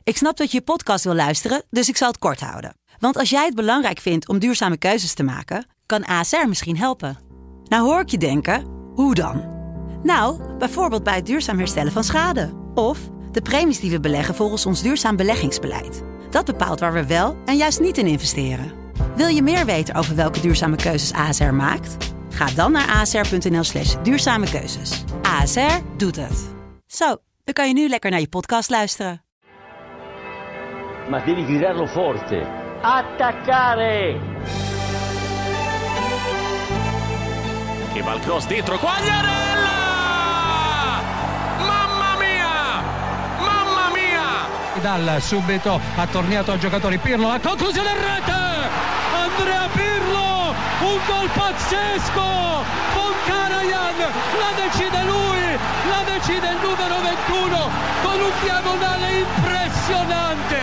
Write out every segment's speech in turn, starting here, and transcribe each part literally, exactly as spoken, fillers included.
Ik snap dat je je podcast wil luisteren, dus ik zal het kort houden. Want als jij het belangrijk vindt om duurzame keuzes te maken, kan A S R misschien helpen. Nou hoor ik je denken, hoe dan? Nou, bijvoorbeeld bij het duurzaam herstellen van schade. Of de premies die we beleggen volgens ons duurzaam beleggingsbeleid. Dat bepaalt waar we wel en juist niet in investeren. Wil je meer weten over welke duurzame keuzes A S R maakt? Ga dan naar asr.nl slash duurzame keuzes. A S R doet het. Zo, dan kan je nu lekker naar je podcast luisteren. Ma devi gridarlo forte. Attaccare! Che va il cross dentro, Quagliarella! Mamma mia! Mamma mia! Dal subito ha tornato al giocatore Pirlo, la conclusione in rete! Andrea Pirlo! Un gol pazzesco! Von Karajan! La decide lui! La decide il numero ventuno con un diagonale impressionante!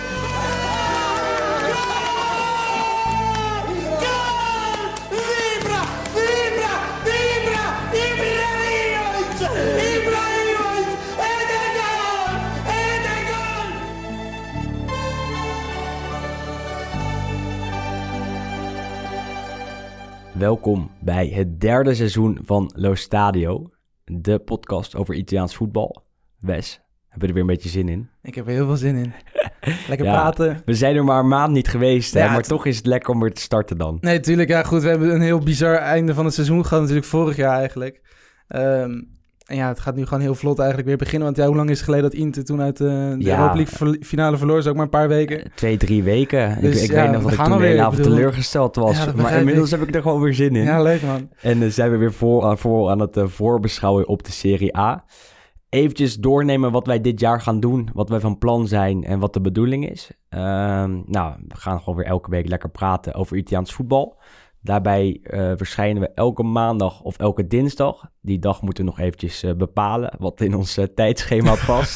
Welkom bij het derde seizoen van Lo Stadio, de podcast over Italiaans voetbal. Wes, heb je er weer een beetje zin in? Ik heb er heel veel zin in. Lekker ja, praten. We zijn er maar een maand niet geweest, hè, ja, maar het... toch is het lekker om weer te starten dan. Nee, natuurlijk. Ja, goed. We hebben een heel bizar einde van het seizoen gehad, natuurlijk vorig jaar eigenlijk. Um, en ja, het gaat nu gewoon heel vlot eigenlijk weer beginnen. Want ja, hoe lang is het geleden dat Inter toen uit de, de ja, Europa League finale verloor? Is ook maar een paar weken. Twee, drie weken. Dus, ik ik ja, weet nog dat ik toen de hele avond teleurgesteld was. Ja, maar inmiddels ik. heb ik er gewoon weer zin in. Ja, leuk man. En uh, zijn we weer voor aan, voor aan het uh, voorbeschouwen op de Serie A. Eventjes doornemen wat wij dit jaar gaan doen, wat wij van plan zijn en wat de bedoeling is. Uh, nou, we gaan gewoon weer elke week lekker praten over Italiaans voetbal. Daarbij uh, verschijnen we elke maandag of elke dinsdag. Die dag moeten we nog eventjes uh, bepalen, wat in ons uh, tijdschema past.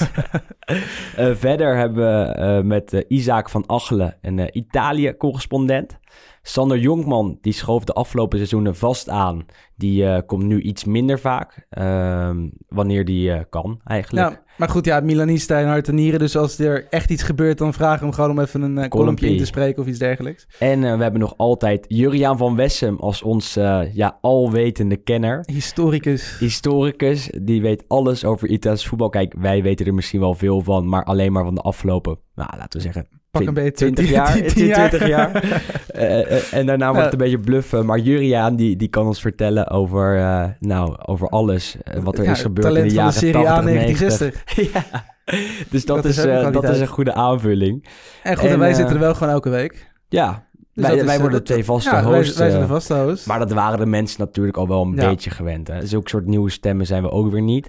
uh, verder hebben we uh, met uh, Isaac van Achelen een uh, Italië-correspondent. Sander Jonkman, die schoof de afgelopen seizoenen vast aan. Die uh, komt nu iets minder vaak, uh, wanneer die uh, kan eigenlijk. Nou, maar goed, ja, Milanista in hart en nieren. Dus als er echt iets gebeurt, dan vragen we hem gewoon om even een uh, kolompje in te spreken of iets dergelijks. En uh, we hebben nog altijd Juriaan van Wessem als ons uh, ja, alwetende kenner. Historicus. Historicus, die weet alles over Italiaans voetbal. Kijk, wij weten er misschien wel veel van, maar alleen maar van de afgelopen, nou, laten we zeggen... Pak een beetje twintig jaar. twintig jaar. uh, uh, en daarna wordt het een beetje bluffen. Maar Juriaan, die, die kan ons vertellen over, uh, nou, over alles. Uh, wat er ja, is gebeurd in de jaren Serie tachtig, A negentien zestig. Ja. Dus dat, dat is, uh, dat is een goede aanvulling. En goed, en, en wij uh, zitten er wel gewoon elke week. Ja, dus wij, is, wij worden dat, twee vaste ja, hosts. Wij, wij zijn de vaste hosts. Maar dat waren de mensen natuurlijk al wel een ja. beetje gewend. Hè. Zulke soort nieuwe stemmen zijn we ook weer niet.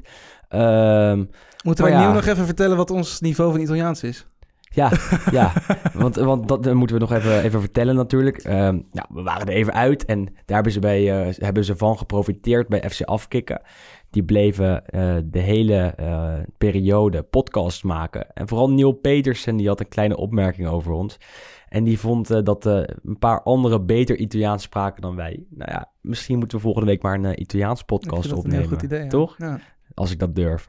Um, Moeten we ja. nieuw nog even vertellen wat ons niveau van Italiaans is? Ja, ja. want, want dat moeten we nog even, even vertellen natuurlijk. Um, nou, we waren er even uit en daar hebben ze, bij, uh, hebben ze van geprofiteerd bij F C Afkikken. Die bleven uh, de hele uh, periode podcasts maken. En vooral Neil Petersen, die had een kleine opmerking over ons. En die vond uh, dat uh, een paar anderen beter Italiaans spraken dan wij. Nou ja, misschien moeten we volgende week maar een uh, Italiaans podcast opnemen. Een heel goed idee, ja. Toch? Ja. Als ik dat durf.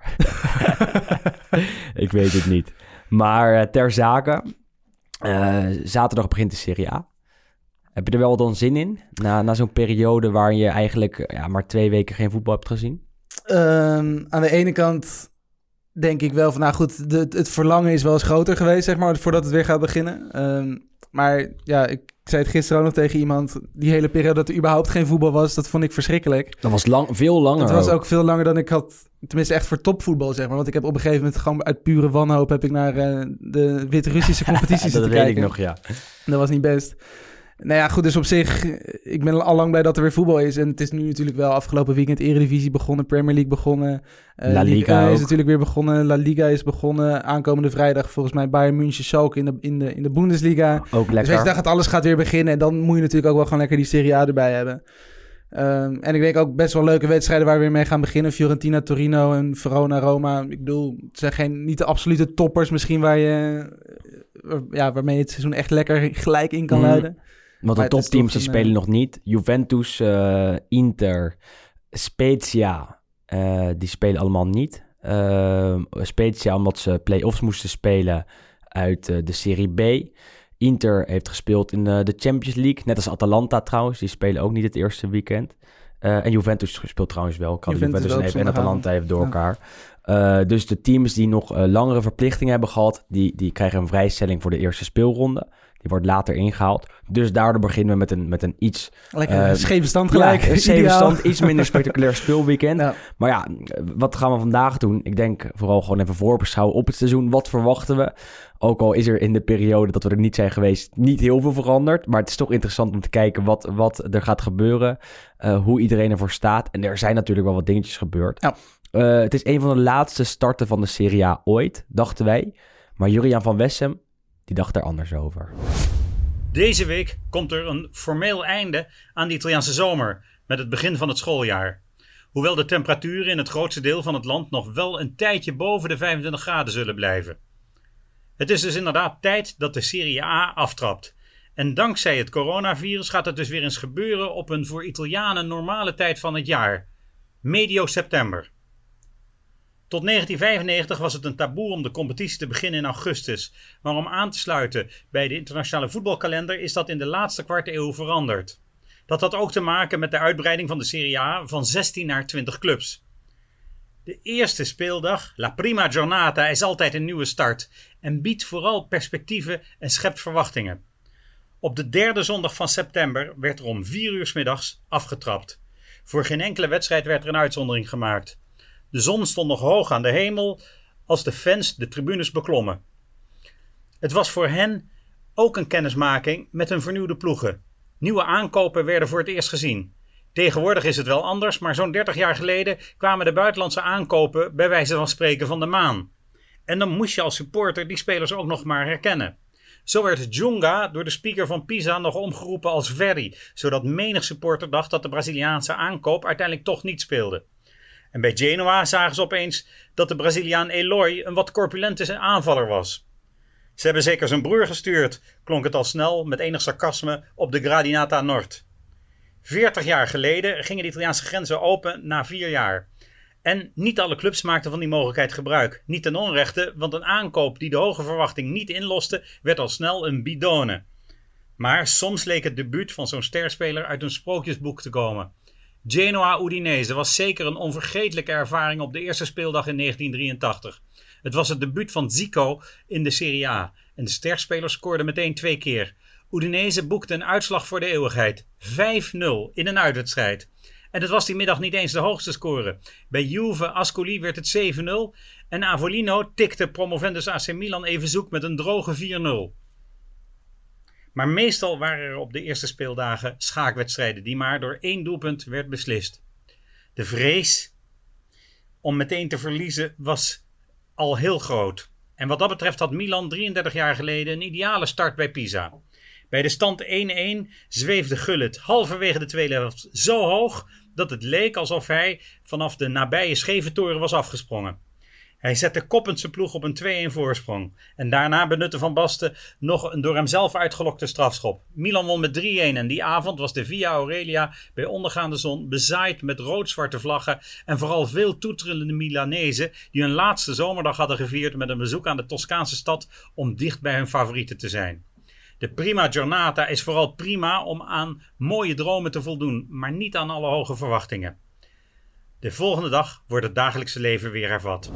Ik weet het niet. Maar uh, ter zake, uh, zaterdag begint de Serie A. Heb je er wel dan zin in? Na, na zo'n periode waar je eigenlijk ja, maar twee weken geen voetbal hebt gezien? Um, aan de ene kant denk ik wel van, nou goed, de, het verlangen is wel eens groter geweest, zeg maar, voordat het weer gaat beginnen. Um, maar ja, ik zei het gisteren ook nog tegen iemand, die hele periode dat er überhaupt geen voetbal was, dat vond ik verschrikkelijk. Dat was lang, veel langer. Het was ook. ook veel langer dan ik had, tenminste echt voor topvoetbal, zeg maar. Want ik heb op een gegeven moment gewoon uit pure wanhoop heb ik naar uh, de Wit-Russische competities zitten kijken. Dat weet ik nog, ja. Dat was niet best. Nou ja, goed, dus op zich, ik ben al lang blij dat er weer voetbal is. En het is nu natuurlijk wel afgelopen weekend Eredivisie begonnen, Premier League begonnen. Uh, La Liga uh, is natuurlijk weer begonnen, La Liga is begonnen. Aankomende vrijdag volgens mij Bayern München, Schalke in de, in de, in de Bundesliga. Ook lekker. Dus ik dacht dat alles gaat weer beginnen. En dan moet je natuurlijk ook wel gewoon lekker die Serie A erbij hebben. Um, en ik denk ook best wel leuke wedstrijden waar we weer mee gaan beginnen. Fiorentina, Torino en Verona, Roma. Ik bedoel, het zijn geen, niet de absolute toppers misschien waar je, ja, waarmee je het seizoen echt lekker gelijk in kan mm. luiden. Want de topteams die spelen uh... nog niet. Juventus, uh, Inter, Spezia, uh, die spelen allemaal niet. Uh, Spezia omdat ze play-offs moesten spelen. uit uh, de Serie B. Inter heeft gespeeld in uh, de Champions League. Net als Atalanta trouwens. Die spelen ook niet het eerste weekend. Uh, en Juventus speelt trouwens wel. Kan Juventus, Juventus even, en Atalanta even door ja. elkaar. Uh, dus de teams die nog uh, langere verplichtingen hebben gehad... Die, die krijgen een vrijstelling voor de eerste speelronde. Die wordt later ingehaald. Dus daardoor beginnen we met een, met een iets... Lekker uh, scheve stand gelijk. Ja, een scheve stand, iets minder spectaculair speelweekend. Ja. Maar ja, wat gaan we vandaag doen? Ik denk vooral gewoon even voorbeschouwen op het seizoen. Wat verwachten we? Ook al is er in de periode dat we er niet zijn geweest niet heel veel veranderd. Maar het is toch interessant om te kijken wat, wat er gaat gebeuren. Uh, hoe iedereen ervoor staat. En er zijn natuurlijk wel wat dingetjes gebeurd. Ja. Uh, het is een van de laatste starten van de Serie A ooit, dachten wij. Maar Juriaan van Wessem, die dacht er anders over. Deze week komt er een formeel einde aan de Italiaanse zomer met het begin van het schooljaar. Hoewel de temperaturen in het grootste deel van het land nog wel een tijdje boven de vijfentwintig graden zullen blijven. Het is dus inderdaad tijd dat de Serie A aftrapt. En dankzij het coronavirus gaat het dus weer eens gebeuren op een voor Italianen normale tijd van het jaar. Medio september. Tot negentien vijfennegentig was het een taboe om de competitie te beginnen in augustus. Maar om aan te sluiten bij de internationale voetbalkalender is dat in de laatste kwart eeuw veranderd. Dat had ook te maken met de uitbreiding van de Serie A van zestien naar twintig clubs. De eerste speeldag, La Prima Giornata, is altijd een nieuwe start en biedt vooral perspectieven en schept verwachtingen. Op de derde zondag van september werd er om vier uur 's middags afgetrapt. Voor geen enkele wedstrijd werd er een uitzondering gemaakt. De zon stond nog hoog aan de hemel als de fans de tribunes beklommen. Het was voor hen ook een kennismaking met hun vernieuwde ploegen. Nieuwe aankopen werden voor het eerst gezien. Tegenwoordig is het wel anders, maar zo'n dertig jaar geleden kwamen de buitenlandse aankopen bij wijze van spreken van de maan. En dan moest je als supporter die spelers ook nog maar herkennen. Zo werd Djunga door de speaker van Pisa nog omgeroepen als Verri, zodat menig supporter dacht dat de Braziliaanse aankoop uiteindelijk toch niet speelde. En bij Genoa zagen ze opeens dat de Braziliaan Eloy een wat corpulente aanvaller was. Ze hebben zeker zijn broer gestuurd, klonk het al snel met enig sarcasme op de Gradinata Nord. Veertig jaar geleden gingen de Italiaanse grenzen open na vier jaar. En niet alle clubs maakten van die mogelijkheid gebruik. Niet ten onrechte, want een aankoop die de hoge verwachting niet inloste, werd al snel een bidone. Maar soms leek het debuut van zo'n sterspeler uit een sprookjesboek te komen. Genoa-Udinese was zeker een onvergetelijke ervaring op de eerste speeldag in negentien drieëntachtig. Het was het debuut van Zico in de Serie A en de sterspeler scoorde meteen twee keer. Udinese boekte een uitslag voor de eeuwigheid. vijf nul in een uitwedstrijd. En het was die middag niet eens de hoogste score. Bij Juve Ascoli werd het zeven nul en Avolino tikte promovendus A C Milan even zoek met een droge vier nul. Maar meestal waren er op de eerste speeldagen schaakwedstrijden die maar door één doelpunt werd beslist. De vrees om meteen te verliezen was al heel groot. En wat dat betreft had Milan drieëndertig jaar geleden een ideale start bij Pisa. Bij de stand één-één zweefde Gullit halverwege de tweede helft zo hoog dat het leek alsof hij vanaf de nabije Scheventoren was afgesprongen. Hij zette koppend zijn ploeg op een twee-één voorsprong. En daarna benutte Van Basten nog een door hemzelf uitgelokte strafschop. Milan won met drie-één en die avond was de Via Aurelia bij ondergaande zon bezaaid met rood-zwarte vlaggen en vooral veel toetrillende Milanezen die hun laatste zomerdag hadden gevierd met een bezoek aan de Toscaanse stad om dicht bij hun favorieten te zijn. De Prima Giornata is vooral prima om aan mooie dromen te voldoen, maar niet aan alle hoge verwachtingen. De volgende dag wordt het dagelijkse leven weer hervat.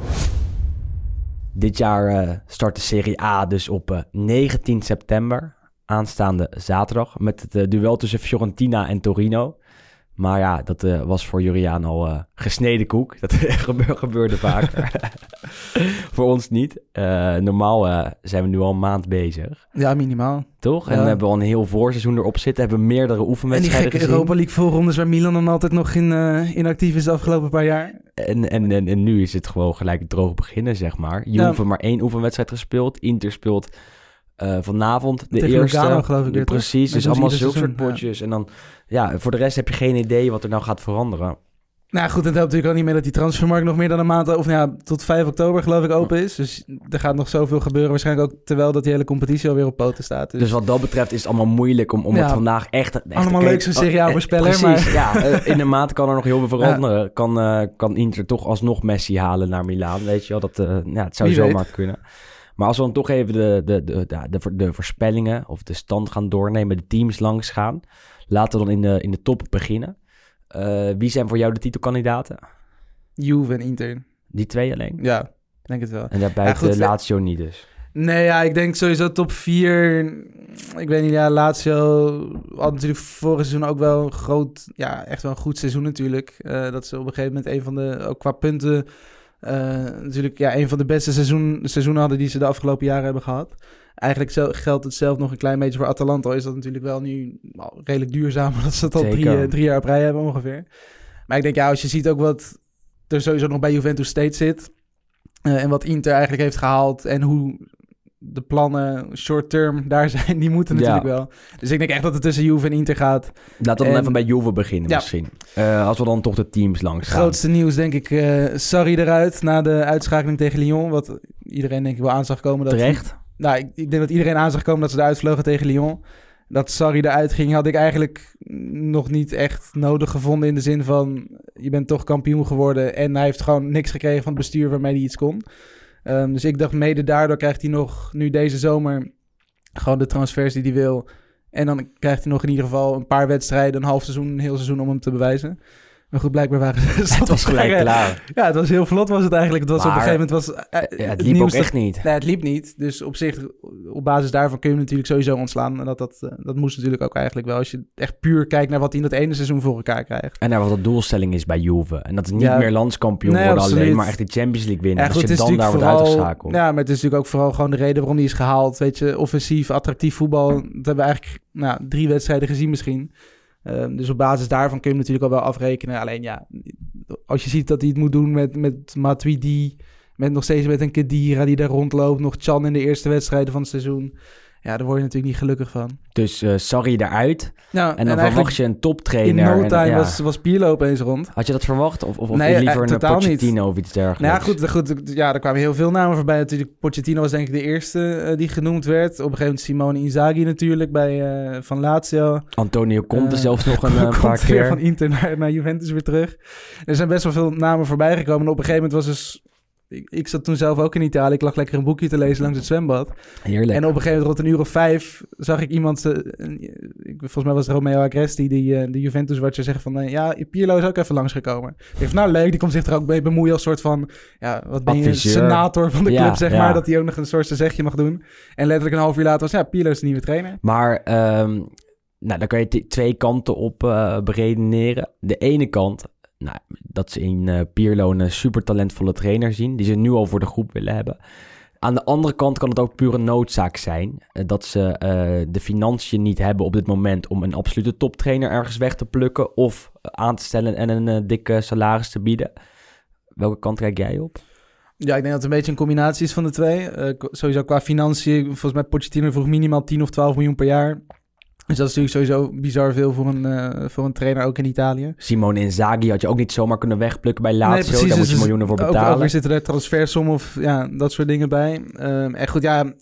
Dit jaar uh, start de Serie A dus op uh, negentien september, aanstaande zaterdag, met het uh, duel tussen Fiorentina en Torino. Maar ja, dat uh, was voor Juriaan al uh, gesneden koek. Dat gebe- gebeurde vaker. Voor ons niet. Uh, normaal uh, zijn we nu al een maand bezig. Ja, minimaal. Toch? Ja. En we hebben al een heel voorseizoen erop zitten. Hebben meerdere oefenwedstrijden gezien. En die gekke Europa League voorrondes waar Milan dan altijd nog in, uh, inactief is de afgelopen paar jaar. En, en, en, en nu is het gewoon gelijk droog beginnen, zeg maar. Juve ja. maar één oefenwedstrijd gespeeld. Inter speelt uh, vanavond de tegen eerste. Lugano, geloof ik. Weer, precies, dus allemaal zulke soort potjes. Ja. En dan, ja, voor de rest heb je geen idee wat er nou gaat veranderen. Nou goed, het helpt natuurlijk ook niet meer dat die transfermarkt nog meer dan een maand, of nou ja, tot vijf oktober geloof ik open is. Dus er gaat nog zoveel gebeuren. Waarschijnlijk ook terwijl dat die hele competitie alweer op poten staat. Dus, dus wat dat betreft is het allemaal moeilijk om, om ja, het vandaag echt... echt allemaal leuk zo'n Serie A voorspeller. Precies, maar... ja. In een maand kan er nog heel veel veranderen. Ja. Kan, uh, kan Inter toch alsnog Messi halen naar Milaan, weet je wel. Dat, uh, ja, het zou Wie zomaar weet. kunnen. Maar als we dan toch even de, de, de, de, de, de voorspellingen of de stand gaan doornemen, de teams langs gaan. Laten we dan in de, in de top beginnen. Uh, wie zijn voor jou de titelkandidaten? Juve en Inter. Die twee alleen? Ja, ik denk het wel. En daarbij ja, Lazio niet dus? Nee, ja, ik denk sowieso top vier. Ik weet niet, ja, Lazio had natuurlijk vorig seizoen ook wel een groot, ja, echt wel een goed seizoen natuurlijk. Uh, dat ze op een gegeven moment een van de, ook qua punten, uh, natuurlijk ja, een van de beste seizoen, seizoenen hadden die ze de afgelopen jaren hebben gehad. Eigenlijk zo, geldt het zelf nog een klein beetje voor Atalanta. Al is dat natuurlijk wel nu well, redelijk duurzaam, dat ze het al drie, drie jaar op rij hebben ongeveer. Maar ik denk, ja, als je ziet ook wat er sowieso nog bij Juventus steeds zit, uh, en wat Inter eigenlijk heeft gehaald en hoe de plannen short term daar zijn, die moeten natuurlijk ja. wel. Dus ik denk echt dat het tussen Juve en Inter gaat. Laten we dan even bij Juve beginnen ja. misschien. Uh, als we dan toch de teams langs gaan. Grootste nieuws denk ik, uh, Sarri eruit na de uitschakeling tegen Lyon. Wat iedereen denk ik wel aan zag komen. Dat Terecht? Die, nou, ik, ik denk dat iedereen aan zag komen dat ze eruit vlogen tegen Lyon. Dat Sarri eruit ging, had ik eigenlijk nog niet echt nodig gevonden in de zin van, je bent toch kampioen geworden en hij heeft gewoon niks gekregen van het bestuur waarmee hij iets kon. Um, dus ik dacht mede daardoor krijgt hij nog nu deze zomer gewoon de transfers die hij wil. En dan krijgt hij nog in ieder geval een paar wedstrijden, een half seizoen, een heel seizoen om hem te bewijzen. Maar goed, blijkbaar waren ze... Het was gelijk klaar. Ja, het was heel vlot was het eigenlijk. Het was maar, op een gegeven moment... Was, uh, ja, het liep ook echt niet. Nee, het liep niet. Dus op zich, op basis daarvan kun je hem natuurlijk sowieso ontslaan. En dat, dat, uh, dat moest natuurlijk ook eigenlijk wel. Als je echt puur kijkt naar wat hij in dat ene seizoen voor elkaar krijgt. En naar wat de doelstelling is bij Juve. En dat is niet ja, meer landskampioen nee, worden absoluut. alleen, maar echt de Champions League winnen. Ja, goed, als je dan daar wordt uitgeschakeld. Ja, maar het is natuurlijk ook vooral gewoon de reden waarom hij is gehaald. Weet je, offensief, attractief voetbal. Dat hebben we eigenlijk nou, drie wedstrijden gezien misschien. Um, dus op basis daarvan kun je hem natuurlijk al wel afrekenen. Alleen ja, als je ziet dat hij het moet doen met, met Matuidi, met nog steeds met een Khedira die daar rondloopt, nog Can in de eerste wedstrijden van het seizoen. Ja, daar word je natuurlijk niet gelukkig van. Dus uh, Sarri eruit. Nou, en dan en verwacht je een toptrainer. In no time en, ja. was, was Pirlo opeens rond. Had je dat verwacht? Of, of, of nee, liever uh, een Pochettino niet. Of iets dergelijks? Nou ja, goed, goed, ja, er kwamen heel veel namen voorbij. Natuurlijk, Pochettino was denk ik de eerste uh, die genoemd werd. Op een gegeven moment Simone Inzaghi natuurlijk bij uh, van Lazio. Antonio Conte uh, zelfs nog een uh, paar keer. keer. Van Inter naar, naar Juventus weer terug. Er zijn best wel veel namen voorbij gekomen. En op een gegeven moment was dus... Ik, ik zat toen zelf ook in Italië. Ik lag lekker een boekje te lezen langs het zwembad. Heerlijk. En op een gegeven moment, rond een uur of vijf, zag ik iemand... Uh, ik, volgens mij was het Romeo Agresti, die, uh, de Juventus-watcher, zeggen van... Uh, ja, Pirlo is ook even langsgekomen. Ik dacht, nou leuk, die komt zich er ook mee bemoeien als soort van... Ja, wat ben je, Adviseur. senator van de club, ja, zeg ja. maar. Dat hij ook nog een soort zegje mag doen. En letterlijk een half uur later was... Ja, Pirlo is de nieuwe trainer. Maar... Um, nou, dan kan je t- twee kanten op uh, beredeneren. De ene kant... Nou, dat ze in uh, Pirlo een super talentvolle trainer zien, die ze nu al voor de groep willen hebben. Aan de andere kant kan het ook pure noodzaak zijn uh, dat ze uh, de financiën niet hebben op dit moment om een absolute toptrainer ergens weg te plukken of uh, aan te stellen en een uh, dikke salaris te bieden. Welke kant kijk jij op? Ja, ik denk dat het een beetje een combinatie is van de twee. Uh, sowieso qua financiën, volgens mij Pochettino vroeg minimaal tien of twaalf miljoen per jaar. Dus dat is natuurlijk sowieso bizar veel voor een, uh, voor een trainer, ook in Italië. Simone Inzaghi had je ook niet zomaar kunnen wegplukken bij Lazio. Nee, precies, daar moet je dus miljoenen voor betalen. Ook, ook weer zitten er transfersommen of ja, dat soort dingen bij. Um, en goed, ja,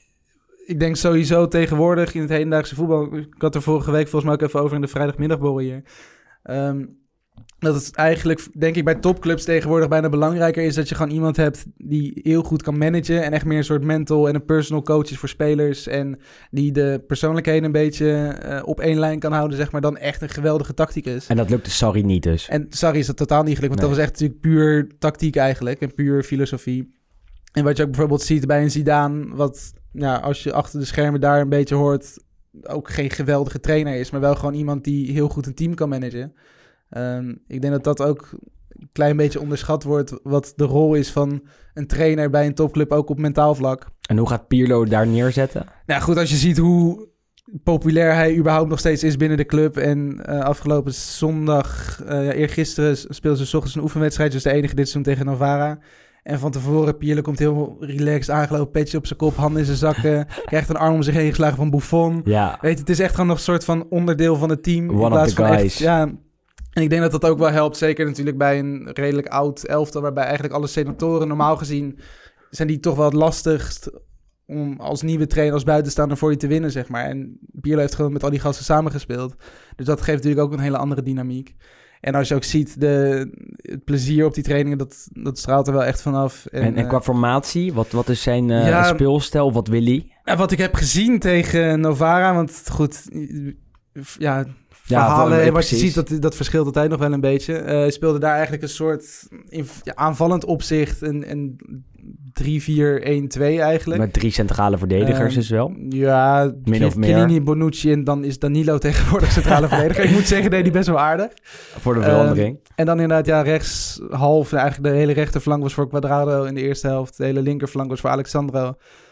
ik denk sowieso tegenwoordig in het hedendaagse voetbal... Ik had er vorige week volgens mij ook even over in de vrijdagmiddagborrel hier... Um, dat het eigenlijk, denk ik, bij topclubs tegenwoordig bijna belangrijker is dat je gewoon iemand hebt die heel goed kan managen en echt meer een soort mental en een personal coach is voor spelers en die de persoonlijkheden een beetje uh, op één lijn kan houden, zeg maar, dan echt een geweldige tacticus. En dat lukte Sarri niet dus. En Sarri is dat totaal niet gelukt, want nee. dat was echt natuurlijk puur tactiek eigenlijk en puur filosofie. En wat je ook bijvoorbeeld ziet bij een Zidane, wat, ja, als je achter de schermen daar een beetje hoort, ook geen geweldige trainer is, maar wel gewoon iemand die heel goed een team kan managen. Um, ik denk dat dat ook een klein beetje onderschat wordt, wat de rol is van een trainer bij een topclub, ook op mentaal vlak. En hoe gaat Pirlo daar neerzetten? Nou goed, als je ziet hoe populair hij überhaupt nog steeds is binnen de club. En uh, afgelopen zondag, uh, ja, eergisteren speelden ze 's ochtends een oefenwedstrijd, dus de enige dit seizoen tegen Novara. En van tevoren, Pirlo komt heel relaxed aangelopen, petje op zijn kop, handen in zijn zakken, krijgt een arm om zich heen geslagen van Buffon. Ja. Weet je, het is echt gewoon nog een soort van onderdeel van het team. One in plaats of the van guys. Echt, ja, en ik denk dat dat ook wel helpt, zeker natuurlijk bij een redelijk oud elftal, waarbij eigenlijk alle senatoren normaal gezien zijn die toch wel het lastigst om als nieuwe trainer, als buitenstaander voor je te winnen, zeg maar. En Pirlo heeft gewoon met al die gasten samengespeeld. Dus dat geeft natuurlijk ook een hele andere dynamiek. En als je ook ziet, de, het plezier op die trainingen, dat, dat straalt er wel echt vanaf. En, En, en qua uh, formatie, wat, wat is zijn uh, ja, speelstijl? Wat wil hij? nou, wat ik heb gezien tegen Novara, want goed, ja, verhalen Ja, en wat je precies. ziet, dat, dat verschilt altijd nog wel een beetje. Uh, hij speelde daar eigenlijk een soort in, ja, aanvallend opzicht, een, een drie vier een twee eigenlijk. Met drie centrale verdedigers Um, is wel. Ja, Min of meer. Chiellini, Bonucci en dan is Danilo tegenwoordig centrale verdediger. Ik moet zeggen, deed hij best wel aardig. Voor de verandering. Um, en dan inderdaad, ja, rechts half. Eigenlijk de hele rechterflank was voor Quadrado in de eerste helft. De hele linkerflank was voor Alexandro.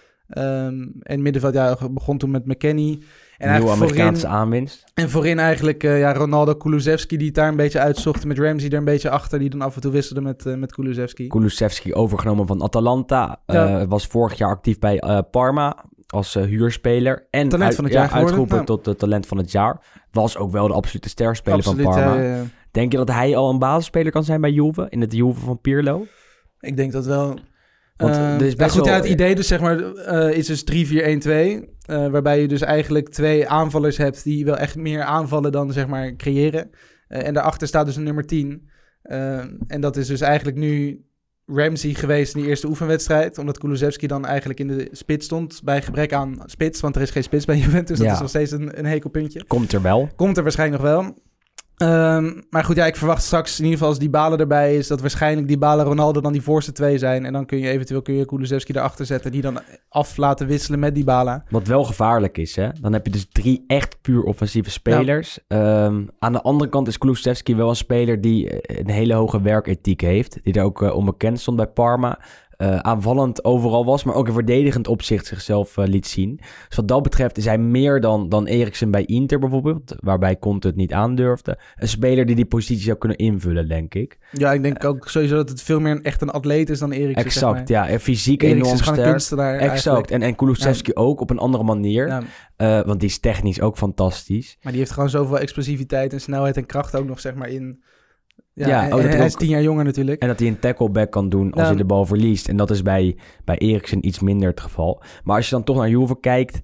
Um, en middenveld, ja, begon toen met McKennie. En Nieuwe eigenlijk Amerikaanse voorin, aanwinst. en voorin eigenlijk uh, ja, Ronaldo, Kulusevski, die het daar een beetje uitzocht. Met Ramsey er een beetje achter, die dan af en toe wisselde met, uh, met Kulusevski. Kulusevski overgenomen van Atalanta. Ja. Uh, was vorig jaar actief bij uh, Parma als uh, huurspeler. En Talent van het ja, jaar geworden. uitgeroepen Ja. tot de talent van het jaar. Was ook wel de absolute sterspeler Absoluut, van Parma. ja, ja, ja. Denk je dat hij al een basisspeler kan zijn bij Juve? In het Juve van Pirlo? Ik denk dat wel. Want Uh, er is ja, best goed, wel- ja, het idee dus zeg maar uh, is dus drie vier een twee. Uh, waarbij je dus eigenlijk twee aanvallers hebt die wel echt meer aanvallen dan zeg maar creëren. Uh, en daarachter staat dus een nummer tien. Uh, en dat is dus eigenlijk nu Ramsey geweest in die eerste oefenwedstrijd. Omdat Kulusevski dan eigenlijk in de spits stond. Bij gebrek aan spits, want er is geen spits bij Juventus. Dat Ja. is nog steeds een, een hekelpuntje. Komt er wel. Komt er waarschijnlijk nog wel. Um, maar goed, ja, ik verwacht straks in ieder geval als Dybala erbij is, dat waarschijnlijk Dybala en Ronaldo dan die voorste twee zijn. En dan kun je eventueel kun je Kulusevski erachter zetten, die dan af laten wisselen met Dybala. Wat wel gevaarlijk is, hè? Dan heb je dus drie echt puur offensieve spelers. Um, aan de andere kant is Kulusevski wel een speler die uh, een hele hoge werkethiek heeft. Die er ook uh, onbekend stond bij Parma. Uh, aanvallend overal was, maar ook in verdedigend opzicht zichzelf uh, liet zien. Dus wat dat betreft is hij meer dan, dan Eriksen bij Inter bijvoorbeeld, waarbij Conte het niet aandurfde. Een speler die die positie zou kunnen invullen, denk ik. Ja, ik denk ook sowieso dat het veel meer een, echt een atleet is dan Eriksen. Exact, zeg maar. ja. En fysiek Eriksen enorm is gewoon een sterk. kunstenaar Exact. En, en Kulusevski ook op een andere manier. Ja, Uh, want die is technisch ook fantastisch. maar die heeft gewoon zoveel explosiviteit en snelheid en kracht ook nog, zeg maar, in... Ja, Ja, en, oh, dat en er hij is ook- tien jaar jonger natuurlijk. En dat hij een tackleback kan doen als Ja. hij de bal verliest. En dat is bij, bij Eriksen iets minder het geval. Maar als je dan toch naar Juve kijkt...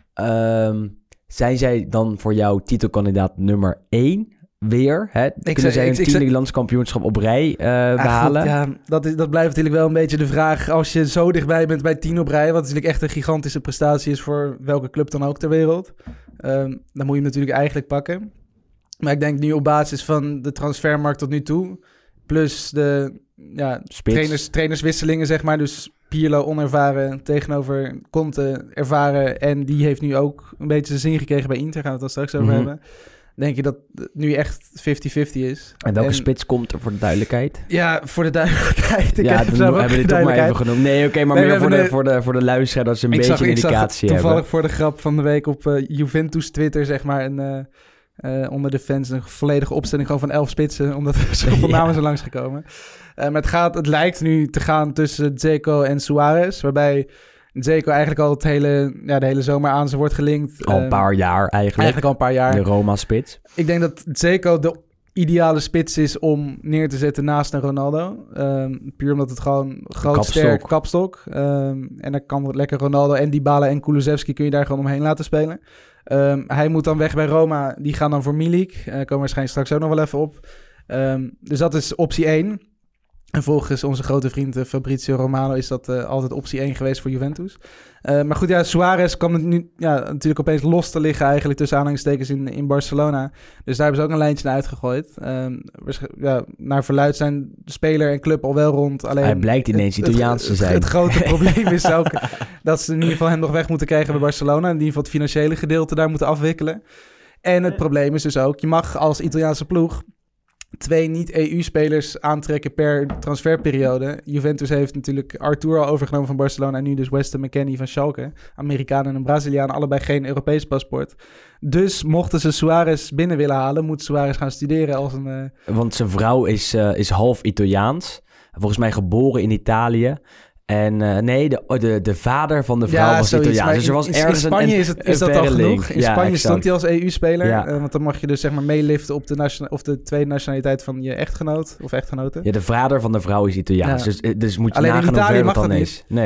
Um, zijn zij dan voor jou titelkandidaat nummer één weer? Hè? Kunnen zeg- zij ik- een ik tiende zeg- landskampioenschap op rij uh, Ah, behalen? goed, ja, dat, is, dat blijft natuurlijk wel een beetje de vraag. Als je zo dichtbij bent bij tien op rij, wat natuurlijk echt een gigantische prestatie is voor welke club dan ook ter wereld, um, dan moet je hem natuurlijk eigenlijk pakken. Maar ik denk nu op basis van de transfermarkt tot nu toe, plus de ja, Spits. trainers, trainerswisselingen, zeg maar. Dus Pirlo onervaren tegenover Conte ervaren. En die heeft nu ook een beetje zijn zin gekregen bij Inter, gaan we het dan straks over Mhm. hebben. Denk je dat het nu echt vijftig vijftig is. En welke En- spits komt er voor de duidelijkheid? Ja, voor de duidelijkheid. Ik ja, heb dan zelf ook hebben we dit toch maar duidelijkheid. even genoemd. Nee, oké, maar Nee, we meer voor de, hebben voor, de, voor de luisteraar dat ze een Ik beetje zag, een ik zag indicatie toevallig hebben. voor de grap van de week op uh, Juventus Twitter, zeg maar, een, uh, uh, onder de fans een volledige opstelling gewoon van elf spitsen, omdat er zoveel Ja. namen zijn langsgekomen. Uh, maar het, gaat, het lijkt nu te gaan tussen Dzeko en Suarez, waarbij Dzeko eigenlijk al het hele, ja, de hele zomer aan ze wordt gelinkt. Al een Uh, paar jaar eigenlijk. Eigenlijk al een paar jaar. De Roma-spits. Ik denk dat Dzeko de ideale spits is om neer te zetten naast een Ronaldo. Um, puur omdat het gewoon groot, Kapstok. sterk, kapstok. Um, en dan kan het lekker Ronaldo en Dybala en Kulusevski kun je daar gewoon omheen laten spelen. Um, hij moet dan weg bij Roma. Die gaan dan voor Milik. Uh, komen we waarschijnlijk straks ook nog wel even op. Um, dus dat is optie één. En volgens onze grote vriend uh, Fabrizio Romano is dat uh, altijd optie één geweest voor Juventus. Uh, maar goed, ja, Suarez kwam het nu ja, natuurlijk opeens los te liggen eigenlijk tussen aanhalingstekens in, in Barcelona. Dus daar hebben ze ook een lijntje naar uitgegooid. Um, ja, naar verluidt zijn speler en club al wel rond. Alleen Hij blijkt ineens het- Italiaans het, te zijn. Het, het grote probleem is ook dat ze in ieder geval hem nog weg moeten krijgen bij Barcelona. In ieder geval het financiële gedeelte daar moeten afwikkelen. En het probleem is dus ook, je mag als Italiaanse ploeg twee niet-E U-spelers aantrekken per transferperiode. Juventus heeft natuurlijk Artur al overgenomen van Barcelona en nu dus Weston McKennie van Schalke. Amerikaan en een Braziliaan, allebei geen Europees paspoort. Dus mochten ze Suarez binnen willen halen, moet Suarez gaan studeren als een... Uh... Want zijn vrouw is, uh, is half Italiaans. Volgens mij geboren in Italië. En uh, nee, de, de, de vader van de vrouw ja, was zoiets, Italiaans. maar Dus er was in, ergens in Spanje een, is, het, een is dat al verre genoeg. link. In Ja, Spanje exact. stond hij als E U-speler. Ja. Uh, want dan mag je dus zeg maar meeliften op de, nation- of de tweede nationaliteit van je echtgenoot of echtgenote. Ja, de vader van de vrouw is Italiaans. Ja. Dus, dus moet je Alleen in nagaan hoe Italië ver mag dat dan dat is. Nee.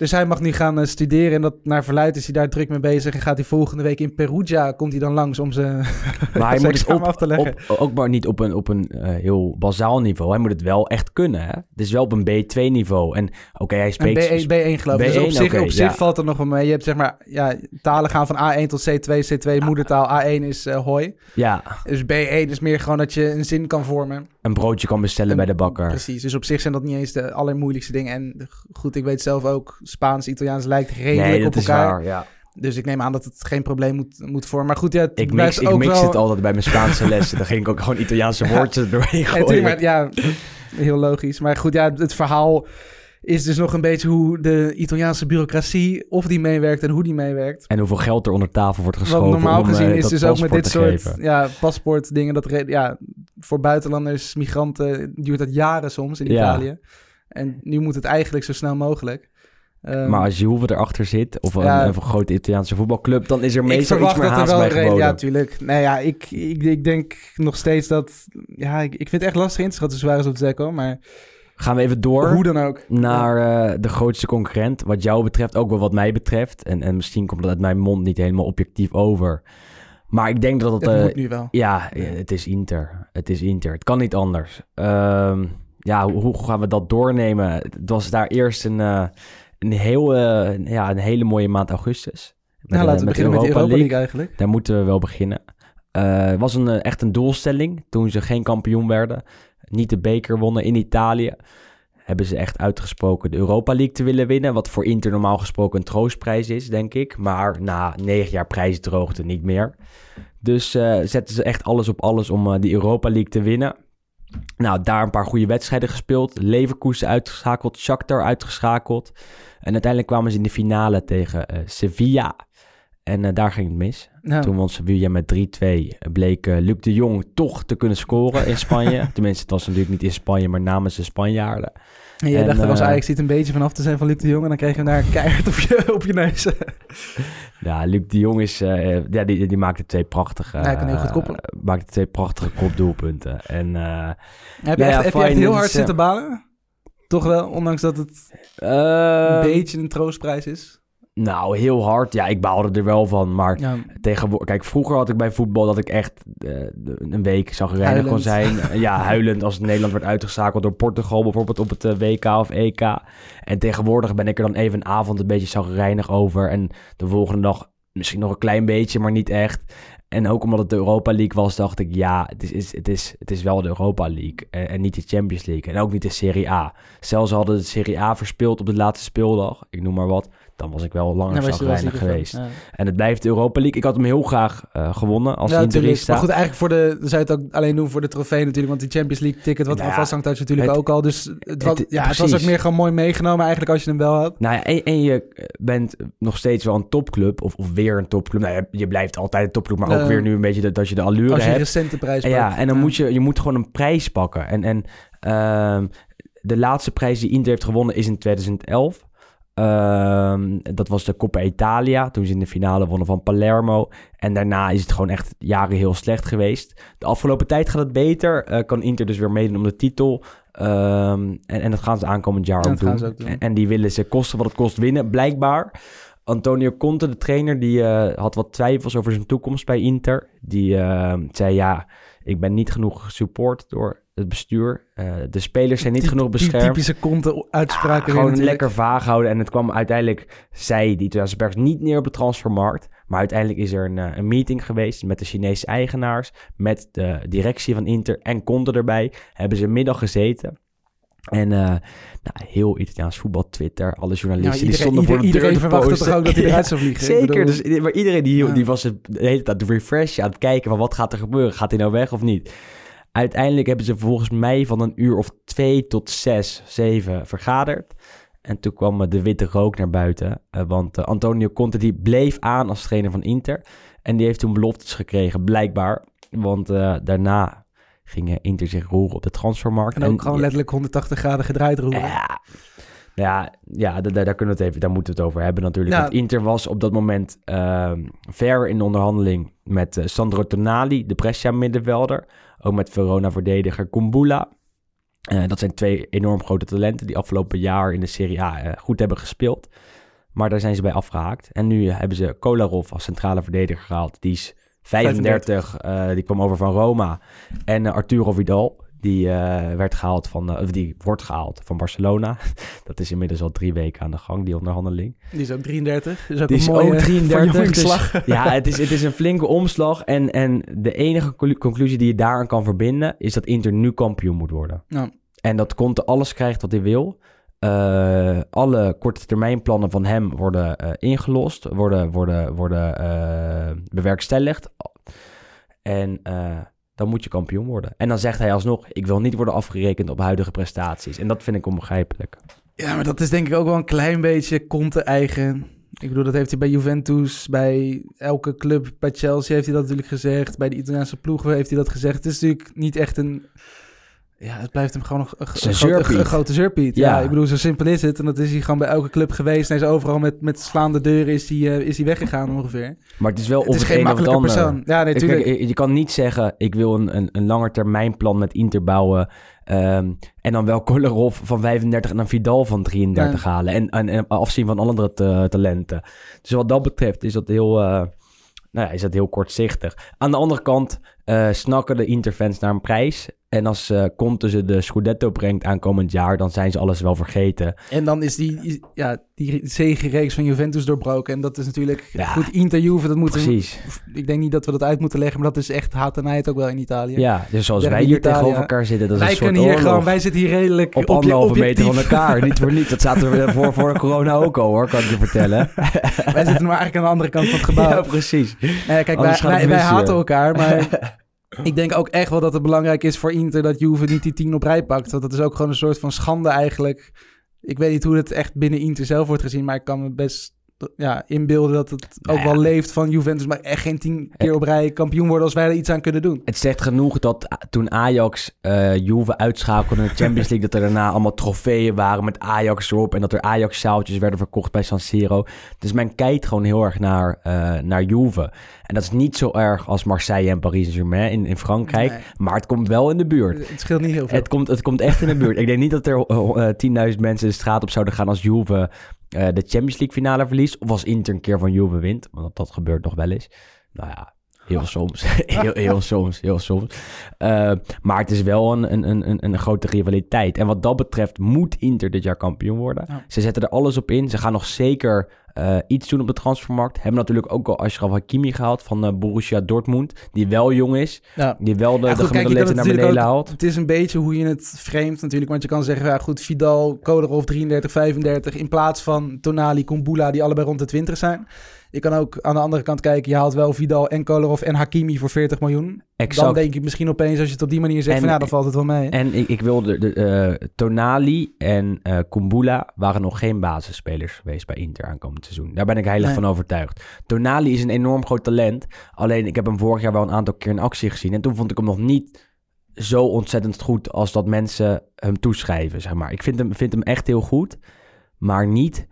Dus hij mag nu gaan uh, studeren en dat naar verluidt is hij daar druk mee bezig. En gaat hij volgende week in Perugia, komt hij dan langs om zijn Maar hij moet het op, af te leggen. op, ook maar niet op een, op een uh, heel bazaal niveau. Hij moet het wel echt kunnen. Hè? Het is wel op een B twee niveau. En oké, okay, hij spreekt... B één, B één geloof ik. Dus op zich, okay, op zich ja. valt er nog wel mee. Je hebt zeg maar, ja, talen gaan van A één tot C twee. C twee moedertaal, A één is uh, hoi. Ja. Dus B één is meer gewoon dat je een zin kan vormen. Een broodje kan bestellen en, bij de bakker. Precies, dus op zich zijn dat niet eens de allermoeilijkste dingen. En goed, ik weet zelf ook, Spaans, Italiaans lijkt redelijk nee, op elkaar. Waar, ja. Dus ik neem aan dat het geen probleem moet, moet vormen. Maar goed, ja, het ik mix, ik ook mix wel... het altijd bij mijn Spaanse lessen. Dan ging ik ook gewoon Italiaanse woordjes doorheen gooien. Maar, ja, heel logisch. Maar goed, ja, het verhaal is dus nog een beetje hoe de Italiaanse bureaucratie, of die meewerkt en hoe die meewerkt. En hoeveel geld er onder tafel wordt geschoven. Wat normaal om, gezien uh, is dus ook met dit soort geven. ja, paspoortdingen. Dat re- ja, voor buitenlanders, migranten, duurt dat jaren soms in ja. Italië. En nu moet het eigenlijk zo snel mogelijk. Um, maar als Juve erachter zit, of een, ja, een grote Italiaanse voetbalclub, dan is er meestal iets meer haast bij geboden. Ja, tuurlijk. Nee, ja, ik, ik, ik denk nog steeds dat... Ja, ik, ik vind het echt lastig in te schatten, zwaar is op Dzeko, maar... Gaan we even door hoe dan ook. naar uh, de grootste concurrent. Wat jou betreft, ook wel wat mij betreft. En, en misschien komt dat uit mijn mond niet helemaal objectief over. Maar ik denk dat het... Het uh, moet nu wel. Ja, het is Inter. Het is Inter. Het kan niet anders. Um, ja, hoe, hoe gaan we dat doornemen? Het was daar eerst een... Uh, Een, heel, uh, ja, een hele mooie maand augustus. Met, nou, laten we met beginnen Europa met de Europa League, League eigenlijk. Daar moeten we wel beginnen. Het uh, was een, uh, echt een doelstelling toen ze geen kampioen werden. Niet de beker wonnen in Italië. Hebben ze echt uitgesproken de Europa League te willen winnen. Wat voor Inter normaal gesproken een troostprijs is, denk ik. Maar na negen jaar prijsdroogte niet meer. Dus uh, zetten ze echt alles op alles om uh, die Europa League te winnen. Nou, daar een paar goede wedstrijden gespeeld. Leverkusen uitgeschakeld, Shakhtar uitgeschakeld. En uiteindelijk kwamen ze in de finale tegen uh, Sevilla. En uh, daar ging het mis. Ja. Toen won Sevilla met drie twee. Bleek uh, Luc de Jong toch te kunnen scoren in Spanje. Tenminste, het was natuurlijk niet in Spanje, maar namens de Spanjaarden. En jij en, dacht er was eigenlijk ziet een beetje vanaf te zijn van Luc de Jong. En dan kreeg je daar keihard op je, op je neus. Ja, Luc de Jong is... Uh, ja, die, die maakte twee prachtige... Hij kan heel goed koppelen. Uh, maakte twee prachtige kopdoelpunten. En, uh, heb je, ja, echt, ja, heb je echt heel hard zitten balen? Toch wel, ondanks dat het uh, een beetje een troostprijs is? Nou, heel hard. Ja, ik baalde er wel van. Maar ja. tegenwoordig... Kijk, vroeger had ik bij voetbal dat ik echt uh, een week chagrijnig kon zijn. Ja, huilend als Nederland werd uitgeschakeld door Portugal. Bijvoorbeeld op het uh, W K of E K. En tegenwoordig ben ik er dan even een avond een beetje chagrijnig over. En de volgende dag misschien nog een klein beetje, maar niet echt. En ook omdat het de Europa League was, dacht ik... Ja, het is, het is, het is wel de Europa League. En, en niet de Champions League. En ook niet de Serie A. Zelfs hadden de Serie A verspeeld op de laatste speeldag. Ik noem maar wat. Dan was ik wel langer nou, chagrijnig geweest. Ja. En het blijft de Europa League. Ik had hem heel graag uh, gewonnen als ja, Interista. Maar goed, eigenlijk voor de, zou je het ook alleen doen voor de trofee natuurlijk. Want die Champions League ticket wat nou, er vasthangt, had je natuurlijk het, ook al. Dus het, was, het, ja, het was ook meer gewoon mooi meegenomen eigenlijk als je hem wel had. Nou ja, en, en je bent nog steeds wel een topclub. Of, of weer een topclub. Nou, je, je blijft altijd een topclub. Maar uh, ook weer nu een beetje dat, dat je de allure hebt. Als je hebt. een recente prijs pakt. Ja, en dan ja. moet je, je moet gewoon een prijs pakken. En, en uh, de laatste prijs die Inter heeft gewonnen is in tweeduizend elf. Um, dat was de Coppa Italia, toen ze in de finale wonnen van Palermo. En daarna is het gewoon echt jaren heel slecht geweest. De afgelopen tijd gaat het beter. Uh, kan Inter dus weer meedoen om de titel. Um, en, en dat gaan ze aankomend jaar ook doen. ook doen. En, en die willen ze kosten wat het kost winnen, blijkbaar. Antonio Conte, de trainer, die uh, had wat twijfels over zijn toekomst bij Inter. Die uh, zei, ja, ik ben niet genoeg gesupport door het bestuur. Uh, de spelers zijn niet die, genoeg beschermd. Die typische Conte-uitspraken. Ja, gewoon natuurlijk. Lekker vaag houden. En het kwam uiteindelijk, zei die Italiaanse pers, niet neer op de transfermarkt. Maar uiteindelijk is er een, een meeting geweest met de Chinese eigenaars, met de directie van Inter en Conte erbij. Hebben ze een middag gezeten. En uh, nou, heel Italiaans voetbal, Twitter, alle journalisten ja, iedereen, die stonden iedereen, voor de deur te verwachtte toch ook dat hij eruit zou vliegen? Zeker, bedoel... dus, maar iedereen die, ja. die was de hele tijd refresh aan het kijken van wat gaat er gebeuren? Gaat hij nou weg of niet? Uiteindelijk hebben ze volgens mij van een uur of twee tot zes, zeven vergaderd. En toen kwam de witte rook naar buiten. Uh, want uh, Antonio Conte die bleef aan als trainer van Inter. En die heeft toen beloftes gekregen, blijkbaar. Want uh, daarna ging Inter zich roeren op de transfermarkt. En ook en, gewoon ja, letterlijk honderdtachtig graden gedraaid roeren. Ja, ja, ja daar, daar, kunnen we het even, daar moeten we het over hebben natuurlijk. Ja. Want Inter was op dat moment uh, ver in de onderhandeling met uh, Sandro Tonali, de Brescia middenvelder. Ook met Verona-verdediger Kumbula. Uh, dat zijn twee enorm grote talenten die afgelopen jaar in de Serie A uh, goed hebben gespeeld. Maar daar zijn ze bij afgehaakt. En nu hebben ze Kolarov als centrale verdediger gehaald. Die is vijfendertig, uh, die kwam over van Roma. En uh, Arturo Vidal, die uh, werd gehaald van, uh, of die wordt gehaald van Barcelona. Dat is inmiddels al drie weken aan de gang, die onderhandeling. Die is ook drieëndertig. Dus ook die een is mooie ook drieëndertig. Dus, ja, het is, het is een flinke omslag. En, en de enige conclusie die je daaraan kan verbinden, is dat Inter nu kampioen moet worden. Ja. En dat Conte alles krijgt wat hij wil. Uh, alle korte termijnplannen van hem worden uh, ingelost, worden, worden, worden uh, bewerkstelligd. En uh, dan moet je kampioen worden. En dan zegt hij alsnog, ik wil niet worden afgerekend op huidige prestaties. En dat vind ik onbegrijpelijk. Ja, maar dat is denk ik ook wel een klein beetje Conte-eigen. Ik bedoel, dat heeft hij bij Juventus, bij elke club, bij Chelsea heeft hij dat natuurlijk gezegd. Bij de Italiaanse ploegen heeft hij dat gezegd. Het is natuurlijk niet echt een... Ja, het blijft hem gewoon een, een, een, een, een grote zeurpiet. Ja. ja, ik bedoel, zo simpel is het. En dat is hij gewoon bij elke club geweest. En hij is overal met, met slaande deuren is hij, uh, is hij weggegaan ongeveer. Maar het is wel het is geen makkelijke persoon. Ja, nee, Kijk, je, je kan niet zeggen, ik wil een, een, een langetermijnplan met Inter bouwen. Um, en dan wel Kolarov van vijfendertig en dan Vidal van drieëndertig ja. halen. En, en, en afzien van andere te, talenten. Dus wat dat betreft is dat heel... Uh, Nou ja, is dat heel kortzichtig. Aan de andere kant uh, snakken de Interfans naar een prijs. En als uh, Conte ze de Scudetto brengt aankomend jaar, dan zijn ze alles wel vergeten. En dan is die, ja, die zegenreeks van Juventus doorbroken. En dat is natuurlijk ja, goed. Inter Juve, dat moeten precies. We, ik denk niet dat we dat uit moeten leggen, maar dat is echt haat en nijd ook wel in Italië. Ja, dus zoals wij hier Italia. tegenover elkaar zitten, dat is wij een soort hier oorlog. Gewoon, wij zitten hier redelijk op anderhalve meter van elkaar. Niet voor niets. Dat zaten we voor, voor corona ook al, hoor, kan ik je vertellen. Wij zitten maar eigenlijk aan de andere kant van het gebouw. Ja, precies. Uh, kijk, wij, wij, wij haten elkaar, maar... Ik denk ook echt wel dat het belangrijk is voor Inter dat Juve niet die tien op rij pakt. Want dat is ook gewoon een soort van schande eigenlijk. Ik weet niet hoe het echt binnen Inter zelf wordt gezien, maar ik kan me best ja, inbeelden dat het ook nou ja. wel leeft van Juventus, maar echt geen tien keer op rij kampioen worden als wij er iets aan kunnen doen. Het zegt genoeg dat toen Ajax uh, Juve uitschakelde in de Champions League, dat er daarna allemaal trofeeën waren met Ajax erop en dat er Ajax-zaaltjes werden verkocht bij San Siro. Dus men kijkt gewoon heel erg naar, uh, naar Juve. En dat is niet zo erg als Marseille en Paris Saint-Germain in, in Frankrijk, nee. maar het komt wel in de buurt. Het scheelt niet heel veel. Het komt, het komt echt in de buurt. Ik denk niet dat er uh, tienduizend mensen de straat op zouden gaan als Juve Uh, de Champions League finale verliest. Of als Inter een keer van Juve wint. Want dat gebeurt nog wel eens. Nou ja, heel oh. soms. heel, heel soms, heel soms. Uh, maar het is wel een, een, een, een grote rivaliteit. En wat dat betreft moet Inter dit jaar kampioen worden. Oh. Ze zetten er alles op in. Ze gaan nog zeker uh, iets doen op de transfermarkt. Hebben natuurlijk ook al Achraf Hakimi gehaald van uh, Borussia Dortmund. Die wel jong is. Ja. Die wel de, ja, goed, de gemiddelde leeftijd naar beneden ook, haalt. Het is een beetje hoe je het framet natuurlijk. Want je kan zeggen, ja goed, Vidal, Kolarov drieëndertig, vijfendertig. In plaats van Tonali, Kumbula, die allebei rond de twintig zijn. Je kan ook aan de andere kant kijken. Je haalt wel Vidal en Kolarov en Hakimi voor veertig miljoen. Exact. Dan denk ik misschien opeens, als je het op die manier zegt, en, van ja, dan valt het wel mee. En ik, ik wilde, de, uh, Tonali en uh, Kumbula waren nog geen basisspelers geweest bij Inter aankomend seizoen. Daar ben ik heilig nee. van overtuigd. Tonali is een enorm groot talent. Alleen, ik heb hem vorig jaar wel een aantal keer in actie gezien. En toen vond ik hem nog niet zo ontzettend goed als dat mensen hem toeschrijven, zeg maar. Ik vind hem, vind hem echt heel goed, maar niet...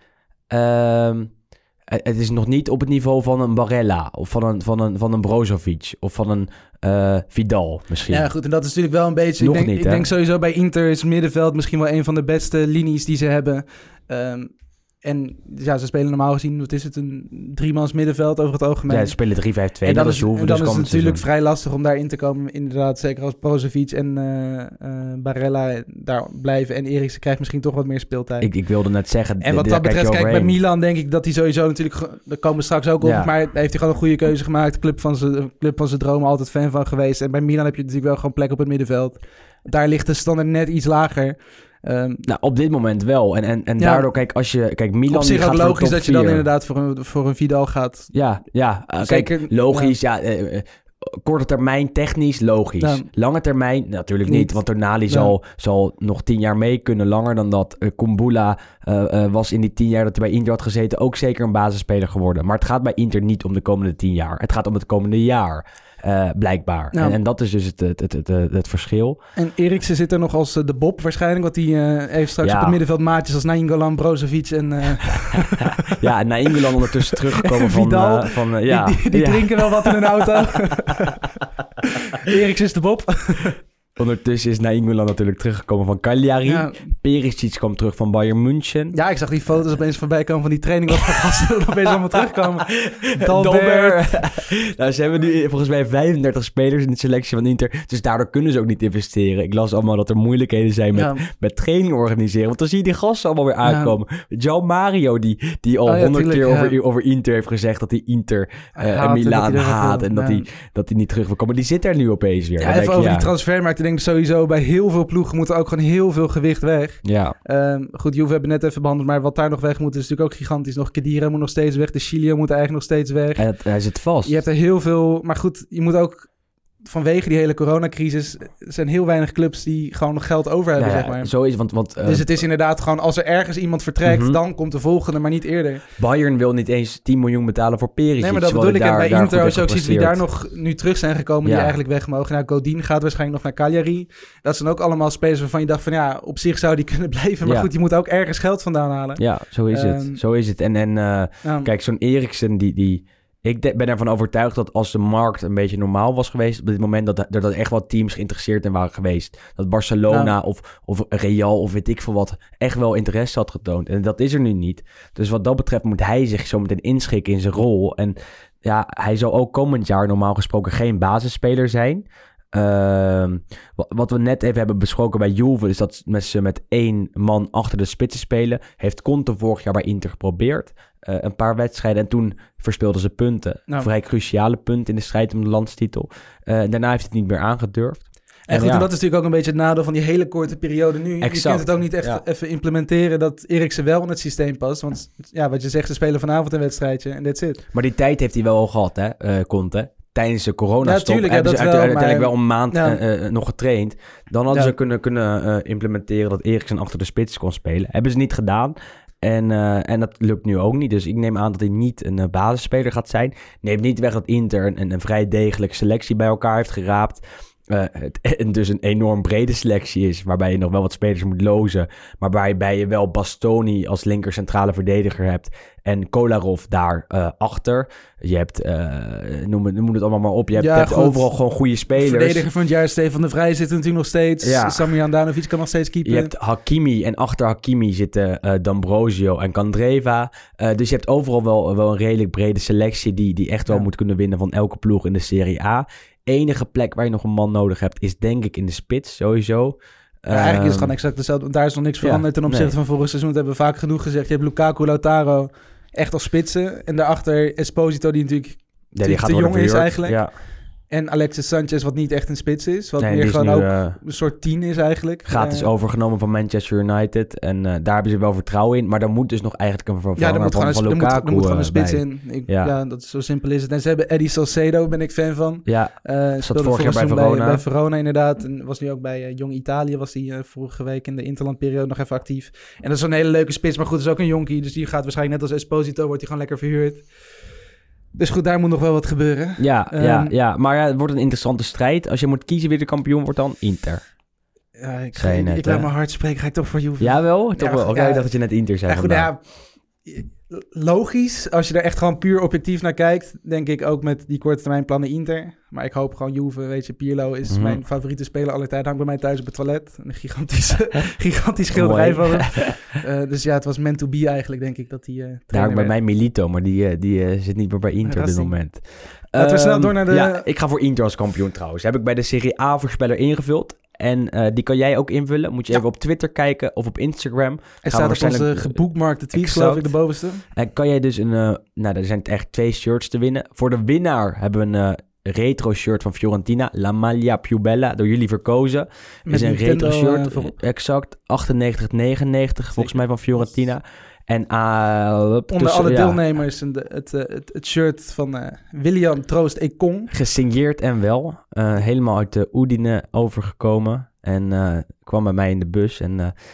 Uh, Het is nog niet op het niveau van een Barella of van een, van een, van een Brozovic of van een uh, Vidal misschien. Ja goed, en dat is natuurlijk wel een beetje... Nog ik denk, niet, ik denk sowieso bij Inter is het middenveld misschien wel een van de beste linies die ze hebben. Um, en ja, ze spelen normaal gezien, wat is het, een driemans middenveld over het algemeen. Ja, ze spelen drie vijf twee. En dan dat is, is, Juve, en dan dus is het natuurlijk seizoen. vrij lastig om daarin te komen. Inderdaad, zeker als Brozovic en uh, uh, Barella daar blijven. En Eriksen krijgt misschien toch wat meer speeltijd. Ik, ik wilde net zeggen... En wat dat betreft, kijk, kijk bij Milan denk ik dat hij sowieso natuurlijk... Daar komen we straks ook op. Ja. Maar heeft hij gewoon een goede keuze gemaakt. Club van zijn club van zijn dromen, altijd fan van geweest. En bij Milan heb je natuurlijk wel gewoon plek op het middenveld. Daar ligt de standaard net iets lager. Um, nou, op dit moment wel. En, en, en ja, daardoor, kijk, als je... Kijk, Milan op zich gaat ook logisch dat je dan vier. inderdaad voor een, voor een Vidal gaat. Ja, ja. Uh, Zeker, kijk, logisch, ja... ja uh, korte termijn technisch logisch. Ja. Lange termijn natuurlijk niet. niet want Tonali ja. zal, zal nog tien jaar mee kunnen. Langer dan dat. Uh, Kumbula uh, uh, was in die tien jaar dat hij bij Inter had gezeten ook zeker een basisspeler geworden. Maar het gaat bij Inter niet om de komende tien jaar. Het gaat om het komende jaar. Uh, blijkbaar. Ja. En, en dat is dus het, het, het, het, het, het verschil. En Eriksen zit er nog als uh, de Bob waarschijnlijk. Want die uh, heeft straks ja. op het middenveld maatjes als Nainggolan, Brozovic en... Uh... ja, Nainggolan ondertussen teruggekomen van... Vidal, uh, van uh, ja. Die, die, die ja. drinken wel wat in een auto. Eriksen is de Bob. Ondertussen is Nainggolan natuurlijk teruggekomen van Cagliari. Ja. Perisic kwam terug van Bayern München. Ja, ik zag die foto's opeens voorbij komen van die training. Wat voor gasten er opeens allemaal terugkomen. Dalbert. Nou, ze hebben nu volgens mij vijfendertig spelers in de selectie van Inter. Dus daardoor kunnen ze ook niet investeren. Ik las allemaal dat er moeilijkheden zijn met, Ja. met training organiseren. Want dan zie je die gasten allemaal weer aankomen. Ja. João Mario, die, die al Oh ja, honderd tuurlijk, keer ja. over, over Inter heeft gezegd dat hij Inter Hij uh, haat en en Milaan dat hij er haat. wil. En dat, Ja. hij, dat hij niet terug wil komen. Die zit er nu opeens weer. Ja, Dan even denk je, over ja. die transfermarkt. Ik denk sowieso bij heel veel ploegen moet er ook gewoon heel veel gewicht weg. Ja. Um, goed, Juve hebben we net even behandeld, maar wat daar nog weg moet is natuurlijk ook gigantisch. Nog Khedira moet nog steeds weg, de Chilio moet eigenlijk nog steeds weg. Hij, hij zit vast. Je hebt er heel veel, maar goed, je moet ook vanwege die hele coronacrisis, er zijn heel weinig clubs die gewoon nog geld over hebben, Nou ja, zeg maar. Zo is het, want... want uh, Dus het is inderdaad gewoon, als er ergens iemand vertrekt, Mhm. dan komt de volgende, maar niet eerder. Bayern wil niet eens tien miljoen betalen voor Perisic. Nee, maar dat terwijl bedoel ik. hij En bij daar- Inter, daar als je ook goed ziet wie daar gepresteerd. nog nu terug zijn gekomen, die Ja. eigenlijk weg mogen. Nou, Godin gaat waarschijnlijk nog naar Cagliari. Dat zijn ook allemaal spelers waarvan je dacht van, ja, op zich zou die kunnen blijven. Maar Ja. goed, je moet ook ergens geld vandaan halen. Ja, zo is het. Ehm, Zo is het. En, en uh, Nou, kijk, zo'n Eriksen, die... die ik de- ben ervan overtuigd dat als de markt een beetje normaal was geweest... op dit moment dat er dat echt wel teams geïnteresseerd in waren geweest. Dat Barcelona Ja. of, of Real of weet ik veel wat... echt wel interesse had getoond. En dat is er nu niet. Dus wat dat betreft moet hij zich zo meteen inschikken in zijn rol. En ja, hij zal ook komend jaar normaal gesproken geen basisspeler zijn... Uh, wat we net even hebben besproken bij Juve... is dat met ze met één man achter de spitsen spelen. Heeft Conte vorig jaar bij Inter geprobeerd. Uh, een paar wedstrijden en toen verspeelden ze punten. Nou. Vrij cruciale punten in de strijd om de landstitel. Uh, daarna heeft het niet meer aangedurfd. En goed, ja. en dat is natuurlijk ook een beetje het nadeel van die hele korte periode nu. Je Exact. kunt het ook niet echt Ja. even implementeren dat Eriksen wel in het systeem past. Want ja, wat je zegt, ze spelen vanavond een wedstrijdje en that's it. Maar die tijd heeft hij wel al gehad, hè, uh, Conte. Tijdens de coronastop Ja, tuurlijk, ja, hebben dat ze wel, uiteindelijk maar- wel een maand Ja. uh, uh, nog getraind. Dan hadden Ja. ze kunnen, kunnen uh, implementeren dat Eriksen achter de spits kon spelen. Hebben ze niet gedaan. En, uh, en dat lukt nu ook niet. Dus ik neem aan dat hij niet een uh, basisspeler gaat zijn. Neemt niet weg dat Inter een, een, een vrij degelijke selectie bij elkaar heeft geraapt. Uh, het, en dus een enorm brede selectie is, waarbij je nog wel wat spelers moet lozen, maar waarbij je wel Bastoni als linker centrale verdediger hebt en Kolarov daar uh, achter. Je hebt, uh, noem, het, noem het allemaal maar op, je hebt, Ja, je hebt goed. overal gewoon goede spelers. Verdediger van het jaar, Stefan de Vrij zit er natuurlijk nog steeds. Ja. Samir Handanovic kan nog steeds keepen. Je hebt Hakimi en achter Hakimi zitten uh, D'Ambrosio en Candreva. Uh, dus je hebt overal wel, wel een redelijk brede selectie die, die echt wel Ja. moet kunnen winnen van elke ploeg in de Serie A. Enige plek waar je nog een man nodig hebt is denk ik in de spits, sowieso. Ja, eigenlijk is het Um, gewoon exact hetzelfde. Want daar is nog niks ja, veranderd ten opzichte nee. van vorig seizoen. Dat hebben we vaak genoeg gezegd. Je hebt Lukaku, Lautaro echt als spitsen. En daarachter Esposito, die natuurlijk ja, die gaat te worden jong is verhuurd. eigenlijk. Ja. En Alexis Sanchez, wat niet echt een spits is. Wat Nee, meer die is gewoon nu, ook uh, een soort tien is eigenlijk. gratis Eh, overgenomen van Manchester United. En uh, daar hebben ze wel vertrouwen in. Maar daar moet dus nog eigenlijk een vervanger Ja, er moet van, gewoon een, van er moet, Lukaku er moet gewoon een uh, spits bij. in. Ik, Ja. ja. dat is zo simpel is het. En ze hebben Eddie Salcedo, ben ik fan van. Ja, Uh, zat speelde vorig jaar bij seizoen Verona. Bij, Verona inderdaad. En was nu ook bij uh, Jong Italië. Was hij uh, vorige week in de interlandperiode nog even actief. En dat is zo'n hele leuke spits. Maar goed, dat is ook een jonkie. Dus die gaat waarschijnlijk net als Esposito. Wordt hij gewoon lekker verhuurd. Dus goed, daar moet nog wel wat gebeuren. ja, Um, ja, ja, maar ja, het wordt een interessante strijd. Als je moet kiezen wie de kampioen wordt dan, Inter. Ja, ik Zei je ik, net, ik laat hè? mijn hart spreken. Ga ik toch voor Juve. Jawel, toch Ja, wel. Oké, ja. ik dacht dat je net Inter zei Ja, goed, vandaag. ja, logisch. Als je er echt gewoon puur objectief naar kijkt, denk ik ook met die korte termijn plannen Inter. Maar ik hoop gewoon Juve, weet je, Pirlo is Mhm. mijn favoriete speler aller tijden. Hangt bij mij thuis op het toilet. Een gigantische, gigantisch schilderij van Mooi. hem. Uh, dus ja, het was meant to be eigenlijk, denk ik, dat hij uh, Daar trainer bij werd. mij Milito, maar die, uh, die uh, zit niet meer bij Inter op dit Verrassing. moment. Laten we snel Ehm, door naar de- Ja, ik ga voor Inter als kampioen trouwens. Heb ik bij de Serie A voorspeller ingevuld. En uh, die kan jij ook invullen. Moet je Ja. even op Twitter kijken of op Instagram. Hij Gaan staat we op onze waarschijnlijk- geboekmarkte tweet, Exact. geloof ik, de bovenste. En kan jij dus een... Uh, nou, er zijn echt twee shirts te winnen. Voor de winnaar hebben we een... Uh, retro shirt van Fiorentina, La Maglia Più Bella, door jullie verkozen. Met Is een Nintendo, retro shirt, uh, voorop. exact, achtennegentig negenennegentig volgens mij van Fiorentina. En uh, Onder tussen- alle ja, deelnemers en de, het, uh, het, het shirt van uh, William Troost Ekong. gesigneerd en wel. Uh, helemaal uit de Udine overgekomen. En uh, kwam bij mij in de bus. En uh,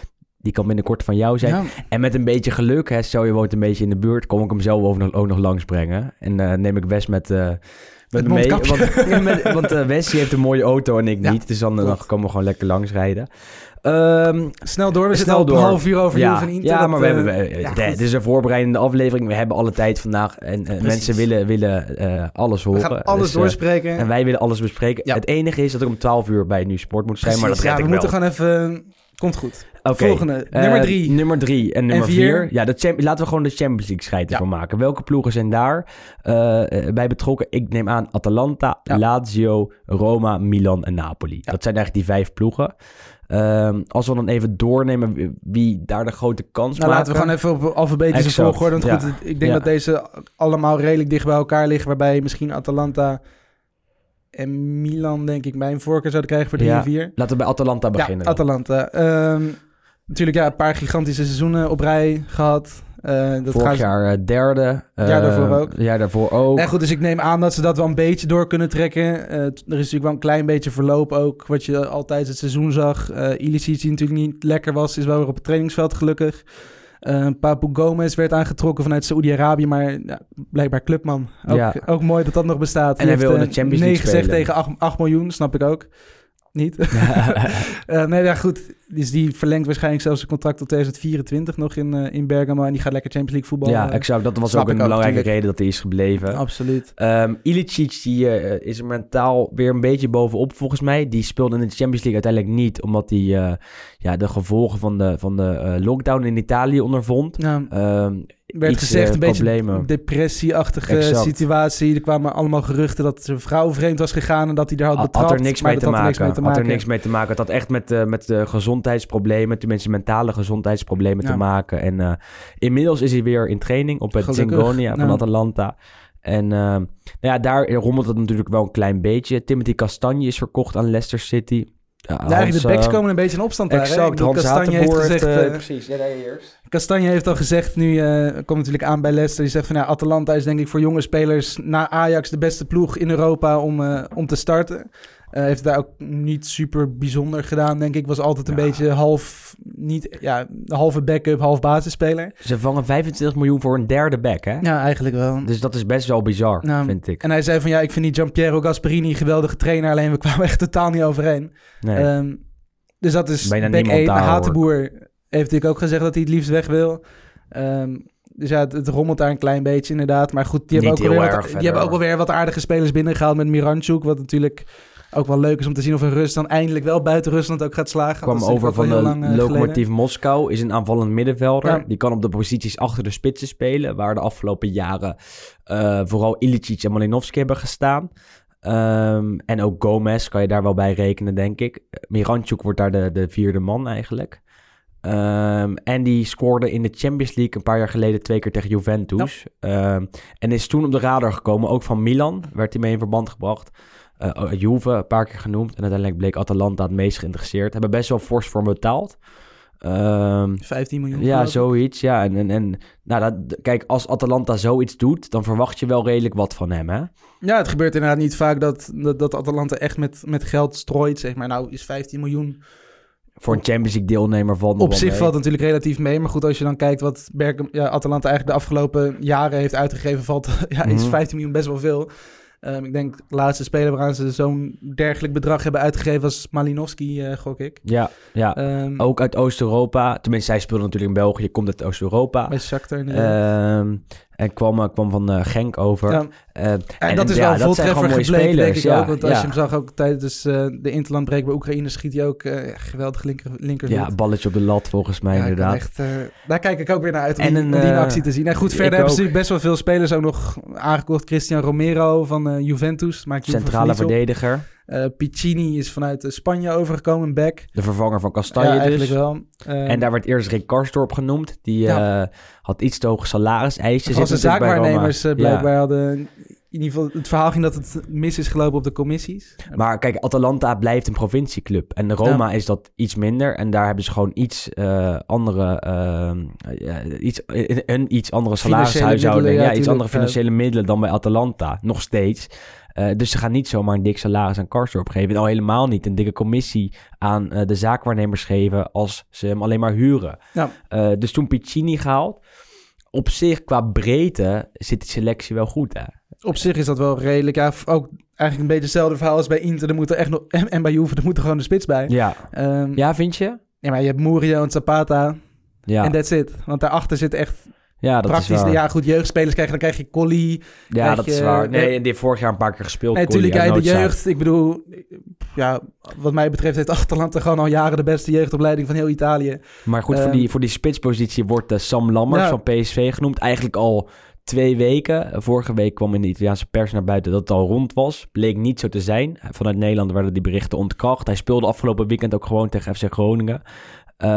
Die kan binnenkort van jou zijn. Ja. En met een beetje geluk, hè, stel je woont een beetje in de buurt, kom ik hem zelf ook nog, ook nog langs brengen. En uh, neem ik Wes met, uh, met me mee. Want, ja, met, want uh, Wes die heeft een mooie auto en ik ja, niet. Dus dan, dan komen we gewoon lekker langs rijden. Um, snel door, we snel zitten al door. een half uur over ja, Juve en Inter. Ja, dat, maar we uh, hebben, we, ja, dit is een voorbereidende aflevering. We hebben alle tijd vandaag en uh, mensen willen, willen uh, alles horen. We gaan alles dus, doorspreken. Uh, en wij willen alles bespreken. Ja. Het enige is dat ik om twaalf uur bij Nu Sport moet zijn, Precies, maar dat red ja, ik we wel. moeten gewoon even... Komt goed. Okay. Volgende, Uh, nummer drie. Nummer drie en nummer en vier. vier. Ja, de champ- laten we gewoon de Champions League scheid ervan ja. maken. Welke ploegen zijn daar uh, bij betrokken? Ik neem aan Atalanta, ja. Lazio, Roma, Milan en Napoli. Ja. Dat zijn eigenlijk die vijf ploegen. Um, als we dan even doornemen wie daar de grote kans nou, maken. laten we gewoon even op alfabetische exact. volgorde. Want Ja. goed, ik denk Ja. dat deze allemaal redelijk dicht bij elkaar liggen. Waarbij misschien Atalanta en Milan, denk ik, mijn voorkeur zouden krijgen voor drie Ja. en vier. Laten we bij Atalanta beginnen. Ja, dan. Atalanta. Um, natuurlijk ja, een paar gigantische seizoenen op rij gehad. Uh, dat Vorig gaat... jaar uh, derde. Uh, Ja, daarvoor ook. Ja, daarvoor ook. En goed, dus ik neem aan dat ze dat wel een beetje door kunnen trekken. Uh, er is natuurlijk wel een klein beetje verloop ook, wat je altijd het seizoen zag. Uh, Ilicic, die natuurlijk niet lekker was, is wel weer op het trainingsveld gelukkig. Uh, Papu Gomez werd aangetrokken vanuit Saoedi-Arabië, maar ja, blijkbaar clubman. Ook, Ja. ook mooi dat dat nog bestaat. En hij wil in de uh, Champions League nee gezegd spelen. tegen acht miljoen, snap ik ook. Niet? uh, nee, ja, goed. Dus die verlengt waarschijnlijk zelfs zijn contract tot twintig vierentwintig nog in, uh, in Bergamo. En die gaat lekker Champions League voetballen. Ja, exact. Dat was Snap ook een ik ook, belangrijke natuurlijk. reden dat hij is gebleven. Absoluut. Um, Ilicic die, uh, is er mentaal weer een beetje bovenop volgens mij. Die speelde in de Champions League uiteindelijk niet, omdat hij uh, ja, de gevolgen van de, van de uh, lockdown in Italië ondervond. Ja. Um, werd iets, gezegd uh, een beetje problemen. een depressieachtige Exact. situatie. Er kwamen allemaal geruchten dat zijn vrouw vreemd was gegaan en dat hij er had Had, betrapt. had er niks maar mee dat te had er niks maken. mee te Had er maken. niks mee te maken. Het had echt met, uh, met de gezondheidsproblemen, tenminste mentale gezondheidsproblemen Ja. te maken. En uh, inmiddels is hij weer in training op het Gelukkig. Zingonia van Ja. Atalanta. En uh, nou ja, daar rommelt het natuurlijk wel een klein beetje. Timothy Castagne is verkocht aan Leicester City. Ja, Ja, eigenlijk Hans, de backs uh, komen een beetje in opstand daar. hè? Ik Exact, bedoel, Hans Castagne heeft Hatenboer gezegd... heeft... Uh, uh, precies, ja, nee, eerst. Castagne heeft al gezegd, nu uh, komt natuurlijk aan bij Leicester. Die zegt van ja, Atalanta is denk ik voor jonge spelers na Ajax de beste ploeg in Europa om, uh, om te starten. Uh, heeft het daar ook niet super bijzonder gedaan, denk ik. Was altijd een Ja. beetje half, niet, ja, halve backup, half basisspeler. Ze vangen vijfentwintig miljoen voor een derde back, hè? Ja, eigenlijk wel. Dus dat is best wel bizar, Nou, vind ik. En hij zei van ja, ik vind die Gianpiero Gasperini een geweldige trainer, alleen we kwamen echt totaal niet overeen. Nee. Um, dus dat is Bijna back niemand één. daar, hoor. Hatenboer heeft natuurlijk ook gezegd dat hij het liefst weg wil. Um, dus ja, het, het rommelt daar een klein beetje inderdaad. Maar goed, die, hebben Niet ook, heel weer erg wat, die verder, hebben ook wel hoor. weer wat aardige spelers binnengehaald met Miranchuk. Wat natuurlijk ook wel leuk is om te zien of een Rus dan eindelijk wel buiten Rusland ook gaat slagen. Kwam Dat is over van natuurlijk ook de wel heel lang, uh, Lokomotief geleden. Moskou, is een aanvallend middenvelder. Ja. Die kan op de posities achter de spitsen spelen, waar de afgelopen jaren uh, vooral Ilicic en Malinovski hebben gestaan. Um, en ook Gomez kan je daar wel bij rekenen, denk ik. Miranchuk wordt daar de, de vierde man eigenlijk. Um, en die scoorde in de Champions League een paar jaar geleden twee keer tegen Juventus. Ja. Um, en is toen op de radar gekomen, ook van Milan, werd hij mee in verband gebracht. Uh, Juve, een paar keer genoemd. En uiteindelijk bleek Atalanta het meest geïnteresseerd. Hebben best wel fors voor hem betaald. Um, vijftien miljoen. ja, geloof ik. zoiets. Ja, en, en, en nou, dat, kijk, als Atalanta zoiets doet, dan verwacht je wel redelijk wat van hem, hè? Ja, het gebeurt inderdaad niet vaak dat, dat, dat Atalanta echt met, met geld strooit, zeg maar. Nou is vijftien miljoen... Voor een Champions League deelnemer valt nog Op wel zich mee. valt het natuurlijk relatief mee. Maar goed, als je dan kijkt wat Bergam, ja, Atalanta eigenlijk de afgelopen jaren heeft uitgegeven, valt ja, is Mhm. vijftien miljoen best wel veel. Um, ik denk de laatste speler waaraan ze zo'n dergelijk bedrag hebben uitgegeven was Malinovski, uh, gok ik. Ja, ja. Um, Ook uit Oost-Europa. Tenminste, hij speelde natuurlijk in België, komt uit Oost-Europa. Bij Shakhtar inderdaad. Um, en kwam, uh, kwam van uh, Genk over. Ja. Uh, En, en dat is ja, wel dat zijn gewoon voltreffer mooie gebleken, spelers. denk ik ja, ook. Want als ja. je hem zag ook tijdens uh, de interlandbreek bij Oekraïne, schiet hij ook uh, geweldig linker, linkervoet. Ja, balletje op de lat volgens mij Ja, ik inderdaad. kan Echt, uh, daar kijk ik ook weer naar uit om, En die, een, om die in uh, actie te zien. En goed, ik verder hebben ze ook. natuurlijk best wel veel spelers ook nog aangekocht. Christian Romero van uh, Juventus. Maakt Juve Centrale verlies op. verdediger. Uh, Piccini is vanuit uh, Spanje overgekomen, een back. De vervanger van Castagne Ja, eigenlijk dus. wel. Um, En daar werd eerst Rick Karsdorp genoemd. Die Ja. uh, had iets te hoge salariseisen. Als de Zit natuurlijk bij zaakwaarnemers Roma. uh, blijkbaar Ja. hadden... In ieder geval, het verhaal ging dat het mis is gelopen op de commissies. Maar kijk, Atalanta blijft een provincieclub. En Roma is dat iets minder. En daar hebben ze gewoon iets uh, andere... Uh, ja, iets, een iets andere Financiële salarishuishouding. middelen, Ja, ja, iets tuurlijk. andere financiële middelen dan bij Atalanta. Nog steeds. Uh, dus ze gaan niet zomaar een dik salaris aan Karsdorp geven. En al helemaal niet een dikke commissie aan uh, de zaakwaarnemers geven als ze hem alleen maar huren. Ja. Uh, dus toen Piccini gehaald. Op zich, qua breedte, zit die selectie wel goed, hè? Op zich is dat wel redelijk. Ja, ook eigenlijk een beetje hetzelfde verhaal als bij Inter. Er moet er echt nog, en bij Juve, er moet er gewoon een spits bij. Ja, um, ja vind je? Ja, maar je hebt Murillo en Zapata. Ja. En that's it. Want daarachter zit echt... Ja, dat praktisch, is waar. Ja, goed, jeugdspelers krijgen. Dan krijg je Colli. Ja, dat je, is waar. Nee, en die heeft vorig jaar een paar keer gespeeld. Nee, natuurlijk, ja, de jeugd. Ik bedoel, ja, wat mij betreft heeft Atalanta gewoon al jaren de beste jeugdopleiding van heel Italië. Maar goed, um, voor, die, voor die spitspositie wordt uh, Sam Lammers ja. van P S V genoemd. Eigenlijk al twee weken. Vorige week kwam in de Italiaanse pers naar buiten dat het al rond was. Bleek niet zo te zijn. Vanuit Nederland werden die berichten ontkracht. Hij speelde afgelopen weekend ook gewoon tegen F C Groningen. Uh,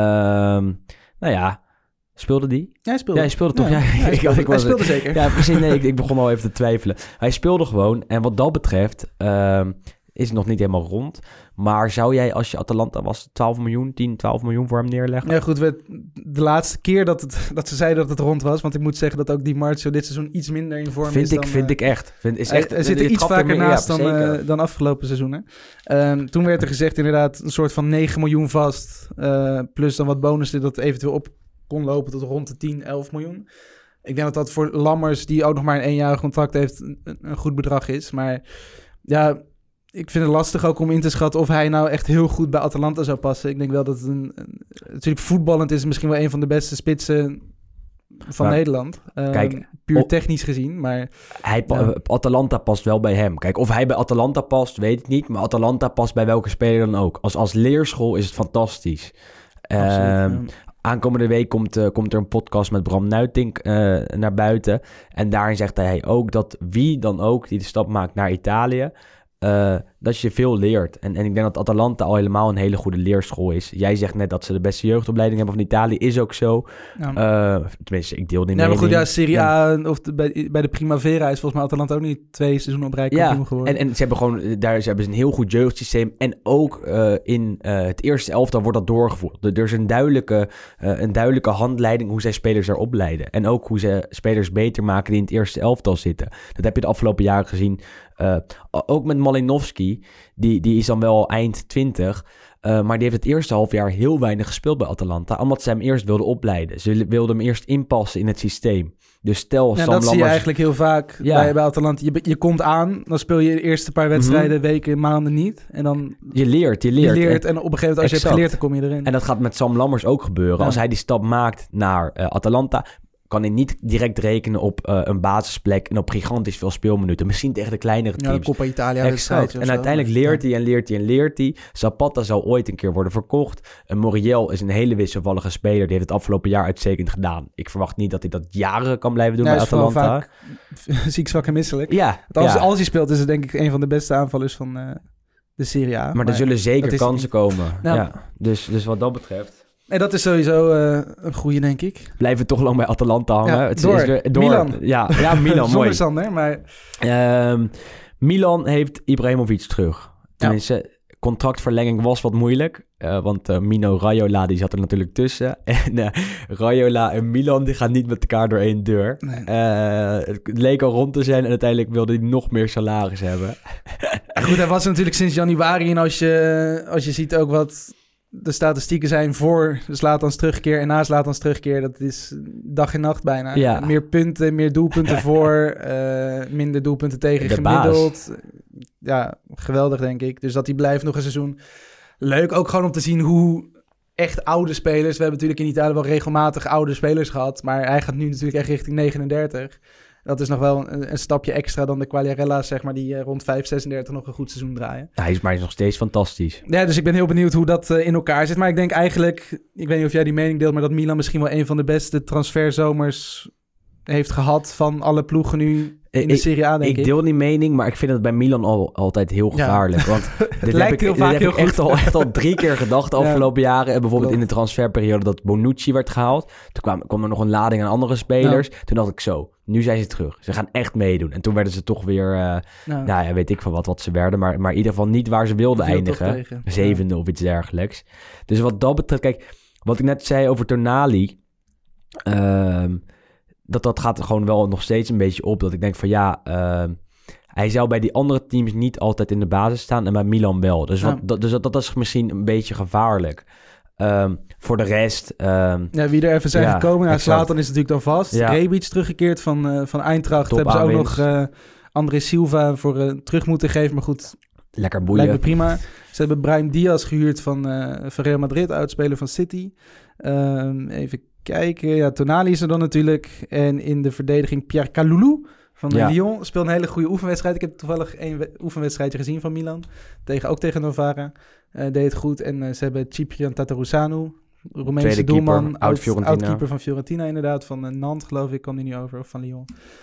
nou ja... Speelde die? Ja, hij speelde. Ja, hij speelde toch? Ja, ja, hij speelde, ik, ik was, hij speelde zeker. Ja, precies. Nee, ik, ik begon al even te twijfelen. Hij speelde gewoon. En wat dat betreft uh, is het nog niet helemaal rond. Maar zou jij, als je Atalanta was, twaalf miljoen, tien, twaalf miljoen voor hem neerleggen? Ja, goed. We, de laatste keer dat, het, dat ze zeiden dat het rond was. Want ik moet zeggen dat ook Di Marzio dit seizoen iets minder in vorm vind is ik, dan... Vind uh, ik echt. Vind, is echt hij zit er iets vaker naast dan, uh, dan afgelopen seizoenen. Um, toen werd er gezegd inderdaad een soort van negen miljoen vast. Uh, plus dan wat bonussen dat eventueel op... kon lopen tot rond de tien, elf miljoen. Ik denk dat dat voor Lammers, die ook nog maar een eenjarig contract heeft, een, een goed bedrag is. Maar ja, ik vind het lastig ook om in te schatten of hij nou echt heel goed bij Atalanta zou passen. Ik denk wel dat het een... een natuurlijk voetballend is misschien wel een van de beste spitsen van maar, Nederland. Um, kijk, puur technisch gezien, maar... Hij pa- ja. Atalanta past wel bij hem. Kijk, of hij bij Atalanta past, weet ik niet. Maar Atalanta past bij welke speler dan ook. Als, als leerschool is het fantastisch. Absoluut, um, ja. Aankomende week komt, uh, komt er een podcast met Bram Nuitink uh, naar buiten. En daarin zegt hij ook dat wie dan ook die de stap maakt naar Italië... Uh, dat je veel leert. En, en ik denk dat Atalanta al helemaal een hele goede leerschool is. Jij zegt net dat ze de beste jeugdopleiding hebben van Italië. Is ook zo. Ja. Uh, tenminste, ik deel die nee, mening. Maar goed, ja, Serie A ja. of de, bij, bij de Primavera is volgens mij Atalanta ook niet twee seizoenen op rij kampioen ja, geworden. En, en ze hebben gewoon daar ze hebben een heel goed jeugdsysteem. En ook uh, in uh, het eerste elftal wordt dat doorgevoerd. Er is een duidelijke, uh, een duidelijke handleiding hoe zij spelers daar opleiden. En ook hoe ze spelers beter maken die in het eerste elftal zitten. Dat heb je de afgelopen jaren gezien. Uh, ook met Malinowski, die, die is dan wel eind twintig, uh, maar die heeft het eerste half jaar heel weinig gespeeld bij Atalanta, omdat ze hem eerst wilden opleiden. Ze wilden hem eerst inpassen in het systeem. Dus stel, ja, Sam dat Lammers... zie je eigenlijk heel vaak ja. bij, bij Atalanta. Je, je komt aan, dan speel je de eerste paar wedstrijden, mm-hmm. weken, maanden niet. En dan je leert, je leert. Je leert en, en op een gegeven moment, als exact. je hebt geleerd, dan kom je erin. En dat gaat met Sam Lammers ook gebeuren. Ja. Als hij die stap maakt naar uh, Atalanta... kan hij niet direct rekenen op uh, een basisplek en op gigantisch veel speelminuten. Misschien tegen de kleinere teams. Ja, de Coppa Italia. Exact. En uiteindelijk leert hij en leert hij en leert hij. Zapata zal ooit een keer worden verkocht. En Muriel is een hele wisselvallige speler. Die heeft het afgelopen jaar uitstekend gedaan. Ik verwacht niet dat hij dat jaren kan blijven doen ja, bij Atalanta. Ziek, zwak en misselijk. Ja, als, ja. als hij speelt is het denk ik een van de beste aanvallers van uh, de Serie A. Maar, maar er zullen zeker kansen niet... komen. Nou, ja. dus, dus wat dat betreft... Nee, dat is sowieso uh, een goeie, denk ik. Blijven toch lang bij Atalanta hangen. Ja, het door. is weer, door. Milan. Ja, ja Milan, mooi. Sander, maar... Um, Milan heeft Ibrahimovic terug. Tenminste, ja. contractverlenging was wat moeilijk. Uh, want uh, Mino Raiola, die zat er natuurlijk tussen. En uh, Raiola en Milan, die gaan niet met elkaar door één deur. Nee. Uh, het leek al rond te zijn en uiteindelijk wilde hij nog meer salaris hebben. Goed, hij was natuurlijk sinds januari. En als je, als je ziet ook wat... de statistieken zijn voor Zlatan's terugkeer en na Zlatan's terugkeer. Dat is dag en nacht bijna. Ja. Meer punten, meer doelpunten voor. Uh, minder doelpunten tegen de gemiddeld. Baas. Ja, geweldig denk ik. Dus dat hij blijft nog een seizoen. Leuk ook gewoon om te zien hoe echt oude spelers... We hebben natuurlijk in Italië wel regelmatig oude spelers gehad. Maar hij gaat nu natuurlijk echt richting negenendertig. Dat is nog wel een, een stapje extra dan de Quagliarella's, zeg maar, die uh, rond vijf zesendertig nog een goed seizoen draaien. Ja, hij is maar nog steeds fantastisch. Ja, dus ik ben heel benieuwd hoe dat uh, in elkaar zit. Maar ik denk eigenlijk, ik weet niet of jij die mening deelt, maar dat Milan misschien wel een van de beste transferzomers heeft gehad van alle ploegen nu in de Serie A, denk ik. Ik deel die mening, maar ik vind het bij Milan al, altijd heel gevaarlijk. Ja. Want dit lijkt heb ik, heel vaak dit heel heb ik echt, al, echt al drie keer gedacht de afgelopen ja. jaren. En bijvoorbeeld Klopt. in de transferperiode dat Bonucci werd gehaald. Toen kwam, kwam er nog een lading aan andere spelers. Ja. Toen dacht ik zo, nu zijn ze terug. Ze gaan echt meedoen. En toen werden ze toch weer, uh, ja. nou ja, weet ik van wat, wat ze werden. Maar, maar in ieder geval niet waar ze wilden Viel eindigen. Zevende ja. of iets dergelijks. Dus wat dat betreft, kijk, wat ik net zei over Tonali... Uh, dat dat gaat er gewoon wel nog steeds een beetje op. Dat ik denk van ja, uh, hij zou bij die andere teams niet altijd in de basis staan en bij Milan wel. Dus, wat, Ja. dat, dus dat, dat is misschien een beetje gevaarlijk. Um, voor de rest... Um, Ja, wie er even zijn ja, gekomen. Ja, exact. Zlatan is natuurlijk dan vast. Ja. Rebic teruggekeerd van, uh, van Eintracht. Top Hebben ze ook aanwinst. nog uh, André Silva voor uh, terug moeten geven. Maar goed, lekker boeien. lijkt me prima. Ze hebben Brahim Diaz gehuurd van, uh, van Real Madrid, oudspeler van City. Um, even kijken. Ja, Tonali is er dan natuurlijk. En in de verdediging Pierre Kalulu van Ja. Lyon. Speelt een hele goede oefenwedstrijd. Ik heb toevallig één we- oefenwedstrijdje gezien van Milan. Tegen, ook tegen Novara. Uh, deed het goed. En uh, ze hebben Ciprian Tatarusanu. Roemeense Tweede keeper, doelman. oud Fiorentina. Oud-keeper van Fiorentina inderdaad. Van uh, Nantes geloof ik. Kwam die nu over. Of van Lyon.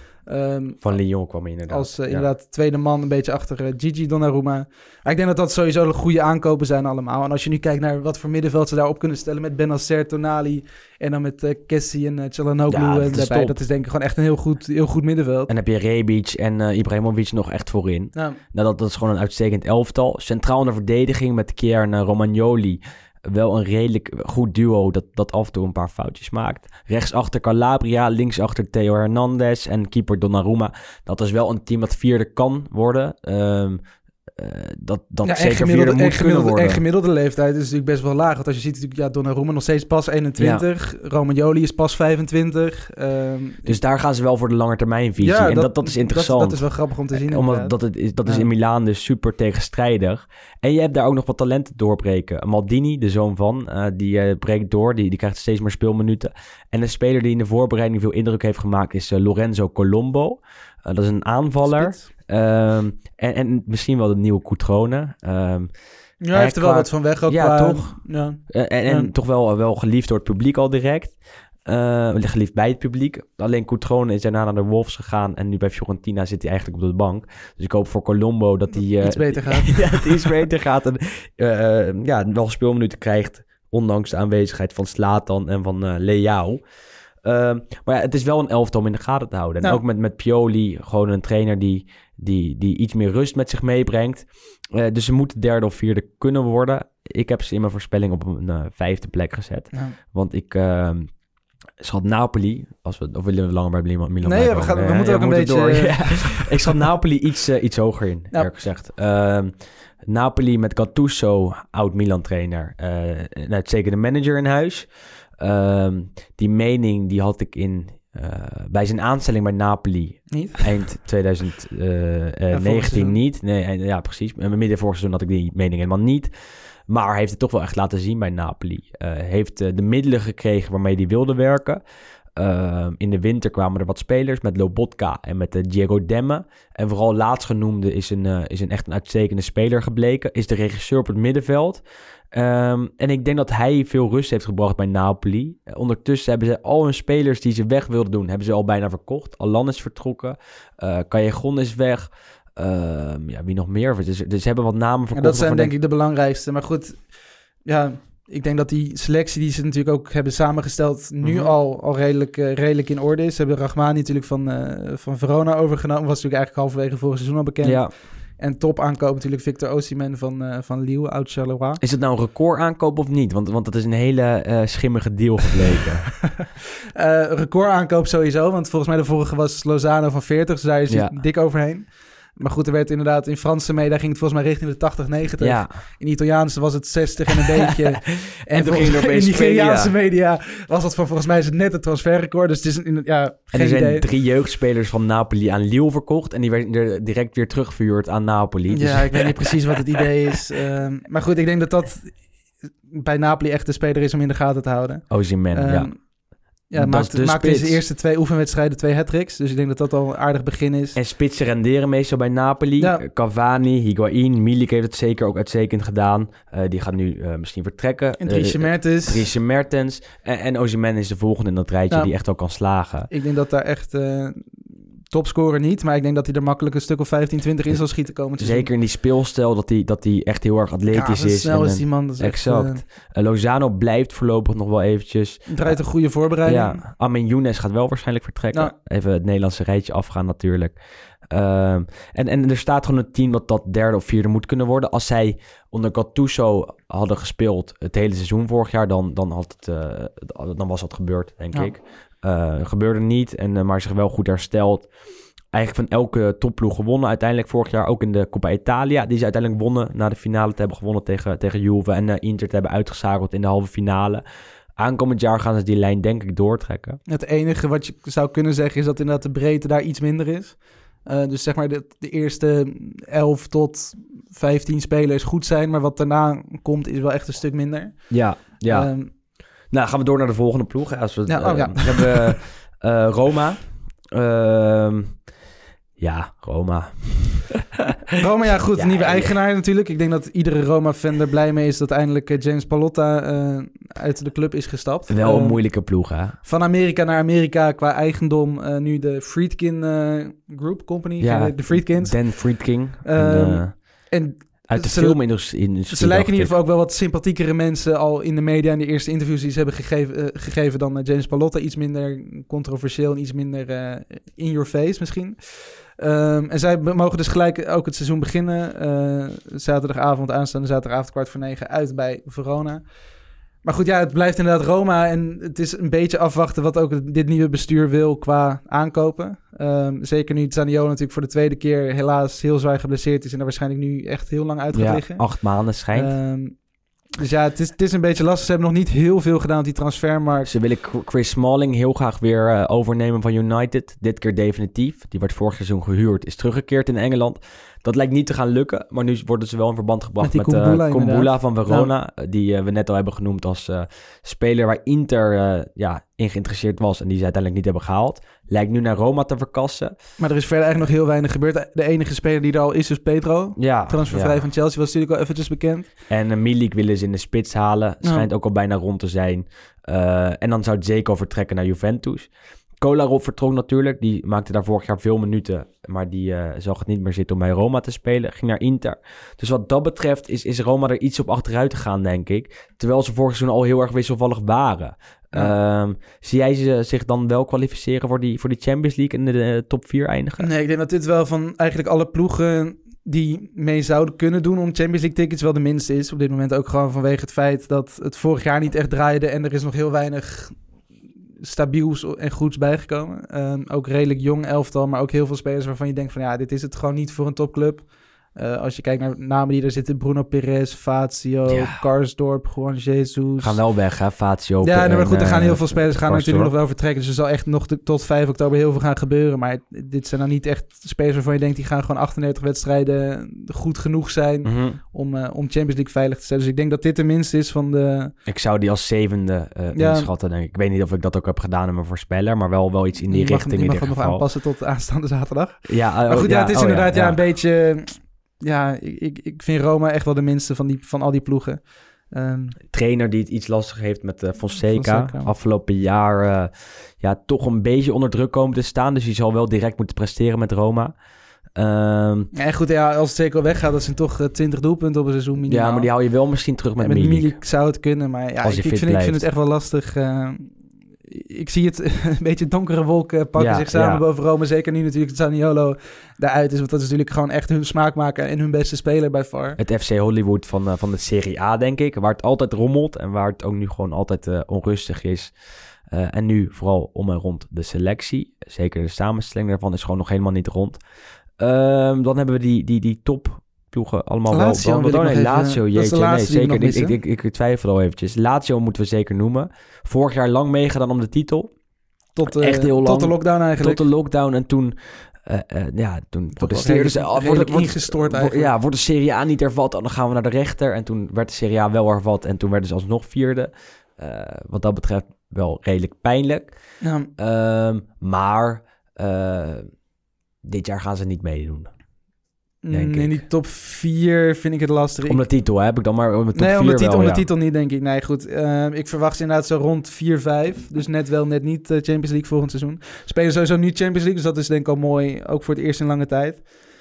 Um, Van Lyon kwam hij inderdaad. als uh, ja. inderdaad tweede man, een beetje achter uh, Gigi Donnarumma. Maar ik denk dat dat sowieso goede aankopen zijn allemaal. En als je nu kijkt naar wat voor middenveld ze daarop kunnen stellen met Benacer, Tonali en dan met uh, Kessie en uh, Çalhanoğlu Ja, uh, dat is daarbij. top. Dat is denk ik gewoon echt een heel goed, heel goed middenveld. En heb je Rebic en uh, Ibrahimovic nog echt voorin. Nou, Nou, dat, dat is gewoon een uitstekend elftal. Centraal in de verdediging met Kjern en Romagnoli. Wel een redelijk goed duo dat, dat af en toe een paar foutjes maakt. Rechtsachter Calabria, linksachter Theo Hernandez en keeper Donnarumma. Dat is wel een team dat vierde kan worden. Um, uh, dat dat ja, en zeker gemiddelde, vierde en moet kunnen gemiddelde, worden. en gemiddelde leeftijd is natuurlijk best wel laag. Want als je ziet natuurlijk, ja, Donnarumma nog steeds pas eenentwintig. Romagnoli is pas vijfentwintig. Um, Dus daar gaan ze wel voor de langetermijnvisie. ja, en dat, dat is interessant. Dat, dat is wel grappig om te zien. Omdat inderdaad. dat, het is, dat is Ja. in Milaan dus super tegenstrijdig. En je hebt daar ook nog wat talenten doorbreken. Maldini, de zoon van, uh, die uh, breekt door. Die, die krijgt steeds meer speelminuten. En een speler die in de voorbereiding veel indruk heeft gemaakt is uh, Lorenzo Colombo. Uh, dat is een aanvaller. Spits. Um, en, en misschien wel de nieuwe Cutrone. Um, Ja, hij heeft er wel qua- wat van weg. Ook Ja, qua- toch? Ja. en en, en Ja. toch wel, wel geliefd door het publiek al direct. Uh, geliefd bij het publiek. Alleen Cutrone is daarna naar de Wolves gegaan. En nu bij Fiorentina zit hij eigenlijk op de bank. Dus ik hoop voor Colombo dat hij... Uh, Iets beter gaat. ja, dat hij iets beter gaat. En uh, ja, wel speelminuten krijgt. Ondanks de aanwezigheid van Zlatan en van uh, Leao. Uh, maar ja, het is wel een elftal om in de gaten te houden. En Nou. ook met, met Pioli, gewoon een trainer die, die, die iets meer rust met zich meebrengt. Uh, dus ze moeten derde of vierde kunnen worden. Ik heb ze in mijn voorspelling op een uh, vijfde plek gezet. Ja. Want ik uh, schat Napoli, als we, of willen we langer bij Milan Milan Nee, ja, we, blijven? gaan, we Nee, moeten ja, ook een moeten beetje... door. eh, Ja. Ik schat Napoli iets, uh, iets hoger in, Ja. eerlijk gezegd. Uh, Napoli met Gattuso, oud-Milan-trainer. Uh, een uitstekende manager in huis. Uh, die mening die had ik in... Uh, bij zijn aanstelling bij Napoli Niet? eind twintig negentien seizoen. niet. Nee, eind- ja, precies. Midden vorig seizoen had ik die mening helemaal niet. Maar hij heeft het toch wel echt laten zien bij Napoli. Uh, heeft uh, de middelen gekregen waarmee hij wilde werken. Uh, in de winter kwamen er wat spelers met Lobotka en met uh, Diego Demme. En vooral laatstgenoemde is een, uh, is een echt een uitstekende speler gebleken. Is de regisseur op het middenveld. Um, en ik denk dat hij veel rust heeft gebracht bij Napoli. Uh, ondertussen hebben ze al hun spelers die ze weg wilden doen, hebben ze al bijna verkocht. Allan is vertrokken. Uh, Callejon is weg. Uh, ja, wie nog meer? Dus, dus ze hebben wat namen Ja, verkocht. dat zijn waarvan denk ik de belangrijkste. Maar goed, ja, ik denk dat die selectie die ze natuurlijk ook hebben samengesteld... nu Mhm. al, al redelijk, uh, redelijk in orde is. Ze hebben Rachmani natuurlijk van, uh, van Verona overgenomen. Was natuurlijk eigenlijk halverwege vorig seizoen al bekend. Ja. En top aankoop natuurlijk Victor Osimhen van, uh, van Lille, oud Charleroi. Is het nou een record aankoop of niet? Want, want dat is een hele uh, schimmige deal gebleken. uh, record aankoop sowieso, want volgens mij de vorige was Lozano van veertig. Dus daar is hij Ja. dik overheen. Maar goed, er werd inderdaad in Franse media ging het volgens mij richting de tachtig, negentig. ja. In Italiaanse was het zestig en een beetje. En, En toen volgens- ging er in opeens Nigeriaanse spelen, media was dat van volgens mij is het net het transferrecord. Dus het is een, ja, En geen er zijn idee. drie jeugdspelers van Napoli aan Lille verkocht. En die werden er direct weer terugverhuurd aan Napoli. Dus- Ja, ik weet niet precies wat het idee is. Um, maar goed, ik denk dat dat bij Napoli echt de speler is om in de gaten te houden. Osimhen, Um, ja. Ja, Dat maakt, is de maakt in zijn spits. eerste twee oefenwedstrijden twee hat-tricks. Dus ik denk dat dat al een aardig begin is. En spitsen renderen meestal bij Napoli. Ja. Cavani, Higuain, Milik heeft het zeker ook uitstekend gedaan. Uh, die gaan nu uh, misschien vertrekken. En Dries Uh, Mertens. Dries Mertens. En, en Osimhen is de volgende in dat rijtje Ja. die echt wel kan slagen. Ik denk dat daar echt uh, topscorer niet. Maar ik denk dat hij er makkelijk een stuk of vijftien, twintig in zal schieten komen. Zeker in die speelstijl dat hij dat hij echt heel erg atletisch ja, is. snel en, is die man. Dat is exact. Echt, Uh, Lozano blijft voorlopig nog wel eventjes. uh, draait een goede voorbereiding. Ja, Amin Younes gaat wel waarschijnlijk vertrekken. Ja. Even het Nederlandse rijtje afgaan natuurlijk. Um, en, en er staat gewoon een team dat dat derde of vierde moet kunnen worden. Als zij onder Gattuso hadden gespeeld het hele seizoen vorig jaar, dan, dan, had het, uh, dan was dat gebeurd, denk Ja. ik. Uh, gebeurde niet, en, uh, maar zich wel goed hersteld. eigenlijk van elke topploeg gewonnen. Uiteindelijk vorig jaar ook in de Coppa Italia. Die ze uiteindelijk wonnen na de finale te hebben gewonnen tegen, tegen Juve. En uh, Inter te hebben uitgeschakeld in de halve finale. Aankomend jaar gaan ze die lijn denk ik doortrekken. Het enige wat je zou kunnen zeggen is dat inderdaad de breedte daar iets minder is. Uh, dus zeg maar de, de eerste elf tot vijftien spelers goed zijn. Maar wat daarna komt is wel echt een stuk minder. Ja, ja. Um, nou, gaan we door naar de volgende ploeg. Hè. Als we, ja, oh, uh, ja. we hebben uh, Roma. Uh, ja, Roma. Roma, ja goed, ja, nieuwe ja. eigenaar natuurlijk. Ik denk dat iedere Roma-fan er blij mee is dat eindelijk uh, James Pallotta uh, uit de club is gestapt. Wel een uh, moeilijke ploeg, hè? Van Amerika naar Amerika qua eigendom. Uh, nu de Friedkin uh, Group Company. Ja, de Friedkins. Dan Friedkin. Um, en, uh, en uit de ze, filmindustrie. Ze lijken in ieder geval ook wel wat sympathiekere mensen al in de media in de eerste interviews die ze hebben gegeven, uh, gegeven dan uh, James Pallotta. Iets minder controversieel en iets minder uh, in your face misschien. Um, en zij mogen dus gelijk ook het seizoen beginnen. Uh, zaterdagavond, aanstaande zaterdagavond kwart voor negen uit bij Verona. Maar goed, ja, het blijft inderdaad Roma. En het is een beetje afwachten wat ook dit nieuwe bestuur wil qua aankopen. Um, zeker nu Zaniolo natuurlijk voor de tweede keer helaas heel zwaar geblesseerd is. En er waarschijnlijk nu echt heel lang uit gaat ja, liggen. acht maanden schijnt. Um, dus ja, het is, het is een beetje lastig. Ze hebben nog niet heel veel gedaan op die transfermarkt. Ze willen Chris Smalling heel graag weer uh, overnemen van United. Dit keer definitief. Die werd vorig seizoen gehuurd. Is teruggekeerd in Engeland. Dat lijkt niet te gaan lukken. Maar nu worden ze wel in verband gebracht met, met Kumbula, uh, Kumbula van Verona. Ja. Die uh, we net al hebben genoemd als uh, speler waar Inter uh, ja, in geïnteresseerd was. En die ze uiteindelijk niet hebben gehaald. Lijkt nu naar Roma te verkassen. Maar er is verder eigenlijk nog heel weinig gebeurd. De enige speler die er al is, is Pedro. Ja, transfervrij ja. van Chelsea was natuurlijk al eventjes bekend. En uh, Milik willen ze in de spits halen. Schijnt ja. ook al bijna rond te zijn. Uh, en dan zou Dzeko vertrekken naar Juventus. Kolarov vertrok natuurlijk. Die maakte daar vorig jaar veel minuten. Maar die uh, zag het niet meer zitten om bij Roma te spelen. Ging naar Inter. Dus wat dat betreft is, is Roma er iets op achteruit gegaan, denk ik. Terwijl ze vorig seizoen al heel erg wisselvallig waren. Ja. Um, zie jij ze zich dan wel kwalificeren voor die, voor die Champions League en de, de top vier eindigen? Nee, ik denk dat dit wel van eigenlijk alle ploegen die mee zouden kunnen doen om Champions League tickets wel de minste is. Op dit moment ook gewoon vanwege het feit dat het vorig jaar niet echt draaide. En er is nog heel weinig stabiels en goeds bijgekomen. Um, ook redelijk jong elftal, maar ook heel veel spelers waarvan je denkt van ja, dit is het gewoon niet voor een topclub. Uh, als je kijkt naar namen die er zitten, Bruno Perez, Fazio, ja. Karsdorp, Juan Jesus. Gaan wel weg, hè, Fazio. Ja, en, nee, maar goed, er gaan heel veel spelers gaan Karsdorp. natuurlijk nog wel vertrekken. Dus er zal echt nog de, tot vijf oktober heel veel gaan gebeuren. Maar dit zijn dan niet echt spelers waarvan je denkt, die gaan gewoon achtendertig wedstrijden goed genoeg zijn mm-hmm. om, uh, om Champions League veilig te stellen. Dus ik denk dat dit de minste is van de... Ik zou die als zevende uh, ja. inschatten, denk ik. Ik weet niet of ik dat ook heb gedaan in mijn voorspeller, maar wel, wel iets in die je richting. Mag, je mag in het dit nog geval. aanpassen tot aanstaande zaterdag. Ja, uh, maar goed, ja, ja, het is oh, inderdaad ja, ja, ja. een beetje... Ja, ik, ik vind Roma echt wel de minste van, die, van al die ploegen. Um, Trainer die het iets lastig heeft met uh, Fonseca. Fonseca. Afgelopen jaar uh, ja, toch een beetje onder druk komen te staan. Dus die zal wel direct moeten presteren met Roma. Um, ja, goed, ja, als het zeker weggaat, dat zijn toch uh, twintig doelpunten op een seizoen minimaal. Ja, maar die hou je wel misschien terug met, met Milik. Milik zou het kunnen, maar ja, ik, ik, vind, ik vind het echt wel lastig. Uh, ik zie het een beetje donkere wolken pakken ja, zich samen ja. boven Rome. Zeker nu natuurlijk Zaniolo daaruit is. Want dat is natuurlijk gewoon echt hun smaakmaker en hun beste speler bij far. Het F C Hollywood van, uh, van de Serie A, denk ik. Waar het altijd rommelt en waar het ook nu gewoon altijd uh, onrustig is. Uh, en nu vooral om en rond de selectie. Zeker de samenstelling daarvan is gewoon nog helemaal niet rond. Uh, dan hebben we die, die, die top... ploegen allemaal Lazio wel. wel nee, even, Lazio, jeetje, nee, zeker. Ik, ik, ik, ik, ik twijfel al eventjes. Lazio moeten we zeker noemen. Vorig jaar lang meegedaan om de titel. Tot, uh, Echt heel lang. Tot de lockdown eigenlijk. Tot de lockdown en toen... Uh, uh, ja, toen protesteerden ze... Redelijk, redelijk wordt, ingestort eigenlijk. Ja, wordt de Serie A niet hervat, dan gaan we naar de rechter. En toen werd de Serie A wel hervat en toen werden ze alsnog vierde. Uh, wat dat betreft wel redelijk pijnlijk. Ja. Um, maar uh, dit jaar gaan ze niet meedoen. Denk in die top vier vind ik het lastig. Om de titel heb ik dan maar om de top nee, vier om de titel, wel, om de ja. titel niet, denk ik. Nee, goed. Uh, ik verwacht inderdaad zo rond vier vijf. Dus net wel, net niet uh, Champions League volgend seizoen. Spelen sowieso nu Champions League, dus dat is denk ik al mooi. Ook voor het eerst in lange tijd.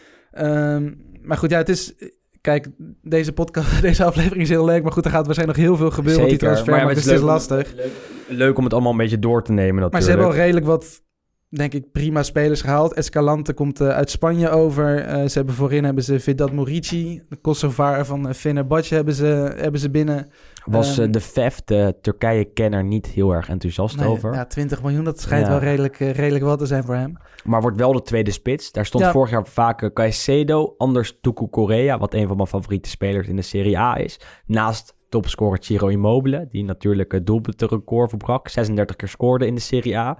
Um, maar goed, ja, het is... Kijk, deze podcast, deze aflevering is heel leuk. Maar goed, er gaat waarschijnlijk nog heel veel gebeuren op die transfer. Maar ja, het is, dus leuk, lastig. Leuk, leuk om het allemaal een beetje door te nemen natuurlijk. Maar ze hebben al redelijk wat... denk ik, prima spelers gehaald. Escalante komt uh, uit Spanje over. Uh, ze hebben voorin hebben ze Vedat Murici, de Kosovaar van uh, Fenerbahce hebben ze, hebben ze binnen. Was Um, uh, de F E F, de Turkije-kenner, niet heel erg enthousiast nee, over. Ja, twintig miljoen, dat schijnt ja. wel redelijk, uh, redelijk wat te zijn voor hem. Maar wordt wel de tweede spits. Daar stond ja. vorig jaar vaak uh, Caicedo, anders Tucu Correa, wat een van mijn favoriete spelers in de Serie A is. Naast topscorer Ciro Immobile, die natuurlijk het doelpuntenrecord verbrak. zesendertig keer scoorde in de Serie A.